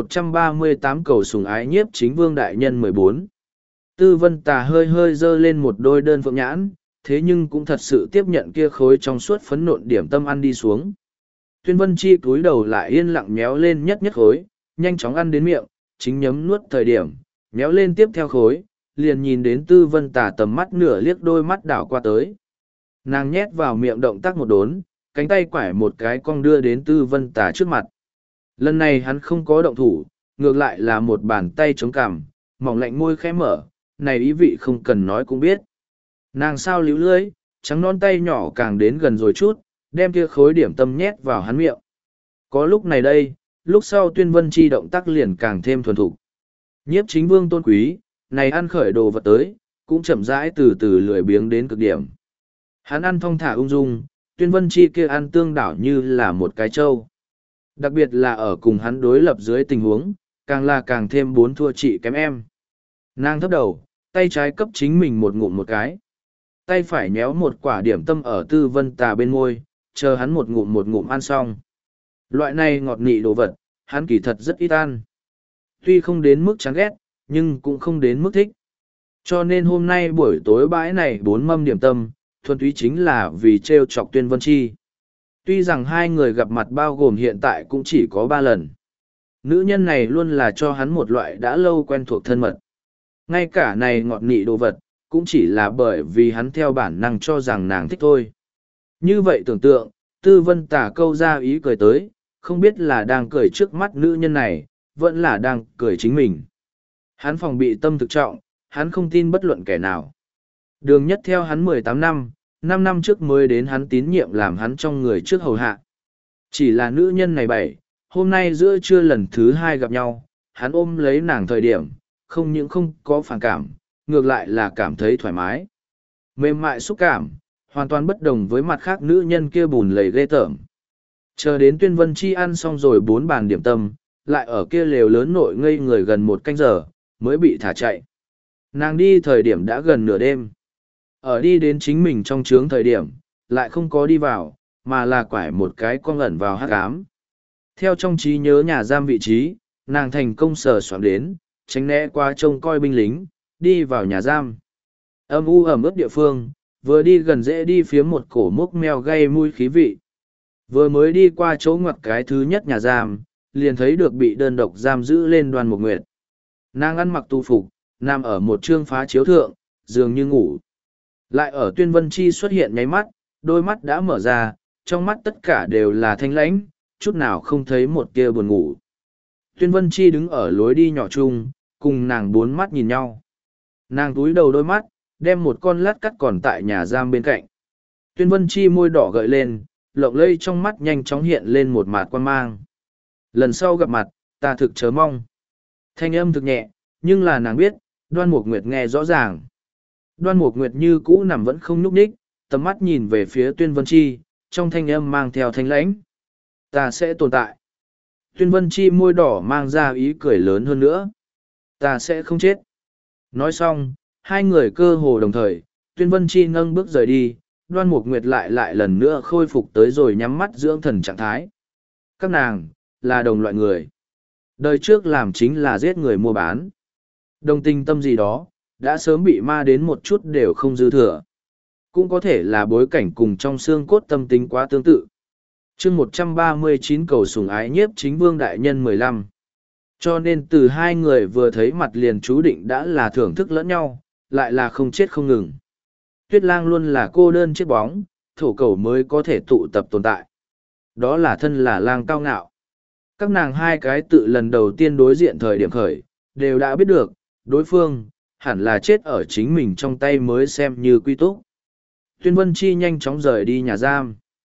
138 cầu sùng ái nhiếp chính vương đại nhân 14. Tư Vân Tà hơi hơi dơ lên một đôi đơn phượng nhãn, thế nhưng cũng thật sự tiếp nhận kia khối trong suốt phấn nộn điểm tâm ăn đi xuống. Tuyên Vân Chi cúi đầu lại yên lặng méo lên nhất nhất khối, nhanh chóng ăn đến miệng, chính nhấm nuốt thời điểm, méo lên tiếp theo khối, liền nhìn đến Tư Vân Tà tầm mắt nửa liếc đôi mắt đảo qua tới. Nàng nhét vào miệng động tác một đốn, cánh tay quải một cái cong đưa đến Tư Vân Tà trước mặt. Lần này hắn không có động thủ, ngược lại là một bàn tay chống cằm, mỏng lạnh môi khẽ mở, này ý vị không cần nói cũng biết. Nàng sao líu lưỡi, trắng non tay nhỏ càng đến gần rồi chút, đem kia khối điểm tâm nhét vào hắn miệng. Có lúc này đây, lúc sau Tuyên Vân Chi động tác liền càng thêm thuần thục. Nhiếp chính vương tôn quý, này ăn khởi đồ vật tới, cũng chậm rãi từ từ lười biếng đến cực điểm. Hắn ăn thong thả ung dung, Tuyên Vân Chi kia ăn tương đảo như là một cái trâu. Đặc biệt là ở cùng hắn đối lập dưới tình huống, càng là càng thêm bốn thua chị kém em. Nàng thấp đầu, tay trái cấp chính mình một ngụm một cái. Tay phải nhéo một quả điểm tâm ở Tư Vân Tà bên môi, chờ hắn một ngụm ăn xong. Loại này ngọt nị đồ vật, hắn kỳ thật rất ít ăn. Tuy không đến mức chán ghét, nhưng cũng không đến mức thích. Cho nên hôm nay buổi tối bãi này 4 mâm điểm tâm, thuần túy chính là vì trêu chọc Tuyên Vân Chi. Tuy rằng hai người gặp mặt bao gồm hiện tại cũng chỉ có 3 lần. Nữ nhân này luôn là cho hắn một loại đã lâu quen thuộc thân mật. Ngay cả này ngọt nị đồ vật, cũng chỉ là bởi vì hắn theo bản năng cho rằng nàng thích thôi. Như vậy tưởng tượng, Tư Vân Tả câu ra ý cười tới, không biết là đang cười trước mắt nữ nhân này, vẫn là đang cười chính mình. Hắn phòng bị tâm thực trọng, hắn không tin bất luận kẻ nào. Đường Nhất theo hắn 18 năm, 5 năm trước mới đến hắn tín nhiệm làm hắn trong người trước hầu hạ. Chỉ là nữ nhân này hôm nay giữa trưa lần thứ 2 gặp nhau, hắn ôm lấy nàng thời điểm, không những không có phản cảm, ngược lại là cảm thấy thoải mái. Mềm mại xúc cảm, hoàn toàn bất đồng với mặt khác nữ nhân kia bùn lầy ghê tởm. Chờ đến Tuyên Vân Chi ăn xong rồi 4 bàn điểm tâm, lại ở kia lều lớn nội ngây người gần 1 canh giờ, mới bị thả chạy. Nàng đi thời điểm đã gần nửa đêm. Ở đi đến chính mình trong trướng thời điểm, lại không có đi vào, mà là quải một cái con ẩn vào hắc ám. Theo trong trí nhớ nhà giam vị trí, nàng thành công sờ soạn đến, tránh né qua trông coi binh lính, đi vào nhà giam. Âm u ẩm ướt địa phương, vừa đi gần dễ đi phía một cổ mốc meo gây mùi khí vị. Vừa mới đi qua chỗ ngoặt cái thứ nhất nhà giam, liền thấy được bị đơn độc giam giữ lên Đoan Mục Nguyệt. Nàng ăn mặc tu phục, nằm ở một trương phá chiếu thượng, dường như ngủ. Lại ở Tuyên Vân Chi xuất hiện nháy mắt, đôi mắt đã mở ra, trong mắt tất cả đều là thanh lãnh, chút nào không thấy một tia buồn ngủ. Tuyên Vân Chi đứng ở lối đi nhỏ chung, cùng nàng 4 mắt nhìn nhau. Nàng túi đầu đôi mắt, đem một con lát cắt còn tại nhà giam bên cạnh. Tuyên Vân Chi môi đỏ gợi lên, lộng lây trong mắt nhanh chóng hiện lên một mạt quan mang. Lần sau gặp mặt, ta thực chớ mong. Thanh âm thực nhẹ, nhưng là nàng biết, Đoan Mục Nguyệt nghe rõ ràng. Đoan Mục Nguyệt như cũ nằm vẫn không nhúc nhích, tầm mắt nhìn về phía Tuyên Vân Chi, trong thanh âm mang theo thanh lãnh. Ta sẽ tồn tại. Tuyên Vân Chi môi đỏ mang ra ý cười lớn hơn nữa. Ta sẽ không chết. Nói xong, hai người cơ hồ đồng thời, Tuyên Vân Chi nâng bước rời đi, Đoan Mục Nguyệt lại lần nữa khôi phục tới rồi nhắm mắt dưỡng thần trạng thái. Các nàng, là đồng loại người. Đời trước làm chính là giết người mua bán. Đồng tình tâm gì đó, đã sớm bị ma đến một chút đều không dư thừa. Cũng có thể là bối cảnh cùng trong xương cốt tâm tính quá tương tự. chương 139 cầu sủng ái nhiếp chính vương đại nhân 15. Cho nên từ hai người vừa thấy mặt liền chú định đã là thưởng thức lẫn nhau, lại là không chết không ngừng. Tuyết Lang luôn là cô đơn chiếc bóng, thổ cầu mới có thể tụ tập tồn tại. Đó là thân là lang cao ngạo. Các nàng hai cái tự lần đầu tiên đối diện thời điểm khởi, đều đã biết được, đối phương, hẳn là chết ở chính mình trong tay mới xem như quy túc. Tuyên Vân Chi nhanh chóng rời đi nhà giam.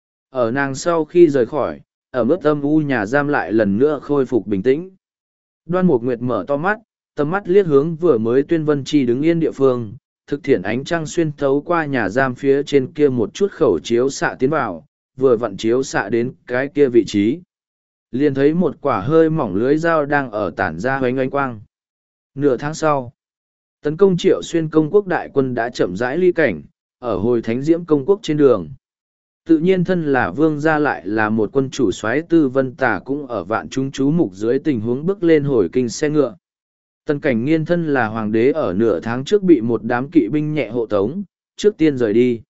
Ở nàng sau khi rời khỏi, ở mức âm u nhà giam lại lần nữa khôi phục bình tĩnh. Đoan Mục Nguyệt mở to mắt, tầm mắt liếc hướng vừa mới Tuyên Vân Chi đứng yên địa phương, thực thiện ánh trăng xuyên thấu qua nhà giam phía trên kia một chút khẩu chiếu xạ tiến vào, vừa vặn chiếu xạ đến cái kia vị trí. Liền thấy một quả hơi mỏng lưới dao đang ở tản ra hoánh ánh quang. Nửa tháng sau, tấn công Triệu Xuyên công quốc đại quân đã chậm rãi ly cảnh, ở hồi Thánh Diễm công quốc trên đường. Tự nhiên thân là vương gia lại là một quân chủ soái Tư Vân Tả cũng ở vạn chúng chú mục dưới tình huống bước lên hồi kinh xe ngựa. Tần Cảnh Nghiên thân là hoàng đế ở nửa tháng trước bị một đám kỵ binh nhẹ hộ tống, trước tiên rời đi.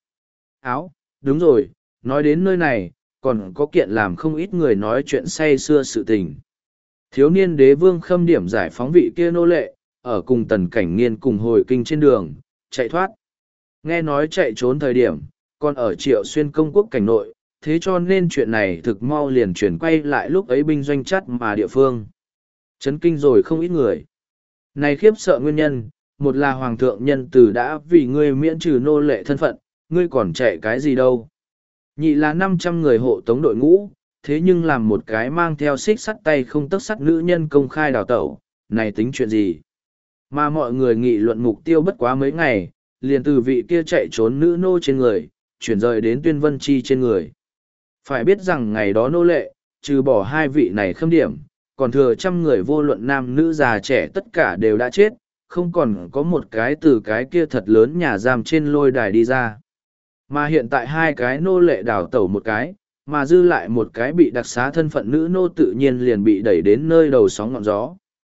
Đúng rồi, nói đến nơi này, còn có kiện làm không ít người nói chuyện say xưa sự tình. Thiếu niên đế vương Khâm Điểm giải phóng vị kia nô lệ, ở cùng Tần Cảnh Nghiên cùng hồi kinh trên đường, chạy thoát. Nghe nói chạy trốn thời điểm, còn ở Triệu Xuyên công quốc cảnh nội, thế cho nên chuyện này thực mau liền chuyển quay lại lúc ấy binh doanh chắt mà địa phương. Chấn kinh rồi không ít người. Này khiếp sợ nguyên nhân, một là hoàng thượng nhân từ đã vì ngươi miễn trừ nô lệ thân phận, ngươi còn chạy cái gì đâu. Nhị là 500 người hộ tống đội ngũ, thế nhưng làm một cái mang theo xích sắt tay không tấc sắt nữ nhân công khai đào tẩu, này tính chuyện gì. Mà mọi người nghị luận mục tiêu bất quá mấy ngày, liền từ vị kia chạy trốn nữ nô trên người, chuyển rời đến Tuyên Vân Chi trên người. Phải biết rằng ngày đó nô lệ, trừ bỏ hai vị này Khâm Điểm, còn thừa 100 người vô luận nam nữ già trẻ tất cả đều đã chết, không còn có một cái từ cái kia thật lớn nhà giam trên lôi đài đi ra. Mà hiện tại hai cái nô lệ đào tẩu một cái, mà dư lại một cái bị đặc xá thân phận nữ nô tự nhiên liền bị đẩy đến nơi đầu sóng ngọn gió.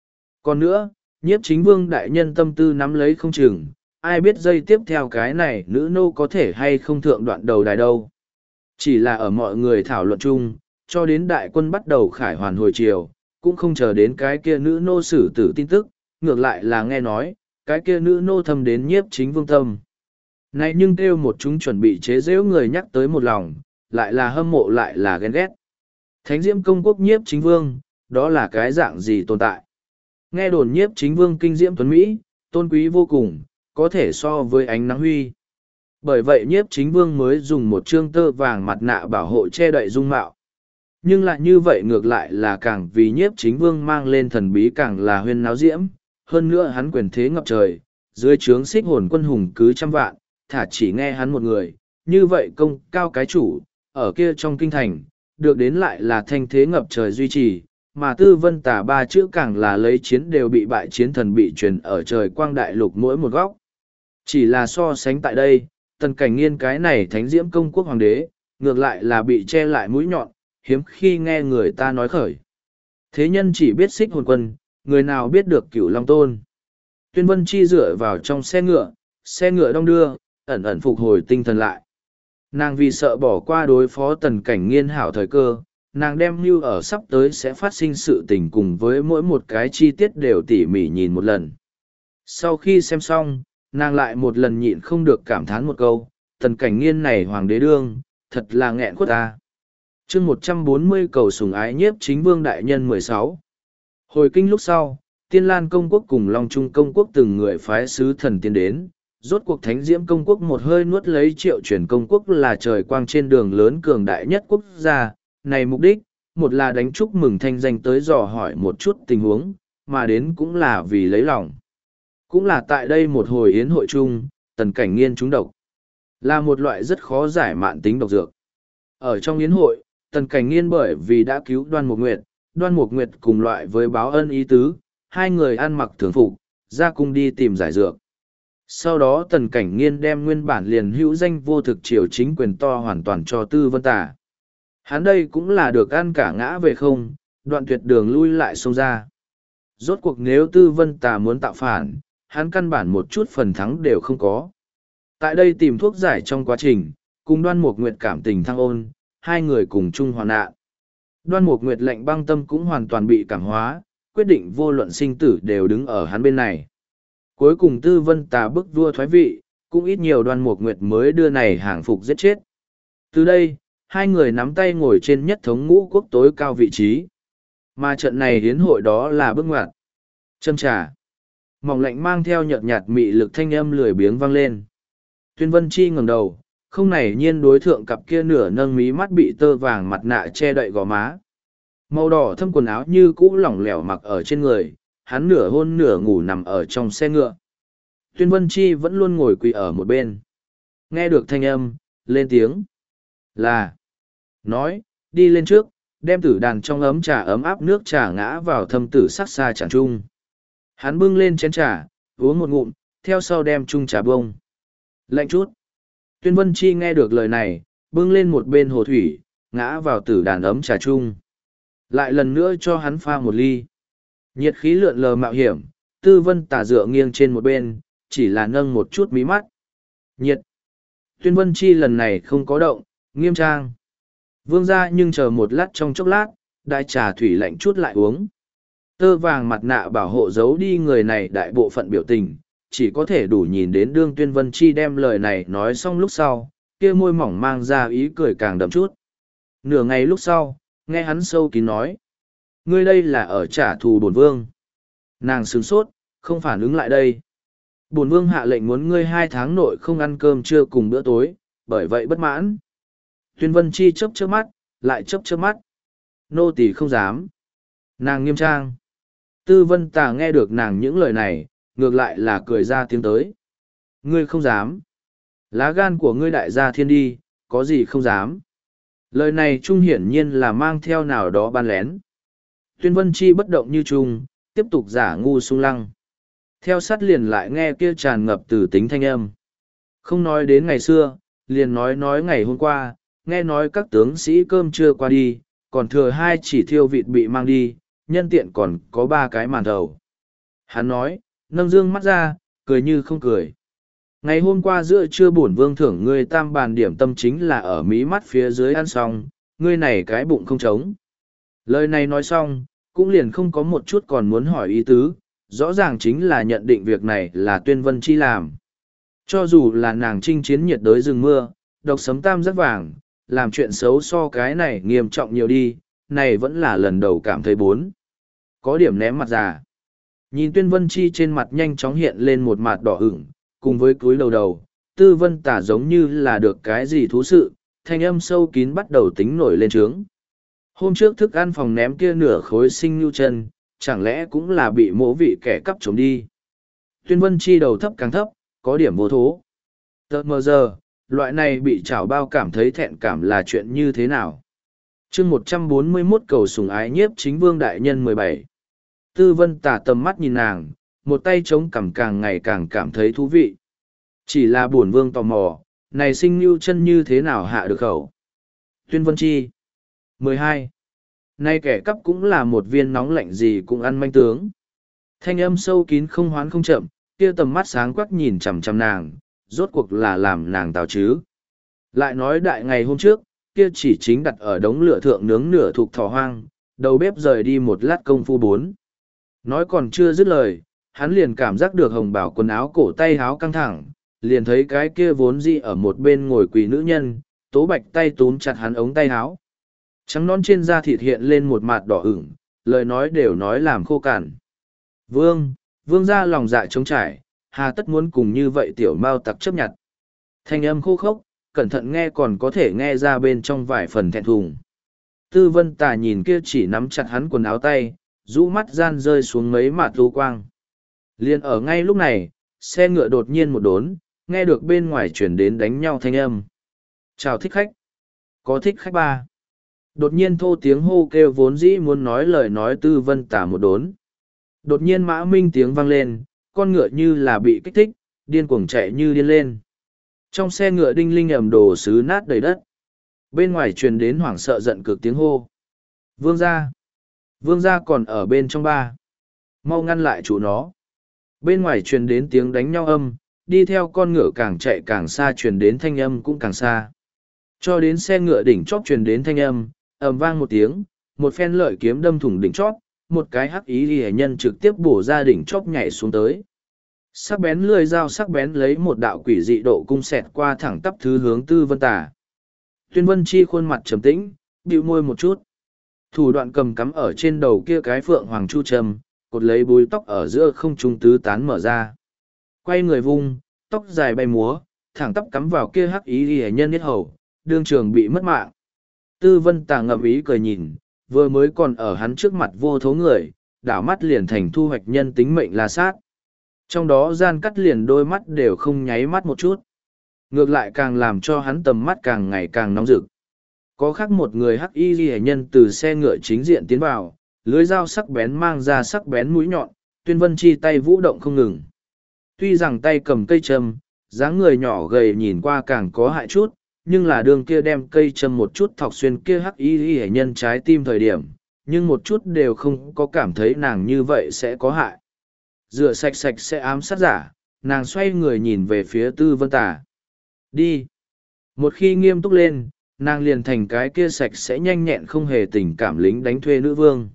Còn nữa, nhiếp chính vương đại nhân tâm tư nắm lấy không chừng, ai biết dây tiếp theo cái này nữ nô có thể hay không thượng đoạn đầu đài đâu. Chỉ là ở mọi người thảo luận chung, cho đến đại quân bắt đầu khải hoàn hồi chiều, cũng không chờ đến cái kia nữ nô xử tử tin tức, ngược lại là nghe nói, cái kia nữ nô thâm đến nhiếp chính vương tâm. Này nhưng kêu một chúng chuẩn bị chế giễu người nhắc tới một lòng, lại là hâm mộ lại là ghen ghét. Thánh diễm công quốc nhiếp chính vương, đó là cái dạng gì tồn tại? Nghe đồn nhiếp chính vương kinh diễm tuấn Mỹ, tôn quý vô cùng, có thể so với ánh nắng huy. Bởi vậy nhiếp chính vương mới dùng một trương tơ vàng mặt nạ bảo hộ che đậy dung mạo. Nhưng lại như vậy ngược lại là càng vì nhiếp chính vương mang lên thần bí càng là huyên náo diễm, hơn nữa hắn quyền thế ngập trời, dưới trướng xích hồn quân hùng cứ trăm vạn, thả chỉ nghe hắn một người, như vậy công cao cái chủ, ở kia trong kinh thành, được đến lại là thanh thế ngập trời duy trì, mà tư vân tả ba chữ càng là lấy chiến đều bị bại chiến thần bị truyền ở trời quang đại lục mỗi một góc. Chỉ là so sánh tại đây, tần cảnh nghiên cái này thánh diễm công quốc hoàng đế, ngược lại là bị che lại mũi nhọn, hiếm khi nghe người ta nói khởi. Thế nhân chỉ biết xích hồn quân, người nào biết được cửu long tôn. Tuyên Vân Chi dựa vào trong xe ngựa đong đưa, ẩn ẩn phục hồi tinh thần lại. Nàng vì sợ bỏ qua đối phó tần cảnh nghiên hảo thời cơ, nàng đem mưu ở sắp tới sẽ phát sinh sự tình cùng với mỗi một cái chi tiết đều tỉ mỉ nhìn một lần. Sau khi xem xong, nàng lại một lần nhịn không được cảm thán một câu, tần cảnh nghiên này hoàng đế đương, thật là nghẹn khuất ta. Chương 140 cầu sủng ái nhiếp chính vương đại nhân 16. Hồi kinh lúc sau, Tiên Lan công quốc cùng Long Trung công quốc từng người phái sứ thần tiến đến, rốt cuộc thánh diễm công quốc một hơi nuốt lấy triệu truyền công quốc là trời quang trên đường lớn cường đại nhất quốc gia, này mục đích, một là đánh chúc mừng thanh danh tới dò hỏi một chút tình huống, mà đến cũng là vì lấy lòng. Cũng là tại đây một hồi yến hội chung, tần cảnh nghiên trúng độc, là một loại rất khó giải mạn tính độc dược. Ở trong yến hội, tần cảnh nghiên bởi vì đã cứu Đoan Mục Nguyệt cùng loại với báo ân ý tứ, hai người ăn mặc thường phục, ra cung đi tìm giải dược. Sau đó tần cảnh nghiên đem nguyên bản liền hữu danh vô thực triều chính quyền to hoàn toàn cho Tư Vân Tả. Hắn đây cũng là được ăn cả ngã về không, đoạn tuyệt đường lui lại xông ra. Rốt cuộc nếu Tư Vân Tả muốn tạo phản, hắn căn bản một chút phần thắng đều không có. Tại đây tìm thuốc giải trong quá trình, cùng Đoan Mục Nguyệt cảm tình thăng ôn, hai người cùng chung hoạn nạn. Đoan Mục Nguyệt lạnh băng tâm cũng hoàn toàn bị cảm hóa, quyết định vô luận sinh tử đều đứng ở hắn bên này. Cuối cùng Tư Vân Tà bức vua thoái vị, cũng ít nhiều Đoan Mục Nguyệt mới đưa này hàng phục giết chết. Từ đây, hai người nắm tay ngồi trên nhất thống ngũ quốc tối cao vị trí. Mà trận này hiến hội đó là bước ngoặt. Châm trà. Mỏng lạnh mang theo nhợt nhạt mị lực thanh âm lười biếng vang lên. Tuyên Vân Chi ngẩng đầu, không nảy nhiên đối thượng cặp kia nửa nâng mí mắt bị tơ vàng mặt nạ che đậy gò má. Màu đỏ thâm quần áo như cũ lỏng lẻo mặc ở trên người, hắn nửa hôn nửa ngủ nằm ở trong xe ngựa. Tuyên Vân Chi vẫn luôn ngồi quỳ ở một bên. Nghe được thanh âm, lên tiếng. Là. Nói, đi lên trước, đem tử đàn trong ấm trà ấm áp nước trà ngã vào thâm tử sắc xa tràn trung. Hắn bưng lên chén trà, uống một ngụm, theo sau đem chung trà bông. Lạnh chút. Tuyên Vân Chi nghe được lời này, bưng lên một bên hồ thủy, ngã vào tử đàn ấm trà chung. Lại lần nữa cho hắn pha một ly. Nhiệt khí lượn lờ mạo hiểm, Tư Vân Tả dựa nghiêng trên một bên, chỉ là nâng một chút mí mắt. Nhiệt. Tuyên Vân Chi lần này không có động, nghiêm trang. Vương ra nhưng chờ một lát trong chốc lát, đại trà thủy lạnh chút lại uống. Tơ vàng mặt nạ bảo hộ giấu đi người này đại bộ phận biểu tình, chỉ có thể đủ nhìn đến đương Tuyên Vân Chi đem lời này nói xong lúc sau, kia môi mỏng mang ra ý cười càng đậm chút. Nửa ngày lúc sau, nghe hắn sâu kín nói. Ngươi đây là ở trả thù bổn vương. Nàng sửng sốt, không phản ứng lại đây. Bổn vương hạ lệnh muốn ngươi 2 tháng nội không ăn cơm trưa cùng bữa tối, bởi vậy bất mãn. Tuyên Vân Chi chớp chớp mắt, lại chớp chớp mắt. Nô tỳ không dám. Nàng nghiêm trang. Tư Vân Tà nghe được nàng những lời này, ngược lại là cười ra tiếng tới. Ngươi không dám. Lá gan của ngươi đại gia thiên đi, có gì không dám. Lời này trung hiển nhiên là mang theo nào đó ban lén. Tuyên Vân Chi bất động như trung, tiếp tục giả ngu sung lăng. Theo sát liền lại nghe kia tràn ngập từ tính thanh âm. Không nói đến ngày xưa, liền nói ngày hôm qua, nghe nói các tướng sĩ cơm chưa qua đi, còn thừa 2 chỉ thiêu vịt bị mang đi, nhân tiện còn có 3 cái màn thầu. Hắn nói, nâng dương mắt ra, cười như không cười. Ngày hôm qua giữa trưa bổn vương thưởng ngươi tam bàn điểm tâm chính là ở mí mắt phía dưới ăn xong, ngươi này cái bụng không trống. Lời này nói xong, cũng liền không có một chút còn muốn hỏi ý tứ, rõ ràng chính là nhận định việc này là Tuyên Vân Chi làm. Cho dù là nàng chinh chiến nhiệt đới rừng mưa, độc sấm tam giác vàng, làm chuyện xấu so cái này nghiêm trọng nhiều đi, này vẫn là lần đầu cảm thấy bốn. Có điểm ném mặt già. Nhìn Tuyên Vân Chi trên mặt nhanh chóng hiện lên một mặt đỏ ửng, cùng với cúi đầu, Tư Vân Tả giống như là được cái gì thú sự, thanh âm sâu kín bắt đầu tính nổi lên trướng. Hôm trước thức ăn phòng ném kia nửa khối sinh nhu chân, chẳng lẽ cũng là bị mỗ vị kẻ cắp trộm đi. Tuyên Vân Chi đầu thấp càng thấp, có điểm vô thố. Tợt mờ giờ, loại này bị chảo bao cảm thấy thẹn cảm là chuyện như thế nào? chương 141 cầu sủng ái nhiếp chính vương đại nhân 17. Tư Vân Tả tầm mắt nhìn nàng, một tay chống cằm càng ngày càng cảm thấy thú vị. Chỉ là bổn vương tò mò, này sinh nhu chân như thế nào hạ được khẩu? Tuyên Vân Chi 12. Nay kẻ cắp cũng là một viên nóng lạnh gì cũng ăn manh tướng. Thanh âm sâu kín không hoán không chậm, kia tầm mắt sáng quắc nhìn chằm chằm nàng, rốt cuộc là làm nàng tào chứ. Lại nói đại ngày hôm trước, kia chỉ chính đặt ở đống lửa thượng nướng nửa thục thỏ hoang, đầu bếp rời đi một lát công phu bốn. Nói còn chưa dứt lời, hắn liền cảm giác được hồng bảo quần áo cổ tay háo căng thẳng, liền thấy cái kia vốn dị ở một bên ngồi quỳ nữ nhân, tố bạch tay túm chặt hắn ống tay háo. Trắng non trên da thịt hiện lên một mặt đỏ ửng, lời nói đều nói làm khô cằn. Vương ra lòng dạ trống trải, hà tất muốn cùng như vậy tiểu mao tặc chấp nhận. Thanh âm khô khốc, cẩn thận nghe còn có thể nghe ra bên trong vài phần thẹn thùng. Tư Vân Tà nhìn kia chỉ nắm chặt hắn quần áo tay, rũ mắt gian rơi xuống mấy mạt lưu quang. Liên ở ngay lúc này, xe ngựa đột nhiên một đốn, nghe được bên ngoài chuyển đến đánh nhau thanh âm. Chào thích khách. Có thích khách ba. Đột nhiên thô tiếng hô kêu vốn dĩ muốn nói lời nói Tư Vân Tả một đốn. Đột nhiên mã minh tiếng vang lên, con ngựa như là bị kích thích, điên cuồng chạy như điên lên. Trong xe ngựa đinh linh ầm đồ sứ nát đầy đất. Bên ngoài truyền đến hoảng sợ giận cực tiếng hô. Vương gia! Vương gia còn ở bên trong ba. Mau ngăn lại chủ nó. Bên ngoài truyền đến tiếng đánh nhau âm, đi theo con ngựa càng chạy càng xa truyền đến thanh âm cũng càng xa. Cho đến xe ngựa đỉnh chóp truyền đến thanh âm, ầm vang một tiếng, một phen lợi kiếm đâm thủng đỉnh chóp, một cái hắc ý ghi nhân trực tiếp bổ ra đỉnh chóp nhảy xuống tới. Sắc bén lưỡi dao sắc bén lấy một đạo quỷ dị độ cung xẹt qua thẳng tắp thứ hướng Tư Vân Tả. Tuyên Vân Chi khuôn mặt trầm tĩnh, bĩu môi một chút. Thủ đoạn cầm cắm ở trên đầu kia cái phượng hoàng chu trầm, cột lấy búi tóc ở giữa không trung tứ tán mở ra. Quay người vung, tóc dài bay múa, thẳng tắp cắm vào kia hắc ý ghi nhân yết hầu, đương trường bị mất mạng. Tư Vân Tả ngậm ý cười nhìn, vừa mới còn ở hắn trước mặt vô thố người, đảo mắt liền thành thu hoạch nhân tính mệnh là sát. Trong đó gian cắt liền đôi mắt đều không nháy mắt một chút. Ngược lại càng làm cho hắn tầm mắt càng ngày càng nóng rực. Có khác một người hắc y ghi nhân từ xe ngựa chính diện tiến vào, lưới dao sắc bén mang ra sắc bén mũi nhọn, Tuyên Vân Chi tay vũ động không ngừng. Tuy rằng tay cầm cây châm, dáng người nhỏ gầy nhìn qua càng có hại chút, nhưng là đường kia đem cây châm một chút thọc xuyên kia hắc y ghi nhân trái tim thời điểm, nhưng một chút đều không có cảm thấy nàng như vậy sẽ có hại. Rửa sạch sạch sẽ ám sát giả, nàng xoay người nhìn về phía Tư Vân Tả. Đi. Một khi nghiêm túc lên, nàng liền thành cái kia sạch sẽ nhanh nhẹn không hề tình cảm lính đánh thuê nữ vương.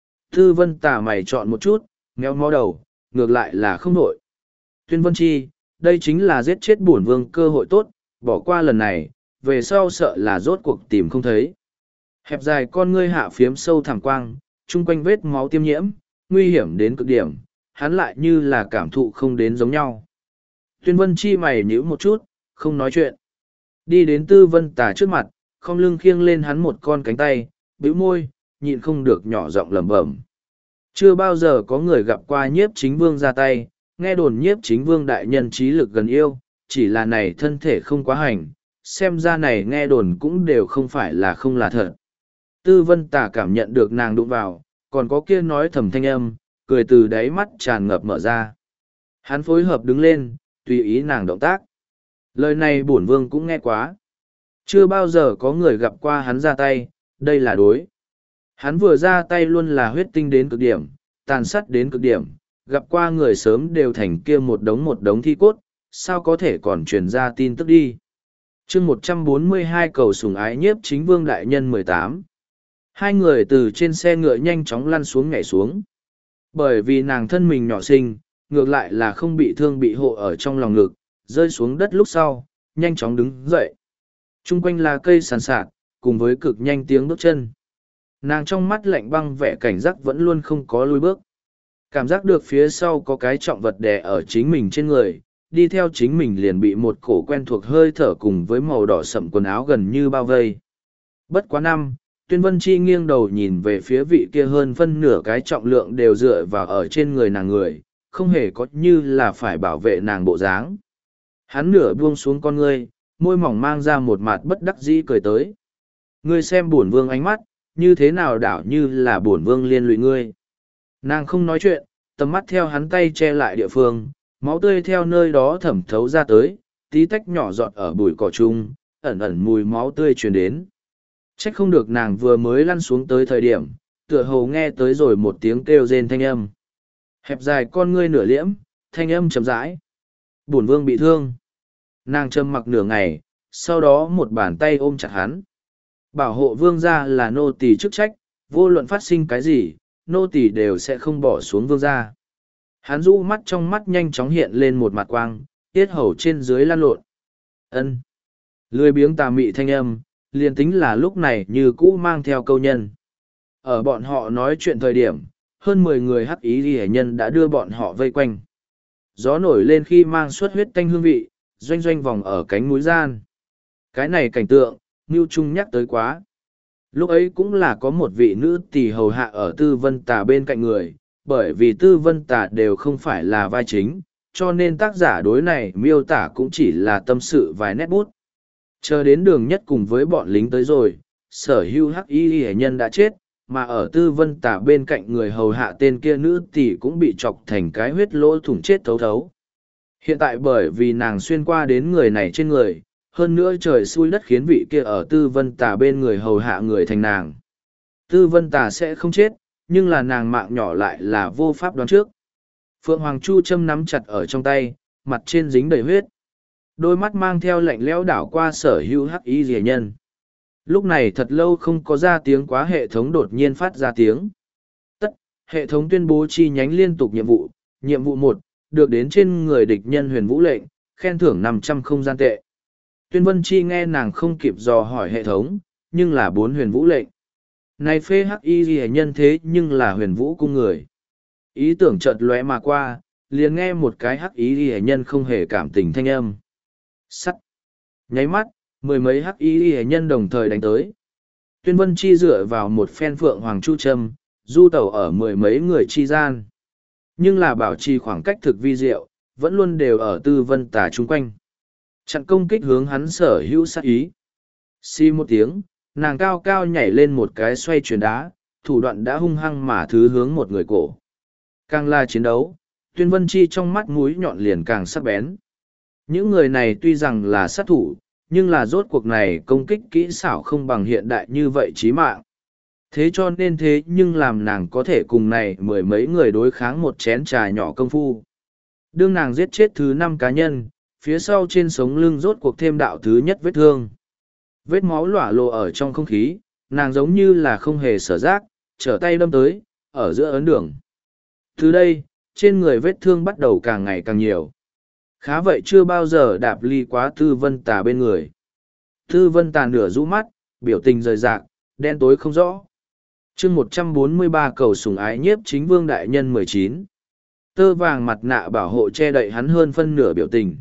Tư Vân Tả mày chọn một chút, méo mó đầu, ngược lại là không nổi. Tuyên Vân Chi, đây chính là giết chết bổn vương cơ hội tốt, bỏ qua lần này, về sau sợ là rốt cuộc tìm không thấy. Hẹp dài con ngươi hạ phiếm sâu thẳng quang, chung quanh vết máu tiêm nhiễm, nguy hiểm đến cực điểm, hắn lại như là cảm thụ không đến giống nhau. Tuyên Vân Chi mày nhíu một chút, không nói chuyện. Đi đến Tư Vân Tả trước mặt, không lưng khiêng lên hắn một con cánh tay, bĩu môi, nhịn không được nhỏ giọng lẩm bẩm. Chưa bao giờ có người gặp qua nhiếp chính vương ra tay, nghe đồn nhiếp chính vương đại nhân trí lực gần yêu, chỉ là này thân thể không quá hành, xem ra này nghe đồn cũng đều không phải là không là thật. Tư Vân Tả cảm nhận được nàng đụng vào, còn có kia nói thầm thanh âm, cười từ đáy mắt tràn ngập mở ra. Hắn phối hợp đứng lên, tùy ý nàng động tác. Lời này bổn vương cũng nghe quá. Chưa bao giờ có người gặp qua hắn ra tay, đây là đối. Hắn vừa ra tay luôn là huyết tinh đến cực điểm, tàn sát đến cực điểm, gặp qua người sớm đều thành kia một đống thi cốt, sao có thể còn truyền ra tin tức đi. chương 142 cầu sủng ái nhiếp chính vương đại nhân 18. Hai người từ trên xe ngựa nhanh chóng lăn xuống nhảy xuống. Bởi vì nàng thân mình nhỏ xinh, ngược lại là không bị thương bị hộ ở trong lòng ngực, rơi xuống đất lúc sau, nhanh chóng đứng dậy. Trung quanh là cây sàn sạt, cùng với cực nhanh tiếng bước chân. Nàng trong mắt lạnh băng vẻ cảnh giác vẫn luôn không có lùi bước. Cảm giác được phía sau có cái trọng vật đè ở chính mình trên người, đi theo chính mình liền bị một cổ quen thuộc hơi thở cùng với màu đỏ sậm quần áo gần như bao vây. Bất quá năm, Tuyên Vân Chi nghiêng đầu nhìn về phía vị kia hơn phân nửa cái trọng lượng đều dựa vào ở trên người nàng người, không hề có như là phải bảo vệ nàng bộ dáng. Hắn nửa buông xuống con ngươi, môi mỏng mang ra một mặt bất đắc dĩ cười tới. Ngươi xem bổn vương ánh mắt, như thế nào đảo như là bổn vương liên lụy ngươi. Nàng không nói chuyện, tầm mắt theo hắn tay che lại địa phương, máu tươi theo nơi đó thẩm thấu ra tới, tí tách nhỏ giọt ở bụi cỏ chung, ẩn ẩn mùi máu tươi truyền đến. Trách không được nàng vừa mới lăn xuống tới thời điểm, tựa hồ nghe tới rồi một tiếng kêu rên thanh âm. Hẹp dài con ngươi nửa liễm, thanh âm chậm rãi. Bổn vương bị thương. Nàng trầm mặc nửa ngày, sau đó một bàn tay ôm chặt hắn. Bảo hộ vương gia là nô tỳ chức trách, vô luận phát sinh cái gì, nô tỳ đều sẽ không bỏ xuống vương gia. Hắn rũ mắt trong mắt nhanh chóng hiện lên một mặt quang, tiết hầu trên dưới lan lộn. Ân. Lười biếng tà mị thanh âm, liền tính là lúc này như cũ mang theo câu nhân. Ở bọn họ nói chuyện thời điểm, hơn 10 người hắc ý ghi nhân đã đưa bọn họ vây quanh. Gió nổi lên khi mang suốt huyết tanh hương vị, doanh doanh vòng ở cánh mũi gian. Cái này cảnh tượng, Ngưu Trung nhắc tới quá. Lúc ấy cũng là có một vị nữ tỳ hầu hạ ở Tư Vân Tà bên cạnh người, bởi vì Tư Vân Tà đều không phải là vai chính, cho nên tác giả đối này miêu tả cũng chỉ là tâm sự vài nét bút. Chờ đến đường nhất cùng với bọn lính tới rồi, sở hưu hắc y hệ nhân đã chết, mà ở Tư Vân Tà bên cạnh người hầu hạ tên kia nữ tỳ cũng bị chọc thành cái huyết lỗ thủng chết thấu thấu. Hiện tại bởi vì nàng xuyên qua đến người này trên người, hơn nữa trời xui đất khiến vị kia ở Tư Vân Tà bên người hầu hạ người thành nàng. Tư Vân Tà sẽ không chết, nhưng là nàng mạng nhỏ lại là vô pháp đoán trước. Phượng Hoàng Chu châm nắm chặt ở trong tay, mặt trên dính đầy huyết. Đôi mắt mang theo lạnh lẽo đảo qua sở hữu hắc y rìa nhân. Lúc này thật lâu không có ra tiếng quá hệ thống đột nhiên phát ra tiếng. Tất, hệ thống tuyên bố chi nhánh liên tục nhiệm vụ. Nhiệm vụ 1, được đến trên người địch nhân huyền vũ lệnh, khen thưởng 500 không gian tệ. Tuyên Vân Chi nghe nàng không kịp dò hỏi hệ thống, nhưng là 4 huyền vũ lệnh. Này phê hắc y ghi nhân thế nhưng là huyền vũ cung người. Ý tưởng chợt lóe mà qua, liền nghe một cái hắc y ghi nhân không hề cảm tình thanh âm. Sắt. Nháy mắt, 10 mấy hắc y ghi nhân đồng thời đánh tới. Tuyên Vân Chi dựa vào một phen phượng hoàng chu châm, du tẩu ở 10 mấy người chi gian. Nhưng là bảo trì khoảng cách thực vi diệu, vẫn luôn đều ở Tư Vân Tà chung quanh. Chặn công kích hướng hắn sở hữu sát ý. Xi một tiếng, nàng cao cao nhảy lên một cái xoay chuyển đá, thủ đoạn đã hung hăng mà thứ hướng một người cổ. Càng là chiến đấu, Tuyên Vân Chi trong mắt mũi nhọn liền càng sắc bén. Những người này tuy rằng là sát thủ, nhưng là rốt cuộc này công kích kỹ xảo không bằng hiện đại như vậy chí mạng. Thế cho nên thế nhưng làm nàng có thể cùng này 10 mấy người đối kháng một chén trà nhỏ công phu. Đương nàng giết chết thứ 5 cá nhân, phía sau trên sống lưng rốt cuộc thêm đạo thứ nhất vết thương. Vết máu lỏa lộ ở trong không khí, nàng giống như là không hề sở giác, trở tay đâm tới, ở giữa ấn đường. Từ đây, trên người vết thương bắt đầu càng ngày càng nhiều. Khá vậy chưa bao giờ đạp ly quá Tư Vân Tà bên người. Tư Vân Tà nửa rũ mắt, biểu tình rời rạc, đen tối không rõ. chương 143 cầu sủng ái nhiếp chính vương đại nhân 19. Tơ vàng mặt nạ bảo hộ che đậy hắn hơn phân nửa biểu tình.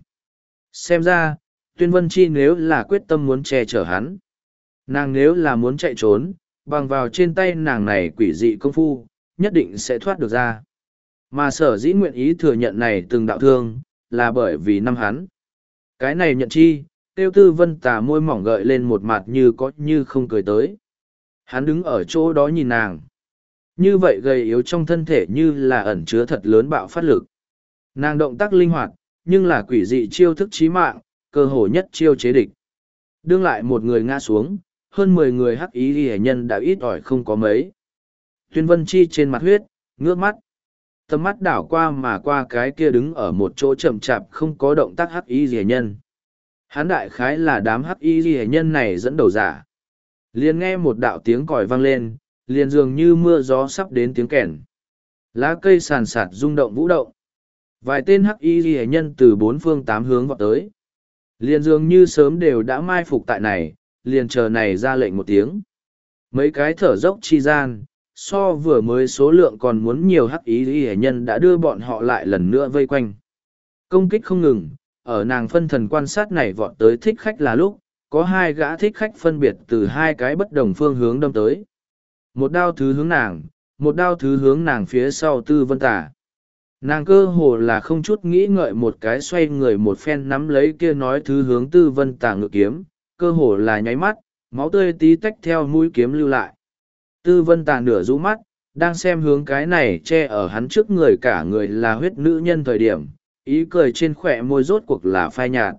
Xem ra, Tuyên Vân Chi nếu là quyết tâm muốn che chở hắn. Nàng nếu là muốn chạy trốn, bằng vào trên tay nàng này quỷ dị công phu, nhất định sẽ thoát được ra. Mà sở dĩ nguyện ý thừa nhận này từng đạo thương, là bởi vì năm hắn. Cái này nhận chi, Tiêu Tư Vân Tà môi mỏng gợi lên một mặt như có như không cười tới. Hắn đứng ở chỗ đó nhìn nàng. Như vậy gầy yếu trong thân thể như là ẩn chứa thật lớn bạo phát lực. Nàng động tác linh hoạt, nhưng là quỷ dị chiêu thức chí mạng, cơ hồ nhất chiêu chế địch. Đương lại một người ngã xuống, hơn 10 người hắc ý ghi nhân đã ít ỏi không có mấy. Tuyên Vân Chi trên mặt huyết, ngước mắt. Tầm mắt đảo qua mà qua cái kia đứng ở một chỗ chậm chạp không có động tác hắc y rìa nhân. Hắn đại khái là đám hắc y rìa nhân này dẫn đầu giả. Liền nghe một đạo tiếng còi vang lên, liền dường như mưa gió sắp đến tiếng kèn. Lá cây sàn sạt rung động vũ động. Vài tên hắc y rìa nhân từ bốn phương tám hướng vọt tới. Liền dường như sớm đều đã mai phục tại này, liền chờ này ra lệnh một tiếng. Mấy cái thở dốc chi gian, so vừa mới số lượng còn muốn nhiều hắc y rìa nhân đã đưa bọn họ lại lần nữa vây quanh. Công kích không ngừng, ở nàng phân thần quan sát này vọt tới thích khách là lúc, có hai gã thích khách phân biệt từ hai cái bất đồng phương hướng đâm tới. Một đao thứ hướng nàng, một đao thứ hướng nàng phía sau Tư Vân Tả. Nàng cơ hồ là không chút nghĩ ngợi một cái xoay người một phen nắm lấy kia nói thứ hướng Tư Vân Tả ngự kiếm, cơ hồ là nháy mắt, máu tươi tí tách theo mũi kiếm lưu lại. Tư Vân Tả nửa rũ mắt, đang xem hướng cái này che ở hắn trước người cả người là huyết nữ nhân thời điểm, ý cười trên khỏe môi rốt cuộc là phai nhạt.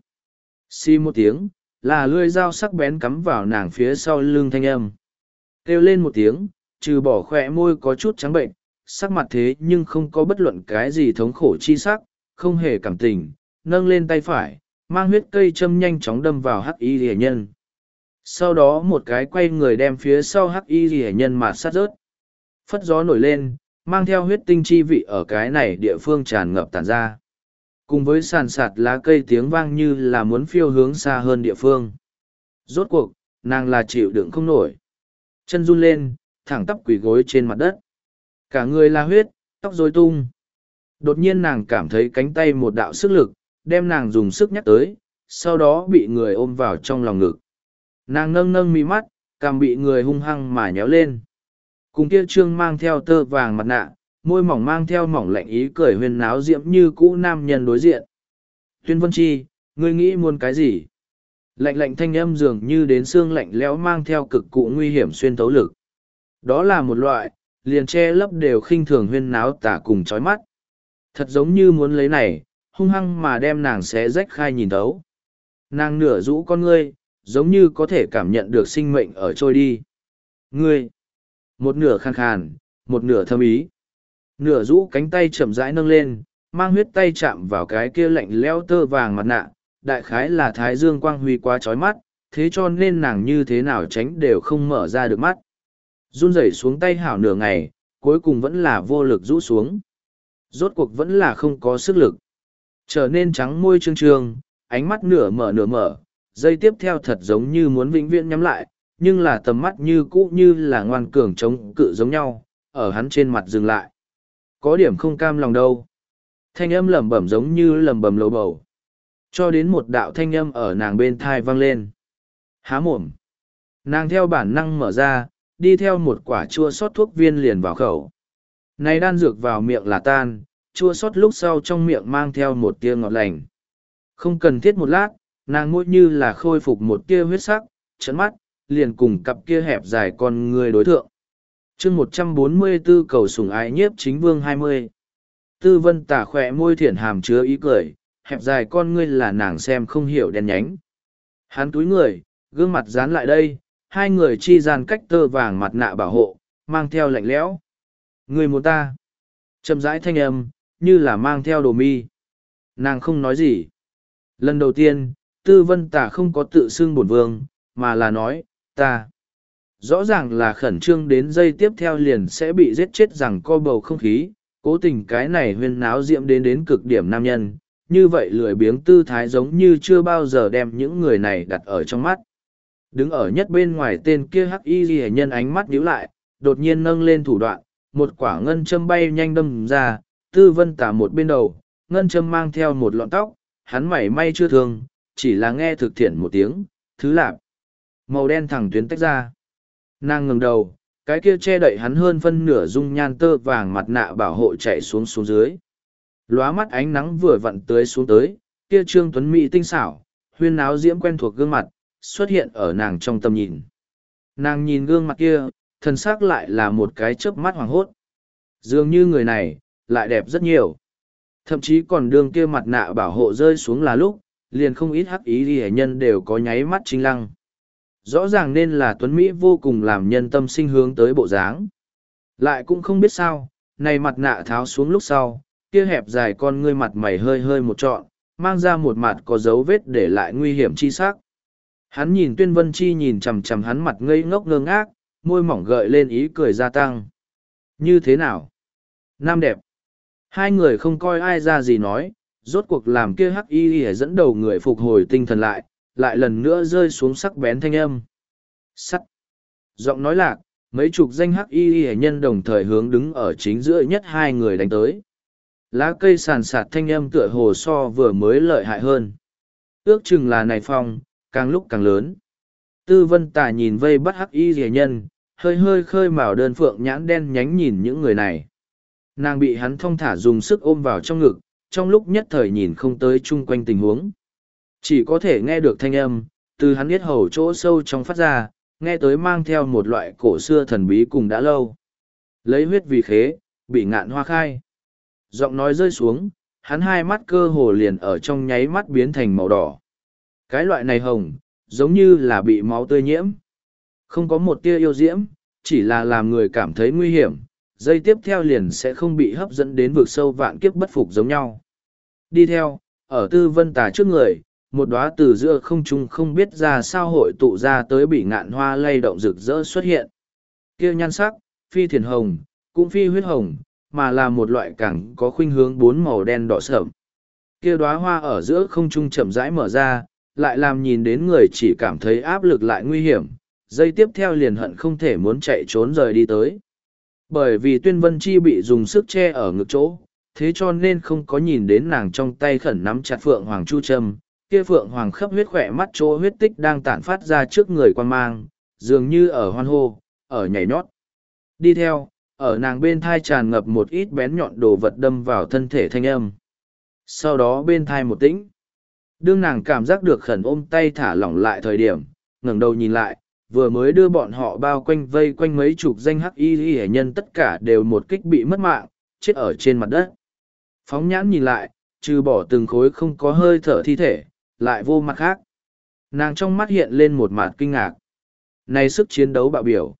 Xi một tiếng, là lưỡi dao sắc bén cắm vào nàng phía sau lưng thanh âm. Kêu lên một tiếng, trừ bỏ khỏe môi có chút trắng bệnh, sắc mặt thế nhưng không có bất luận cái gì thống khổ chi sắc, không hề cảm tình, nâng lên tay phải, mang huyết cây châm nhanh chóng đâm vào hắc y rìa nhân. Sau đó một cái quay người đem phía sau hắc y rìa nhân mà sát rớt. Phất gió nổi lên, mang theo huyết tinh chi vị ở cái này địa phương tràn ngập tản ra. Cùng với sàn sạt lá cây tiếng vang như là muốn phiêu hướng xa hơn địa phương. Rốt cuộc, nàng là chịu đựng không nổi. Chân run lên, thẳng tắp quỳ gối trên mặt đất. Cả người là huyết, tóc rối tung. Đột nhiên nàng cảm thấy cánh tay một đạo sức lực, đem nàng dùng sức nhắc tới, sau đó bị người ôm vào trong lòng ngực. Nàng nâng nâng mi mắt, cằm bị người hung hăng mà nhéo lên. Cùng kia trương mang theo tơ vàng mặt nạ, môi mỏng mang theo mỏng lạnh ý cười huyên náo diễm như cũ nam nhân đối diện. Tuyên Vân Chi, ngươi nghĩ muốn cái gì? Lạnh lạnh thanh âm dường như đến xương lạnh lẽo mang theo cực cụ nguy hiểm xuyên tấu lực. Đó là một loại, liền che lấp đều khinh thường huyên náo tả cùng chói mắt. Thật giống như muốn lấy này, hung hăng mà đem nàng xé rách khai nhìn thấu. Nàng nửa rũ con ngươi, giống như có thể cảm nhận được sinh mệnh ở trôi đi. Ngươi, một nửa khàn khàn, một nửa thâm ý. Nửa rũ cánh tay chậm rãi nâng lên, mang huyết tay chạm vào cái kia lạnh lẽo tơ vàng mặt nạ, đại khái là thái dương quang huy quá chói mắt, thế cho nên nàng như thế nào tránh đều không mở ra được mắt. Run rẩy xuống tay hảo nửa ngày, cuối cùng vẫn là vô lực rũ xuống. Rốt cuộc vẫn là không có sức lực. Trở nên trắng môi trương trương, ánh mắt nửa mở, dây tiếp theo thật giống như muốn vĩnh viễn nhắm lại, nhưng là tầm mắt như cũ như là ngoan cường chống cự giống nhau, ở hắn trên mặt dừng lại. Có điểm không cam lòng đâu. Thanh âm lẩm bẩm giống như lẩm bẩm lầu bầu. Cho đến một đạo thanh âm ở nàng bên thai vang lên. Há mồm. Nàng theo bản năng mở ra, đi theo một quả chua sót thuốc viên liền vào khẩu. Này đan dược vào miệng là tan, chua sót lúc sau trong miệng mang theo một tia ngọt lành. Không cần thiết một lát, nàng môi như là khôi phục một tia huyết sắc, trấn mắt, liền cùng cặp kia hẹp dài con người đối thượng. chương 144 cầu sủng ái nhiếp chính vương 20. Tư Vân Tả khỏe môi thiển hàm chứa ý cười, hẹp dài con ngươi là nàng xem không hiểu đen nhánh. Hắn túi người, gương mặt dán lại đây, hai người chi gian cách tơ vàng mặt nạ bảo hộ, mang theo lạnh lẽo. Người muốn ta. Chậm rãi thanh âm, như là mang theo đồ mi. Nàng không nói gì. Lần đầu tiên, Tư Vân Tả không có tự xưng bổn vương, mà là nói, ta. Rõ ràng là khẩn trương đến giây tiếp theo liền sẽ bị giết chết rằng co bầu không khí, cố tình cái này huyên náo diễm đến cực điểm nam nhân, như vậy lười biếng tư thái giống như chưa bao giờ đem những người này đặt ở trong mắt. Đứng ở nhất bên ngoài tên kia hắc y ghi nhân ánh mắt nhíu lại, đột nhiên nâng lên thủ đoạn, một quả ngân châm bay nhanh đâm ra, Tư Vân Tả một bên đầu, ngân châm mang theo một lọn tóc, hắn mảy may chưa thương, chỉ là nghe thực thiện một tiếng, thứ lạp. Màu đen thẳng tuyến tách ra. Nàng ngừng đầu, cái kia che đậy hắn hơn phân nửa dung nhan tơ vàng mặt nạ bảo hộ chạy xuống dưới. Lóa mắt ánh nắng vừa vặn tưới xuống tới, kia trương tuấn mỹ tinh xảo, huyên náo diễm quen thuộc gương mặt, xuất hiện ở nàng trong tầm nhìn. Nàng nhìn gương mặt kia, thân xác lại là một cái chớp mắt hoàng hốt. Dường như người này, lại đẹp rất nhiều. Thậm chí còn đường kia mặt nạ bảo hộ rơi xuống là lúc, liền không ít hắc ý ghi nhân đều có nháy mắt chính lăng. Rõ ràng nên là tuấn Mỹ vô cùng làm nhân tâm sinh hướng tới bộ dáng. Lại cũng không biết sao, Này mặt nạ tháo xuống lúc sau, kia hẹp dài con ngươi mặt mày hơi hơi một trọn, mang ra một mặt có dấu vết để lại nguy hiểm chi sắc. Hắn nhìn Tuyên Vân Chi nhìn chằm chằm hắn mặt ngây ngốc ngơ ngác, môi mỏng gợi lên ý cười gia tăng. Như thế nào? Nam đẹp. Hai người không coi ai ra gì nói, rốt cuộc làm kia hắc y dẫn đầu người phục hồi tinh thần lại lần nữa rơi xuống sắc bén thanh âm. Sắt. Giọng nói lạc, mấy chục danh hắc y nhân đồng thời hướng đứng ở chính giữa nhất hai người đánh tới. Lá cây sàn sạt thanh âm tựa hồ so vừa mới lợi hại hơn. Ước chừng là này phong, càng lúc càng lớn. Tư Vân Tà nhìn vây bắt hắc y nhân, hơi hơi khơi mào đơn phượng nhãn đen nhánh nhìn những người này. Nàng bị hắn thong thả dùng sức ôm vào trong ngực, trong lúc nhất thời nhìn không tới chung quanh tình huống. Chỉ có thể nghe được thanh âm, từ hắn yết hầu chỗ sâu trong phát ra, nghe tới mang theo một loại cổ xưa thần bí cùng đã lâu. Lấy huyết vì khế, bị ngạn hoa khai. Giọng nói rơi xuống, hắn hai mắt cơ hồ liền ở trong nháy mắt biến thành màu đỏ. Cái loại này hồng, giống như là bị máu tươi nhiễm. Không có một tia yêu diễm, chỉ là làm người cảm thấy nguy hiểm, dây tiếp theo liền sẽ không bị hấp dẫn đến vực sâu vạn kiếp bất phục giống nhau. Đi theo, ở Tư Vân Tà trước người, một đóa từ giữa không trung không biết ra sao hội tụ ra tới bị ngạn hoa lay động rực rỡ xuất hiện. Kia nhan sắc, phi thiền hồng, cũng phi huyết hồng, mà là một loại càng có khuynh hướng bốn màu đen đỏ sẫm. Kia đóa hoa ở giữa không trung chậm rãi mở ra, lại làm nhìn đến người chỉ cảm thấy áp lực lại nguy hiểm, dây tiếp theo liền hận không thể muốn chạy trốn rời đi tới. Bởi vì Tuyên Vân Chi bị dùng sức che ở ngực chỗ, thế cho nên không có nhìn đến nàng trong tay khẩn nắm chặt Phượng Hoàng Chu Trâm, kia Phượng Hoàng khắp huyết khỏe mắt chỗ huyết tích đang tản phát ra trước người quan mang, dường như ở hoan hô, ở nhảy nhót. Đi theo, ở nàng bên thai tràn ngập một ít bén nhọn đồ vật đâm vào thân thể thanh âm. Sau đó bên thai một tĩnh. Đương nàng cảm giác được khẩn ôm tay thả lỏng lại thời điểm, ngẩng đầu nhìn lại, vừa mới đưa bọn họ bao quanh vây quanh mấy chục danh hắc y hệ nhân tất cả đều một kích bị mất mạng, chết ở trên mặt đất. Phóng nhãn nhìn lại, trừ bỏ từng khối không có hơi thở thi thể, lại vô mặt khác. Nàng trong mắt hiện lên một mặt kinh ngạc. Này sức chiến đấu bạo biểu.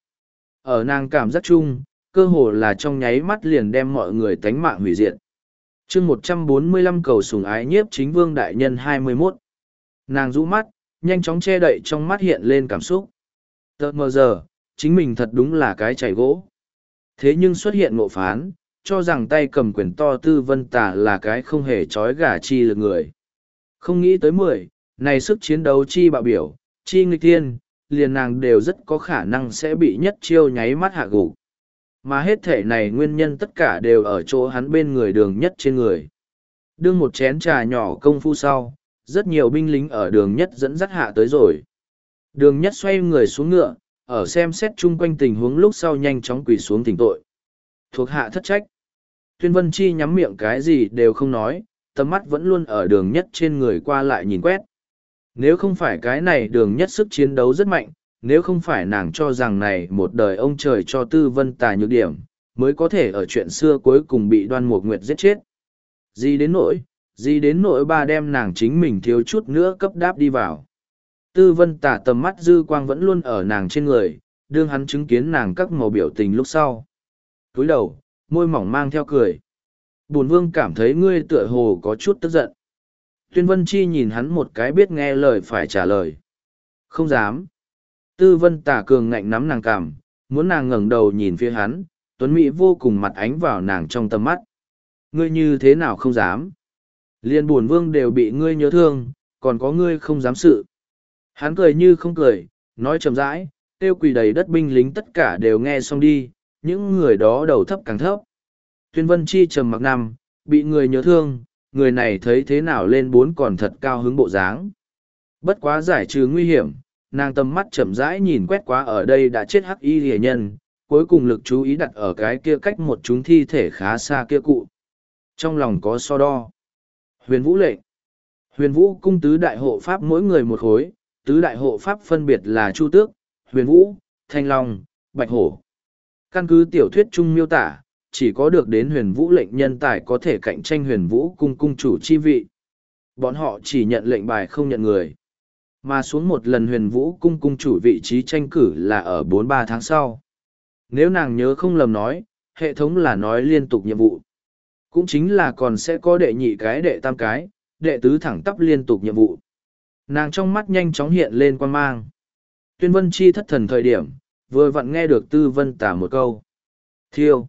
Ở nàng cảm giác chung, cơ hồ là trong nháy mắt liền đem mọi người tánh mạng hủy diệt. Chương 145 cầu sủng ái nhiếp chính vương đại nhân 21. Nàng rũ mắt, nhanh chóng che đậy trong mắt hiện lên cảm xúc. Tờ mờ giờ, chính mình thật đúng là cái chảy gỗ. Thế nhưng xuất hiện ngộ phán, cho rằng tay cầm quyền to Tư Vân Tà là cái không hề trói gà chi lực người. Không nghĩ tới 10, này sức chiến đấu chi bạo biểu, chi nghịch thiên, liền nàng đều rất có khả năng sẽ bị nhất chiêu nháy mắt hạ gục. Mà hết thể này nguyên nhân tất cả đều ở chỗ hắn bên người Đường Nhất trên người. Đương một chén trà nhỏ công phu sau, rất nhiều binh lính ở Đường Nhất dẫn dắt hạ tới rồi. Đường Nhất xoay người xuống ngựa, ở xem xét chung quanh tình huống lúc sau nhanh chóng quỳ xuống thỉnh tội. Thuộc hạ thất trách. Tuyên Vân Chi nhắm miệng cái gì đều không nói, tầm mắt vẫn luôn ở Đường Nhất trên người qua lại nhìn quét. Nếu không phải cái này Đường Nhất sức chiến đấu rất mạnh, nếu không phải nàng cho rằng này một đời ông trời cho Tư Vân Tà nhược điểm, mới có thể ở chuyện xưa cuối cùng bị Đoan Mục Nguyệt giết chết. Gì đến nỗi ba đem nàng chính mình thiếu chút nữa cấp đáp đi vào. Tư Vân Tà tầm mắt dư quang vẫn luôn ở nàng trên người, đương hắn chứng kiến nàng các màu biểu tình lúc sau. Cúi đầu, môi mỏng mang theo cười. Bổn vương cảm thấy ngươi tựa hồ có chút tức giận. Tuyên Vân Chi nhìn hắn một cái biết nghe lời phải trả lời. Không dám. Tư Vân Tà cường ngạnh nắm nàng cằm, muốn nàng ngẩng đầu nhìn phía hắn, Tuấn Mỹ vô cùng mặt ánh vào nàng trong tầm mắt. Ngươi như thế nào không dám? Liên bổn vương đều bị ngươi nhớ thương, còn có ngươi không dám sự. Hắn cười như không cười, nói chậm rãi, tiêu quỳ đầy đất binh lính tất cả đều nghe xong đi, những người đó đầu thấp càng thấp. Tuyên Vân Chi trầm mặc nằm, bị người nhớ thương, người này thấy thế nào lên bốn còn thật cao hứng bộ dáng. Bất quá giải trừ nguy hiểm, nàng tầm mắt chậm rãi nhìn quét qua ở đây đã chết hắc y rìa nhân, cuối cùng lực chú ý đặt ở cái kia cách một chúng thi thể khá xa kia cụ. Trong lòng có so đo. Huyền Vũ lệnh. Huyền Vũ cung tứ đại hộ pháp mỗi người một khối, tứ đại hộ pháp phân biệt là Chu Tước, Huyền Vũ, Thanh Long, Bạch Hổ. Căn cứ tiểu thuyết chung miêu tả, chỉ có được đến Huyền Vũ lệnh nhân tài có thể cạnh tranh Huyền Vũ cung cung chủ chi vị. Bọn họ chỉ nhận lệnh bài không nhận người. Mà xuống một lần Huyền Vũ cung cung chủ vị trí tranh cử là ở 4-3 tháng sau. Nếu nàng nhớ không lầm nói, Hệ thống là nói liên tục nhiệm vụ. Cũng chính là còn sẽ có đệ nhị cái đệ tam cái, đệ tứ thẳng tắp liên tục nhiệm vụ. Nàng trong mắt nhanh chóng hiện lên quan mang. Tuyên Vân Chi thất thần thời điểm, vừa vặn nghe được Tư Vân Tả một câu. Thiêu.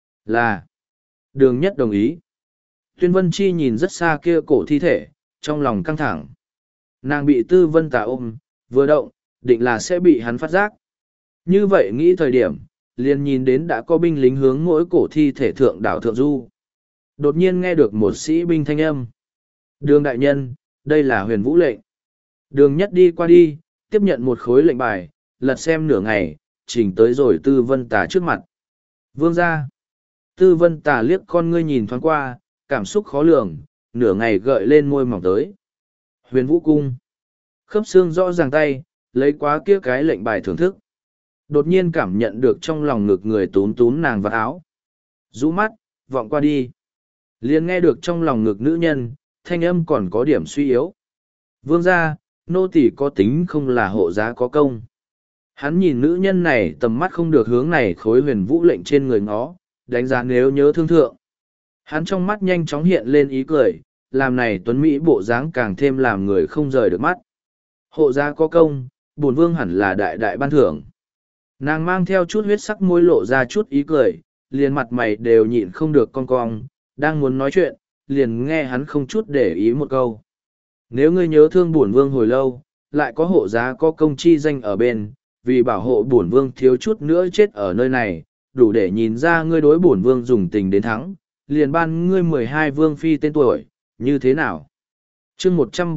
Là. Đường Nhất đồng ý. Tuyên Vân Chi nhìn rất xa kia cổ thi thể, trong lòng căng thẳng. Nàng bị Tư Vân Tả ôm, vừa động, định là sẽ bị hắn phát giác. Như vậy nghĩ thời điểm, liền nhìn đến đã có binh lính hướng mỗi cổ thi thể thượng đảo Thượng Du. Đột nhiên nghe được một sĩ binh thanh âm. Đường đại nhân, đây là huyền vũ lệnh. Đường Nhất đi qua đi, tiếp nhận một khối lệnh bài, lật xem nửa ngày, chỉnh tới rồi Tư Vân Tả trước mặt. Vương ra. Tư Vân Tả liếc con ngươi nhìn thoáng qua, cảm xúc khó lường, nửa ngày gợi lên môi mỏng tới. Huyền vũ cung. Khớp xương rõ ràng tay, lấy quá kia cái lệnh bài thưởng thức. Đột nhiên cảm nhận được trong lòng ngực người túm túm nàng vào áo. Rũ mắt, vọng qua đi. Liền nghe được trong lòng ngực nữ nhân, thanh âm còn có điểm suy yếu. Vương gia, nô tỳ có tính không là hộ giá có công. Hắn nhìn nữ nhân này tầm mắt không được hướng này khối huyền vũ lệnh trên người ngó, đánh giá nếu nhớ thương thượng. Hắn trong mắt nhanh chóng hiện lên ý cười, làm này tuấn Mỹ bộ dáng càng thêm làm người không rời được mắt. Hộ giá có công, bổn vương hẳn là đại đại ban thưởng. Nàng mang theo chút huyết sắc môi lộ ra chút ý cười, liền mặt mày đều nhịn không được cong cong, đang muốn nói chuyện, liền nghe hắn không chút để ý một câu. Nếu ngươi nhớ thương bổn vương hồi lâu, lại có hộ giá có công chi danh ở bên, vì bảo hộ bổn vương thiếu chút nữa chết ở nơi này, đủ để nhìn ra ngươi đối bổn vương dùng tình đến thắng, liền ban ngươi 12 vương phi tên tuổi, như thế nào? Chương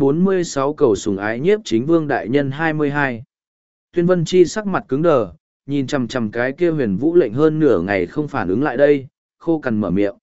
146 cầu sủng ái nhiếp chính vương đại nhân 22. Tuyên Vân Chi sắc mặt cứng đờ, nhìn chằm chằm cái kia huyền vũ lệnh hơn nửa ngày không phản ứng lại đây, khô cằn mở miệng.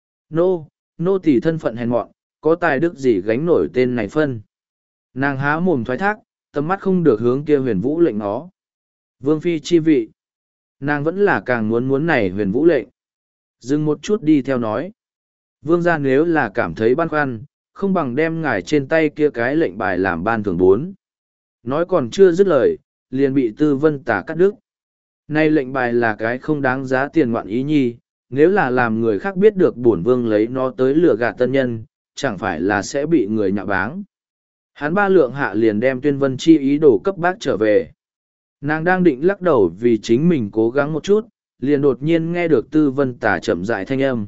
Nô tỳ thân phận hèn mọn, có tài đức gì gánh nổi tên này phân. Nàng há mồm thoái thác, tầm mắt không được hướng kia huyền vũ lệnh nó. Vương phi chi vị. Nàng vẫn là càng muốn này huyền vũ lệnh. Dừng một chút đi theo nói. Vương gia nếu là cảm thấy băn khoăn, không bằng đem ngài trên tay kia cái lệnh bài làm ban thưởng 4. Nói còn chưa dứt lời, liền bị Tư Vân Tả cắt đứt. Nay lệnh bài là cái không đáng giá tiền ngoạn ý nhi, nếu là làm người khác biết được bổn vương lấy nó tới lừa gạt tân nhân, chẳng phải là sẽ bị người nhạ báng. Hắn ba lượng hạ liền đem Tuyên Vân Chi ý đồ cấp bác trở về. Nàng đang định lắc đầu vì chính mình cố gắng một chút, liền đột nhiên nghe được Tư Vân Tả chậm rãi thanh âm.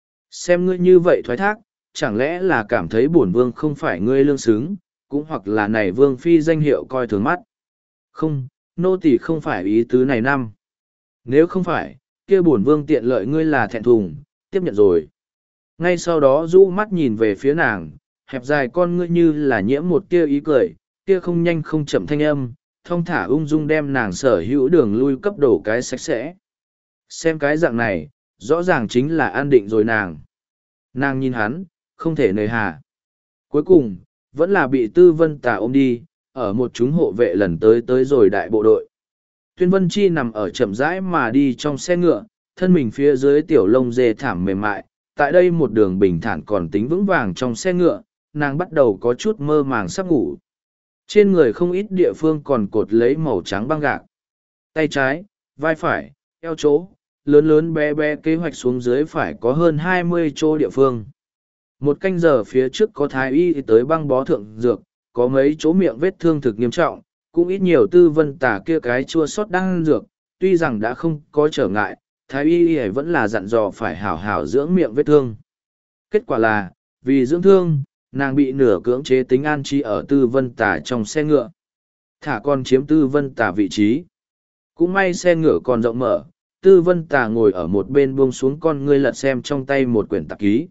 Xem ngươi như vậy thoái thác, chẳng lẽ là cảm thấy bổn vương không phải ngươi lương xứng, cũng hoặc là này vương phi danh hiệu coi thường mắt. Không, nô tỳ không phải ý tứ này năm. Nếu không phải, kia bổn vương tiện lợi ngươi là thẹn thùng, tiếp nhận rồi. Ngay sau đó rũ mắt nhìn về phía nàng, hẹp dài con ngươi như là nhiễm một tia ý cười, kia không nhanh không chậm thanh âm, thong thả ung dung đem nàng sở hữu đường lui cấp đổ cái sạch sẽ. Xem cái dạng này, rõ ràng chính là an định rồi nàng. Nàng nhìn hắn, không thể nề hà. Cuối cùng, vẫn là bị Tư Vân Tả ôm đi, ở một chúng hộ vệ lần tới rồi đại bộ đội. Tuyên Vân Chi nằm ở chậm rãi mà đi trong xe ngựa, thân mình phía dưới tiểu lông dê thảm mềm mại, tại đây một đường bình thản còn tính vững vàng trong xe ngựa, nàng bắt đầu có chút mơ màng sắp ngủ. Trên người không ít địa phương còn cột lấy màu trắng băng gạc. Tay trái, vai phải, eo chỗ, lớn lớn bé bé kế hoạch xuống dưới phải có hơn 20 chỗ địa phương. Một canh giờ phía trước có thái y tới băng bó thượng dược, có mấy chỗ miệng vết thương thực nghiêm trọng, cũng ít nhiều Tư Vân Tả kia cái chua sót đang dược, tuy rằng đã không có trở ngại, thái y vẫn là dặn dò phải hảo hảo dưỡng miệng vết thương. Kết quả là, vì dưỡng thương, nàng bị nửa cưỡng chế tính an trí ở Tư Vân Tả trong xe ngựa. Thả con chiếm Tư Vân Tả vị trí. Cũng may xe ngựa còn rộng mở, Tư Vân Tả ngồi ở một bên buông xuống con ngươi lật xem trong tay một quyển tạp ký.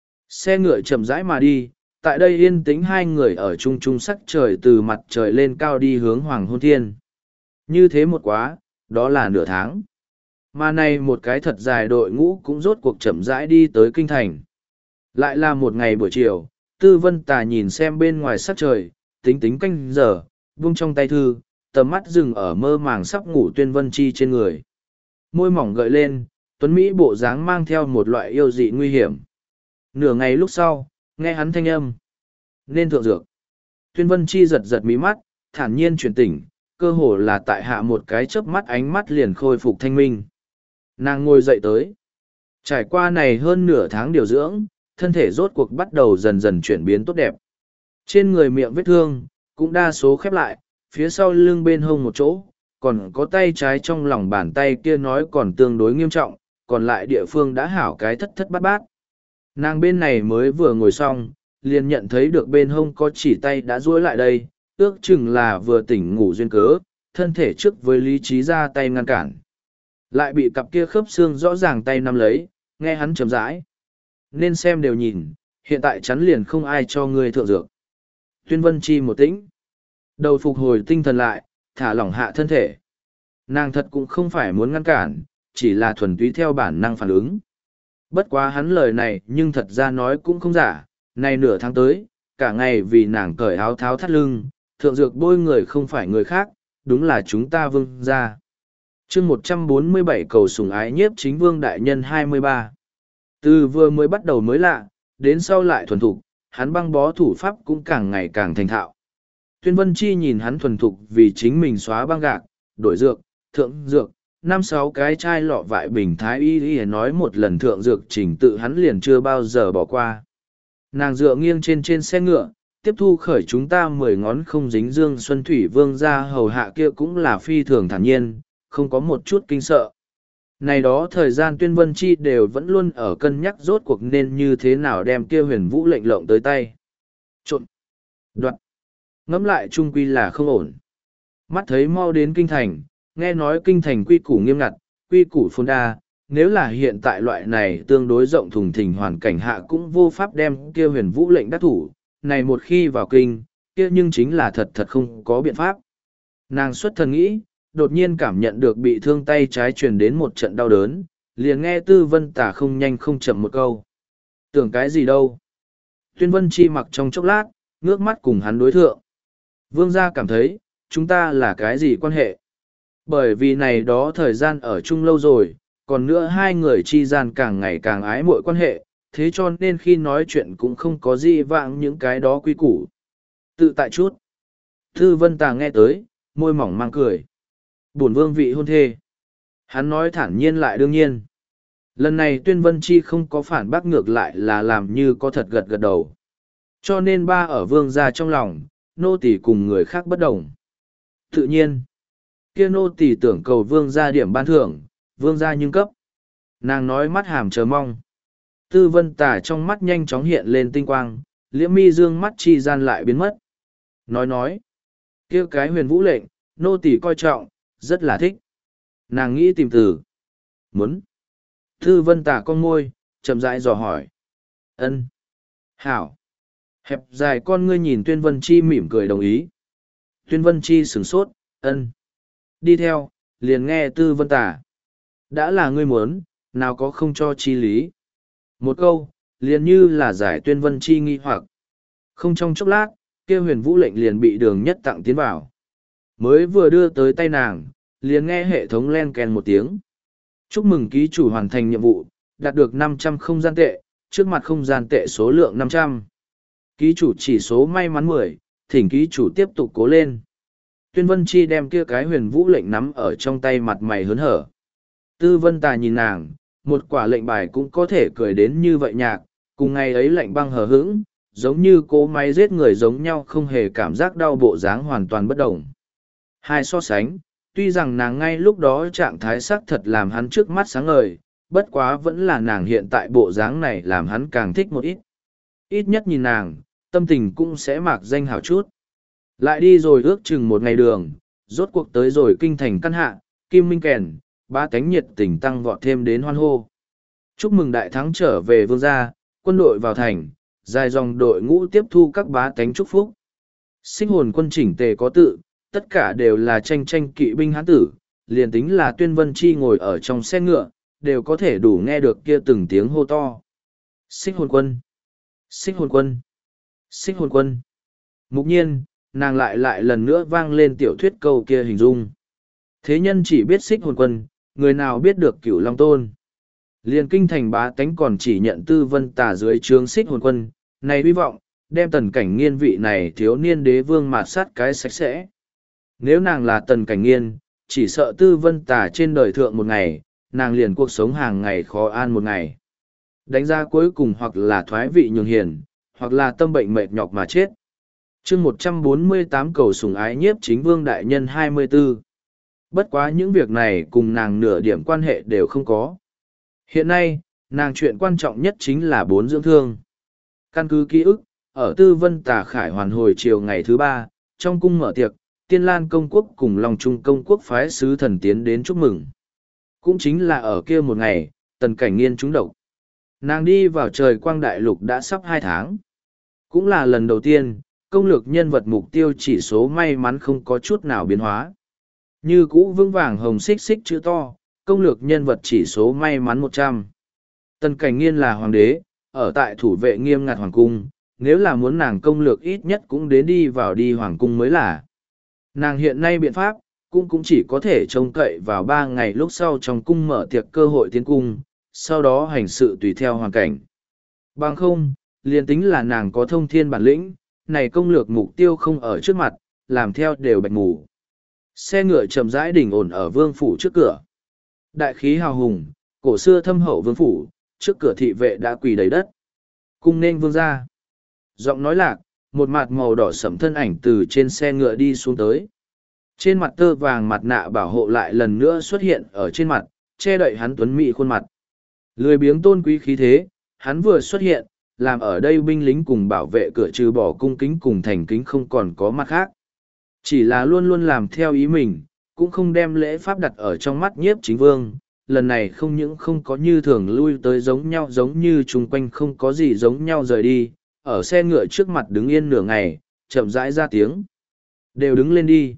Xe ngựa chậm rãi mà đi, tại đây yên tĩnh hai người ở chung chung sắc trời từ mặt trời lên cao đi hướng hoàng hôn thiên. Như thế một quá, đó là nửa tháng. Mà này một cái thật dài đội ngũ cũng rốt cuộc chậm rãi đi tới kinh thành. Lại là một ngày buổi chiều, Tư Vân Tả nhìn xem bên ngoài sắc trời, tính tính canh giờ, buông trong tay thư, tầm mắt dừng ở mơ màng sắp ngủ Tuyên Vân Chi trên người. Môi mỏng gợi lên, tuấn Mỹ bộ dáng mang theo một loại yêu dị nguy hiểm. Nửa ngày lúc sau, nghe hắn thanh âm. Nên thượng dược. Tuyên Vân Chi giật giật mí mắt, thản nhiên chuyển tỉnh, cơ hồ là tại hạ một cái chớp mắt ánh mắt liền khôi phục thanh minh. Nàng ngồi dậy tới. Trải qua này hơn nửa tháng điều dưỡng, thân thể rốt cuộc bắt đầu dần dần chuyển biến tốt đẹp. Trên người miệng vết thương, cũng đa số khép lại, phía sau lưng bên hông một chỗ, còn có tay trái trong lòng bàn tay kia nói còn tương đối nghiêm trọng, còn lại địa phương đã hảo cái thất thất bát bát. Nàng bên này mới vừa ngồi xong, liền nhận thấy được bên hông có chỉ tay đã duỗi lại đây, ước chừng là vừa tỉnh ngủ duyên cớ, thân thể trước với lý trí ra tay ngăn cản. Lại bị cặp kia khớp xương rõ ràng tay nắm lấy, nghe hắn chậm rãi. Nên xem đều nhìn, hiện tại chắn liền không ai cho ngươi thượng dược. Tuyên Vân Chi một tĩnh. Đầu phục hồi tinh thần lại, thả lỏng hạ thân thể. Nàng thật cũng không phải muốn ngăn cản, chỉ là thuần túy theo bản năng phản ứng. Bất quá hắn lời này nhưng thật ra nói cũng không giả, này nửa tháng tới, cả ngày vì nàng cởi áo tháo thắt lưng, thượng dược bôi người không phải người khác, đúng là chúng ta Vương gia. Chương 147 cầu sủng ái nhiếp chính Vương đại nhân 23. Từ vừa mới bắt đầu mới lạ, đến sau lại thuần thục, hắn băng bó thủ pháp cũng càng ngày càng thành thạo. Tuyên Vân Chi nhìn hắn thuần thục vì chính mình xóa băng gạc, đổi dược, thượng dược, 5-6 cái chai lọ vại bình thái y nói một lần thượng dược trình tự hắn liền chưa bao giờ bỏ qua. Nàng dựa nghiêng trên xe ngựa, tiếp thu khởi chúng ta 10 ngón không dính dương Xuân Thủy Vương ra hầu hạ kia cũng là phi thường thản nhiên, không có một chút kinh sợ. Này đó thời gian Tuyên Vân Chi đều vẫn luôn ở cân nhắc rốt cuộc nên như thế nào đem kia huyền vũ lệnh lộng tới tay. Trộn, đoạn, ngẫm lại chung quy là không ổn. Mắt thấy mau đến kinh thành, nghe nói kinh thành quy củ nghiêm ngặt, quy củ phồn đa, nếu là hiện tại loại này tương đối rộng thùng thình hoàn cảnh hạ cũng vô pháp đem kia huyền vũ lệnh đắc thủ, này một khi vào kinh, kia nhưng chính là thật thật không có biện pháp. Nàng xuất thần nghĩ, đột nhiên cảm nhận được bị thương tay trái truyền đến một trận đau đớn, liền nghe Tư Vân Tả không nhanh không chậm một câu. Tưởng cái gì đâu? Tuyên Vân Chi mặc trong chốc lát, ngước mắt cùng hắn đối thượng. Vương gia cảm thấy, chúng ta là cái gì quan hệ? Bởi vì này đó thời gian ở chung lâu rồi, còn nữa hai người chi gian càng ngày càng ái muội quan hệ, thế cho nên khi nói chuyện cũng không có gì vạng những cái đó quy củ. Tự tại chút. Tư Vân Tà nghe tới, môi mỏng mang cười. Bổn vương vị hôn thê. Hắn nói thản nhiên lại đương nhiên. Lần này Tuyên Vân Chi không có phản bác ngược lại là làm như có thật gật gật đầu. Cho nên ba ở vương gia trong lòng, nô tỳ cùng người khác bất đồng. Tự nhiên, kia nô tỳ tưởng cầu vương gia điểm ban thưởng, vương gia nhưng cấp. Nàng nói mắt hàm chờ mong. Tư Vân Tả trong mắt nhanh chóng hiện lên tinh quang, liễm mi dương mắt chi gian lại biến mất. Nói, kia cái huyền vũ lệnh, nô tỳ coi trọng, rất là thích. Nàng nghĩ tìm từ. Muốn. Tư Vân Tả con môi, chậm rãi dò hỏi. Ân. Hảo. Hẹp dài con ngươi nhìn Tuyên Vân Chi mỉm cười đồng ý. Tuyên Vân Chi sửng sốt, ân. Đi theo, liền nghe Tư Vân Tả. Đã là ngươi muốn, nào có không cho chi lý. Một câu, liền như là giải Tuyên Vân Chi nghi hoặc. Không trong chốc lát, kia huyền vũ lệnh liền bị đường nhất tặng tiến vào. Mới vừa đưa tới tay nàng, liền nghe hệ thống len kèn một tiếng. Chúc mừng ký chủ hoàn thành nhiệm vụ, đạt được 500 không gian tệ, trước mặt không gian tệ số lượng 500. Ký chủ chỉ số may mắn 10, thỉnh ký chủ tiếp tục cố lên. Tuyên Vân Chi đem kia cái huyền vũ lệnh nắm ở trong tay mặt mày hớn hở. Tư Vân Tài nhìn nàng, một quả lệnh bài cũng có thể cười đến như vậy nhạc, cùng ngày ấy lạnh băng hờ hững, giống như cố máy giết người giống nhau không hề cảm giác đau bộ dáng hoàn toàn bất đồng. Hai so sánh, tuy rằng nàng ngay lúc đó trạng thái sắc thật làm hắn trước mắt sáng ngời, bất quá vẫn là nàng hiện tại bộ dáng này làm hắn càng thích một ít. Ít nhất nhìn nàng, tâm tình cũng sẽ mạc danh hảo chút. Lại đi rồi ước chừng một ngày đường, rốt cuộc tới rồi kinh thành căn hạ, Kim Minh Kèn, ba cánh nhiệt tình tăng vọt thêm đến hoan hô. Chúc mừng đại thắng trở về vương gia, quân đội vào thành, dài dòng đội ngũ tiếp thu các bá tánh chúc phúc. Sinh hồn quân chỉnh tề có tự, tất cả đều là tranh kỵ binh hán tử, liền tính là Tuyên Vân Chi ngồi ở trong xe ngựa, đều có thể đủ nghe được kia từng tiếng hô to. Sinh hồn quân! Sinh hồn quân! Sinh hồn quân! Mục nhiên, nàng lại lần nữa vang lên tiểu thuyết câu kia hình dung. Thế nhân chỉ biết xích hồn quân, người nào biết được cửu long tôn. Liên kinh thành bá tánh còn chỉ nhận Tư Vân Tà dưới trướng xích hồn quân, này hy vọng, đem Tần Cảnh Nghiên vị này thiếu niên đế vương mạt sát cái sạch sẽ. Nếu nàng là Tần Cảnh Nghiên, chỉ sợ Tư Vân Tà trên đời thượng một ngày, nàng liền cuộc sống hàng ngày khó an một ngày. Đánh giá cuối cùng hoặc là thoái vị nhường hiền, hoặc là tâm bệnh mệt nhọc mà chết. chương 148 cầu sủng ái nhiếp chính vương đại nhân 24. Bất quá những việc này cùng nàng nửa điểm quan hệ đều không có. Hiện nay, nàng chuyện quan trọng nhất chính là 4 dưỡng thương. Căn cứ ký ức, ở Tư Vân Tà Khải hoàn hồi chiều ngày thứ 3, trong cung mở tiệc, Tiên Lan công quốc cùng Long Trung công quốc phái sứ thần tiến đến chúc mừng. Cũng chính là ở kia một ngày, Tần Cảnh Nghiên trúng độc. Nàng đi vào trời quang đại lục đã sắp 2 tháng. Cũng là lần đầu tiên, công lược nhân vật mục tiêu chỉ số may mắn không có chút nào biến hóa. Như cũ vững vàng hồng xích xích chữ to, công lược nhân vật chỉ số may mắn 100. Tần Cảnh Nghiên là hoàng đế, ở tại thủ vệ nghiêm ngặt hoàng cung, nếu là muốn nàng công lược ít nhất cũng đến đi vào đi hoàng cung mới là. Nàng hiện nay biện pháp, cũng chỉ có thể trông cậy vào 3 ngày lúc sau trong cung mở tiệc cơ hội tiến cung, sau đó hành sự tùy theo hoàn cảnh. Bằng không, liền tính là nàng có thông thiên bản lĩnh, này công lược mục tiêu không ở trước mặt, làm theo đều bạch mù. Xe ngựa chậm rãi đỉnh ổn ở vương phủ trước cửa. Đại khí hào hùng, cổ xưa thâm hậu vương phủ, trước cửa thị vệ đã quỳ đầy đất. Cung nên vương ra. Giọng nói lạc, một mặt màu đỏ sẫm thân ảnh từ trên xe ngựa đi xuống tới. Trên mặt tơ vàng mặt nạ bảo hộ lại lần nữa xuất hiện ở trên mặt, che đậy hắn tuấn mỹ khuôn mặt. Lười biếng tôn quý khí thế, hắn vừa xuất hiện, làm ở đây binh lính cùng bảo vệ cửa trừ bỏ cung kính cùng thành kính không còn có mặt khác. Chỉ là luôn luôn làm theo ý mình, cũng không đem lễ pháp đặt ở trong mắt nhiếp chính vương. Lần này không những không có như thường lui tới giống nhau giống như chung quanh không có gì giống nhau rời đi, ở xe ngựa trước mặt đứng yên nửa ngày, chậm rãi ra tiếng. Đều đứng lên đi.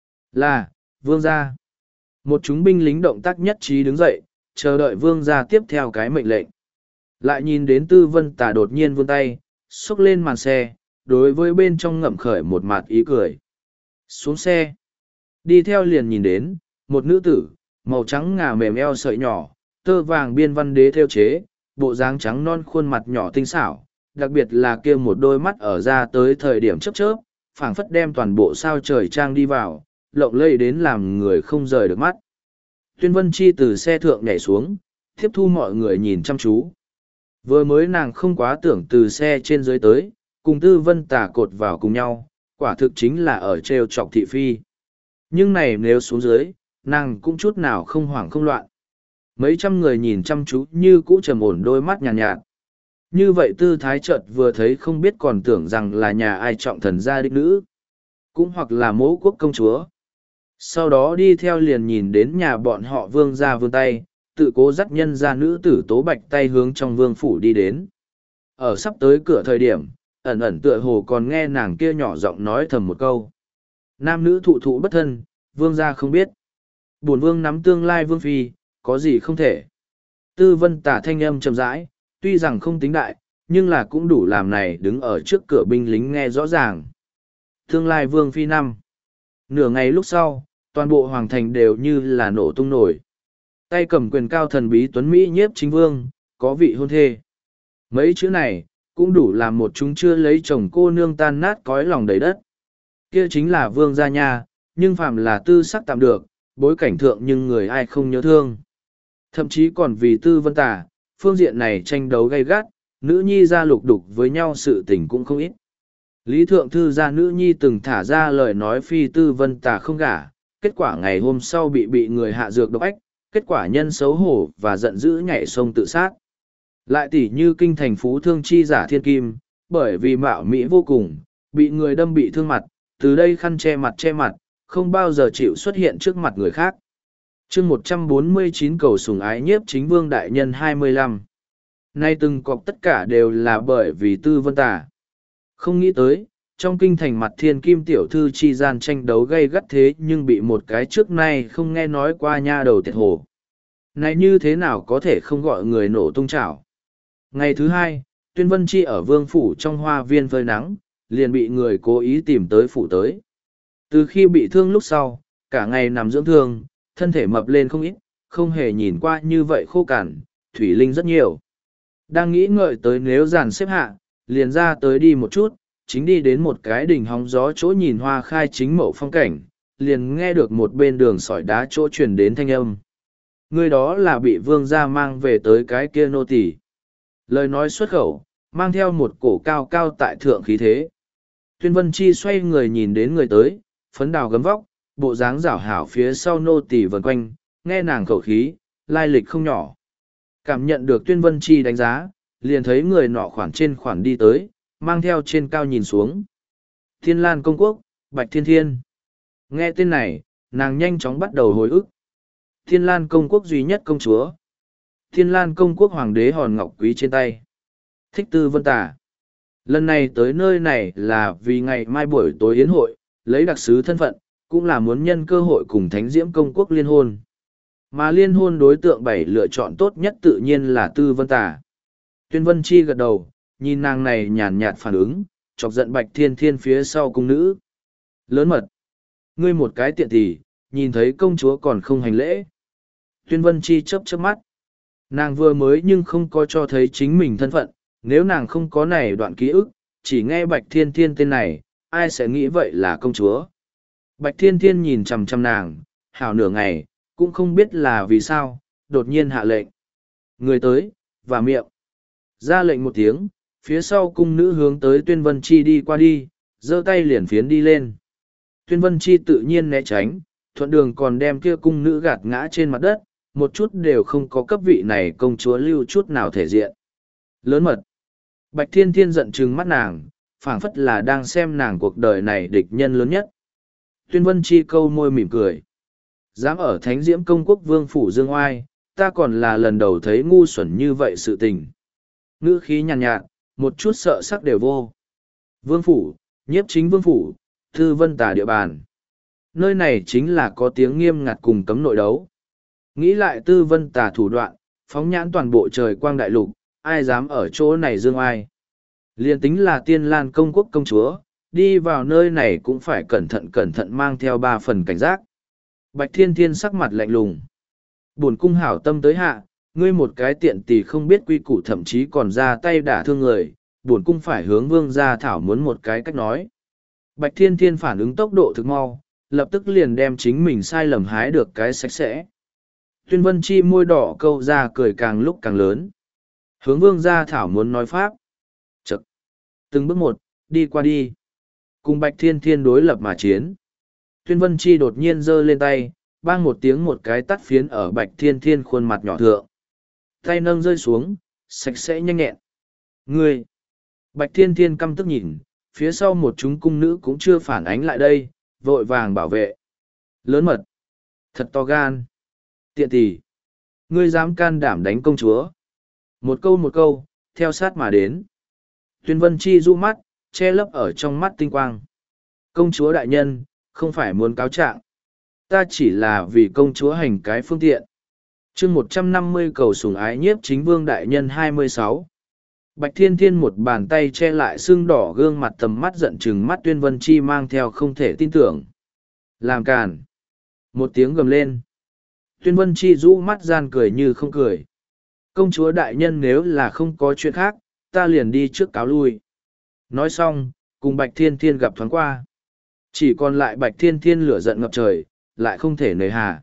Là, vương gia. Một chúng binh lính động tác nhất trí đứng dậy, chờ đợi vương gia tiếp theo cái mệnh lệnh. Lại nhìn đến Tư Vân Tà đột nhiên vươn tay, xốc lên màn xe, đối với bên trong ngậm khởi một mặt ý cười. Xuống xe. Đi theo liền nhìn đến, một nữ tử, màu trắng ngà mềm eo sợi nhỏ, tơ vàng biên văn đế theo chế, bộ dáng trắng non khuôn mặt nhỏ tinh xảo, đặc biệt là kia một đôi mắt ở ra tới thời điểm chớp chớp, phảng phất đem toàn bộ sao trời trang đi vào, lộng lẫy đến làm người không rời được mắt. Tuyên Vân Chi từ xe thượng nhảy xuống, tiếp thu mọi người nhìn chăm chú. Vừa mới nàng không quá tưởng từ xe trên dưới tới, cùng Tư Vân Tà cột vào cùng nhau, quả thực chính là ở trêu chọc thị phi. Nhưng này nếu xuống dưới, nàng cũng chút nào không hoảng không loạn. Mấy trăm người nhìn chăm chú như cũ trầm ổn đôi mắt nhàn nhạt. Như vậy tư thái chợt vừa thấy không biết còn tưởng rằng là nhà ai trọng thần gia đích nữ, cũng hoặc là mẫu quốc công chúa. Sau đó đi theo liền nhìn đến nhà bọn họ vương ra vươn tay, tự cố dắt nhân ra nữ tử Tố Bạch tay hướng trong vương phủ đi đến. Ở sắp tới cửa thời điểm, ẩn ẩn tựa hồ còn nghe nàng kia nhỏ giọng nói thầm một câu. Nam nữ thụ thụ bất thân, vương gia không biết. Bổn vương nắm tương lai vương phi, có gì không thể. Tư Vân Tả thanh âm chậm rãi, tuy rằng không tính đại, nhưng là cũng đủ làm này đứng ở trước cửa binh lính nghe rõ ràng. Tương lai vương phi năm. Nửa ngày lúc sau, toàn bộ hoàng thành đều như là nổ tung nổi. Tay cầm quyền cao thần bí tuấn Mỹ nhiếp chính vương, có vị hôn thê. Mấy chữ này, cũng đủ làm một chúng chưa lấy chồng cô nương tan nát cõi lòng đầy đất. Kia chính là vương gia nha, nhưng phàm là tư sắc tạm được, bối cảnh thượng nhưng người ai không nhớ thương. Thậm chí còn vì Tư Vân Tả, phương diện này tranh đấu gay gắt, nữ nhi ra lục đục với nhau sự tình cũng không ít. Lý Thượng Thư gia nữ nhi từng thả ra lời nói phi Tư Vân Tả không gả, kết quả ngày hôm sau bị người hạ dược độc ách, kết quả nhân xấu hổ và giận dữ nhảy sông tự sát. Lại tỷ như kinh thành phú thương chi giả thiên kim, bởi vì mạo mỹ vô cùng, bị người đâm bị thương mặt, từ đây khăn che mặt, không bao giờ chịu xuất hiện trước mặt người khác. chương 149 cầu sủng ái nhiếp chính vương đại nhân 25. Nay từng cọc tất cả đều là bởi vì Tư Vân Tả. Không nghĩ tới, trong kinh thành mặt thiên kim tiểu thư chi gian tranh đấu gay gắt thế nhưng bị một cái trước nay không nghe nói qua nha đầu tiệt hồ. Này như thế nào có thể không gọi người nổ tung chảo. Ngày thứ hai, Tuyên Vân Chi ở vương phủ trong hoa viên phơi nắng, liền bị người cố ý tìm tới phủ tới. Từ khi bị thương lúc sau, cả ngày nằm dưỡng thương, thân thể mập lên không ít, không hề nhìn qua như vậy khô cằn, thủy linh rất nhiều. Đang nghĩ ngợi tới nếu dàn xếp hạ, liền ra tới đi một chút, chính đi đến một cái đỉnh hóng gió chỗ nhìn hoa khai chính mẫu phong cảnh, liền nghe được một bên đường sỏi đá chỗ truyền đến thanh âm. Ngươi đó là bị vương gia mang về tới cái kia nô tỳ. Lời nói xuất khẩu, mang theo một cổ cao cao tại thượng khí thế. Tuyên Vân Chi xoay người nhìn đến người tới, phấn đào gấm vóc, bộ dáng rảo hảo phía sau nô tỳ vần quanh, nghe nàng khẩu khí, lai lịch không nhỏ. Cảm nhận được Tuyên Vân Chi đánh giá, liền thấy người nọ khoản trên khoản đi tới, mang theo trên cao nhìn xuống. Thiên Lan Công Quốc, Bạch Thiên Thiên. Nghe tên này, nàng nhanh chóng bắt đầu hồi ức. Thiên Lan Công Quốc duy nhất công chúa. Thiên Lan Công Quốc Hoàng đế hòn ngọc quý trên tay. Thích Tư Vân Tà. Lần này tới nơi này là vì ngày mai buổi tối yến hội, lấy đặc sứ thân phận, cũng là muốn nhân cơ hội cùng Thánh Diễm Công Quốc liên hôn. Mà liên hôn đối tượng bảy lựa chọn tốt nhất tự nhiên là Tư Vân Tà. Tuyên Vân Chi gật đầu, nhìn nàng này nhàn nhạt phản ứng, chọc giận Bạch Thiên Thiên phía sau cung nữ. Lớn mật. Ngươi một cái tiện tỷ, nhìn thấy công chúa còn không hành lễ. Tuyên Vân Chi chớp chớp mắt. Nàng vừa mới nhưng không có cho thấy chính mình thân phận, nếu nàng không có này đoạn ký ức, chỉ nghe Bạch Thiên Thiên tên này, ai sẽ nghĩ vậy là công chúa. Bạch Thiên Thiên nhìn chằm chằm nàng, hảo nửa ngày, cũng không biết là vì sao, đột nhiên hạ lệnh. Người tới, và miệng. Ra lệnh một tiếng, phía sau cung nữ hướng tới Tuyên Vân Chi đi qua đi, giơ tay liền phiến đi lên. Tuyên Vân Chi tự nhiên né tránh, thuận đường còn đem kia cung nữ gạt ngã trên mặt đất, một chút đều không có cấp vị này công chúa lưu chút nào thể diện. Lớn mật. Bạch Thiên Thiên giận trừng mắt nàng, phảng phất là đang xem nàng cuộc đời này địch nhân lớn nhất. Tuyên Vân Chi câu môi mỉm cười. Dám ở Thánh Diễm Công Quốc Vương Phủ Dương Oai, ta còn là lần đầu thấy ngu xuẩn như vậy sự tình. Ngữ khí nhàn nhạt, một chút sợ sắc đều vô. Vương Phủ, nhiếp chính Vương Phủ, Tư Vân Tà địa bàn. Nơi này chính là có tiếng nghiêm ngặt cùng cấm nội đấu. Nghĩ lại Tư Vân Tà thủ đoạn, phóng nhãn toàn bộ trời quang đại lục, ai dám ở chỗ này dương ai. Liên tính là Tiên Lan Công Quốc công chúa, đi vào nơi này cũng phải cẩn thận mang theo 3 phần cảnh giác. Bạch Thiên Thiên sắc mặt lạnh lùng. Buồn cung hảo tâm tới hạ, ngươi một cái tiện tỳ không biết quy củ thậm chí còn ra tay đả thương người, buồn cung phải hướng vương gia thảo muốn một cái cách nói. Bạch Thiên Thiên phản ứng tốc độ thực mau, lập tức liền đem chính mình sai lầm hái được cái sạch sẽ. Tuyên Vân Chi môi đỏ câu ra cười càng lúc càng lớn. Hướng vương gia thảo muốn nói pháp. Chậc. Từng bước một, đi qua đi. Cùng Bạch Thiên Thiên đối lập mà chiến. Tuyên Vân Chi đột nhiên giơ lên tay, bang một tiếng một cái tắt phiến ở Bạch Thiên Thiên khuôn mặt nhỏ thượng. Tay nâng rơi xuống, sạch sẽ nhanh nhẹn. Ngươi! Bạch Thiên Thiên căm tức nhìn, phía sau một chúng cung nữ cũng chưa phản ánh lại đây, vội vàng bảo vệ. Lớn mật! Thật to gan! Tiện tỷ! Ngươi dám can đảm đánh công chúa! Một câu, theo sát mà đến. Tuyên Vân Chi du mắt, che lấp ở trong mắt tinh quang. Công chúa đại nhân, không phải muốn cáo trạng. Ta chỉ là vì công chúa hành cái phương tiện. chương 150 cầu sủng ái nhiếp chính vương đại nhân 26. Bạch Thiên Thiên một bàn tay che lại sưng đỏ gương mặt tầm mắt giận chừng mắt Tuyên Vân Chi mang theo không thể tin tưởng. Làm càn. Một tiếng gầm lên. Tuyên Vân Chi rũ mắt gian cười như không cười. Công chúa đại nhân nếu là không có chuyện khác, ta liền đi trước cáo lui. Nói xong, cùng Bạch Thiên Thiên gặp thoáng qua. Chỉ còn lại Bạch Thiên Thiên lửa giận ngập trời, lại không thể nề hà.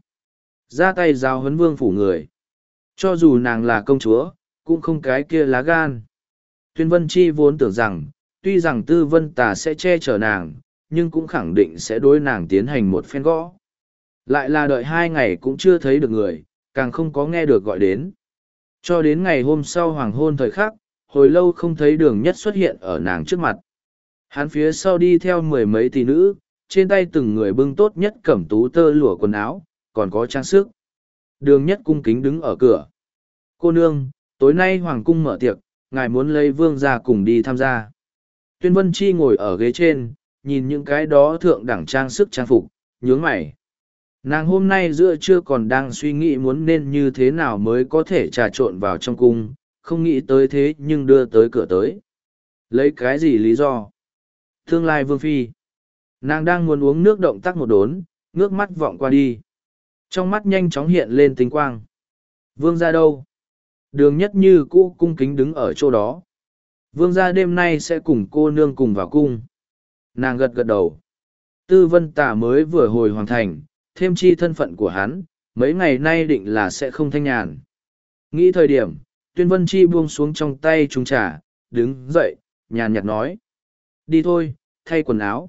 Ra tay giao huấn vương phủ người. Cho dù nàng là công chúa, cũng không cái kia lá gan. Tuyên Vân Chi vốn tưởng rằng, tuy rằng Tư Vân Tà sẽ che chở nàng, nhưng cũng khẳng định sẽ đối nàng tiến hành một phen gõ. Lại là đợi 2 ngày cũng chưa thấy được người, càng không có nghe được gọi đến. Cho đến ngày hôm sau hoàng hôn thời khắc, hồi lâu không thấy Đường Nhất xuất hiện ở nàng trước mặt. Hắn phía sau đi theo 10 mấy tỷ nữ, trên tay từng người bưng tốt nhất cẩm tú tơ lụa quần áo, còn có trang sức. Đường Nhất cung kính đứng ở cửa. Cô nương, tối nay hoàng cung mở tiệc, ngài muốn lấy vương ra cùng đi tham gia. Tuyên Vân Chi ngồi ở ghế trên, nhìn những cái đó thượng đẳng trang sức trang phục, nhướng mày. Nàng hôm nay giữa trưa còn đang suy nghĩ muốn nên như thế nào mới có thể trà trộn vào trong cung, không nghĩ tới thế nhưng đưa tới cửa tới. Lấy cái gì lý do? Tương lai vương phi. Nàng đang muốn uống nước động tác một đốn, ngước mắt vọng qua đi. Trong mắt nhanh chóng hiện lên tinh quang. Vương ra đâu? Đường Nhất như cũ cung kính đứng ở chỗ đó. Vương gia đêm nay sẽ cùng cô nương cùng vào cung. Nàng gật gật đầu. Tư Vân Tà mới vừa hồi hoàn thành, thêm chi thân phận của hắn, mấy ngày nay định là sẽ không thanh nhàn. Nghĩ thời điểm, Tuyên Vân Chi buông xuống trong tay chung trà, đứng dậy, nhàn nhạt nói. Đi thôi, thay quần áo.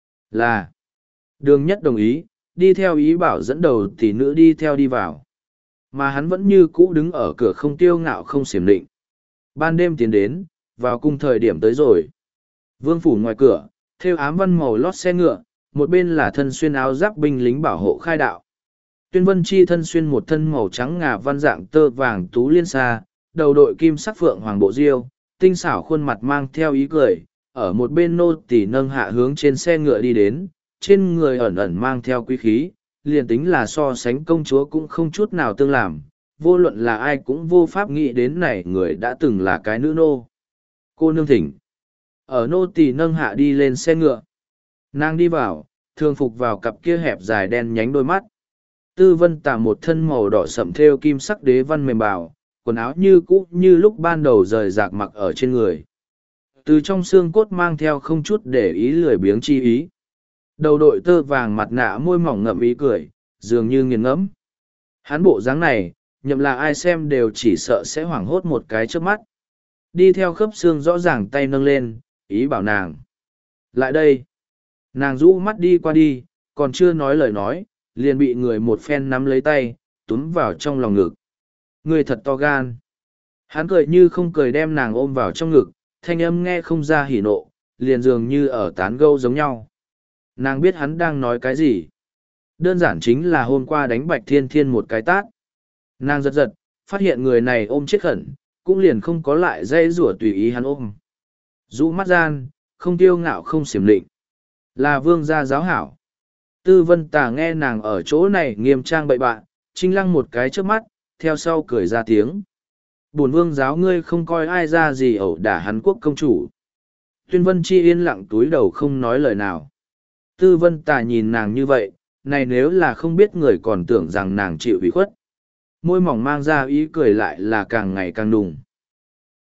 Là. Đường Nhất đồng ý, đi theo ý bảo dẫn đầu tỷ nữ đi theo đi vào. Mà hắn vẫn như cũ đứng ở cửa không tiêu ngạo không xiểm định. Ban đêm tiến đến, vào cung thời điểm tới rồi. Vương phủ ngoài cửa, thêu ám văn màu lót xe ngựa, một bên là thân xuyên áo giáp binh lính bảo hộ khai đạo. Tuyên Vân Chi thân xuyên một thân màu trắng ngà văn dạng tơ vàng tú liên xa, đầu đội kim sắc phượng hoàng bộ diêu, tinh xảo khuôn mặt mang theo ý cười, ở một bên nô tỳ nâng hạ hướng trên xe ngựa đi đến, trên người ẩn ẩn mang theo quý khí, liền tính là so sánh công chúa cũng không chút nào tương làm, vô luận là ai cũng vô pháp nghĩ đến này người đã từng là cái nữ nô. Cô nương thỉnh. Ở nô tỳ nâng hạ đi lên xe ngựa. Nàng đi vào, thường phục vào cặp kia hẹp dài đen nhánh đôi mắt. Tư Vân Tà một thân màu đỏ sậm thêu kim sắc đế văn mềm bào, quần áo như cũ như lúc ban đầu rời rạc mặc ở trên người. Từ trong xương cốt mang theo không chút để ý lười biếng chi ý. Đầu đội tơ vàng mặt nạ môi mỏng ngậm ý cười, dường như nghiền ngẫm. Hắn bộ dáng này, nhậm là ai xem đều chỉ sợ sẽ hoảng hốt một cái trước mắt. Đi theo khớp xương rõ ràng tay nâng lên, ý bảo nàng. Lại đây. Nàng rũ mắt đi qua đi, còn chưa nói lời nói, liền bị người một phen nắm lấy tay, túm vào trong lòng ngực. Người thật to gan. Hắn cười như không cười đem nàng ôm vào trong ngực, thanh âm nghe không ra hỉ nộ, liền dường như ở tán gẫu giống nhau. Nàng biết hắn đang nói cái gì. Đơn giản chính là hôm qua đánh Bạch Thiên Thiên một cái tát. Nàng giật giật, phát hiện người này ôm chết khẩn, cũng liền không có lại dây rủa tùy ý hắn ôm. Rũ mắt gian, không tiêu ngạo không xiểm lịnh. Là vương gia giáo hảo. Tư Vân Tà nghe nàng ở chỗ này nghiêm trang bậy bạ, trinh lăng một cái trước mắt, theo sau cười ra tiếng. Bổn vương giáo ngươi không coi ai ra gì ẩu đả hắn quốc công chủ. Tuyên Vân Chi yên lặng túi đầu không nói lời nào. Tư Vân Tà nhìn nàng như vậy, này nếu là không biết người còn tưởng rằng nàng chịu ủy khuất. Môi mỏng mang ra ý cười lại là càng ngày càng đùng.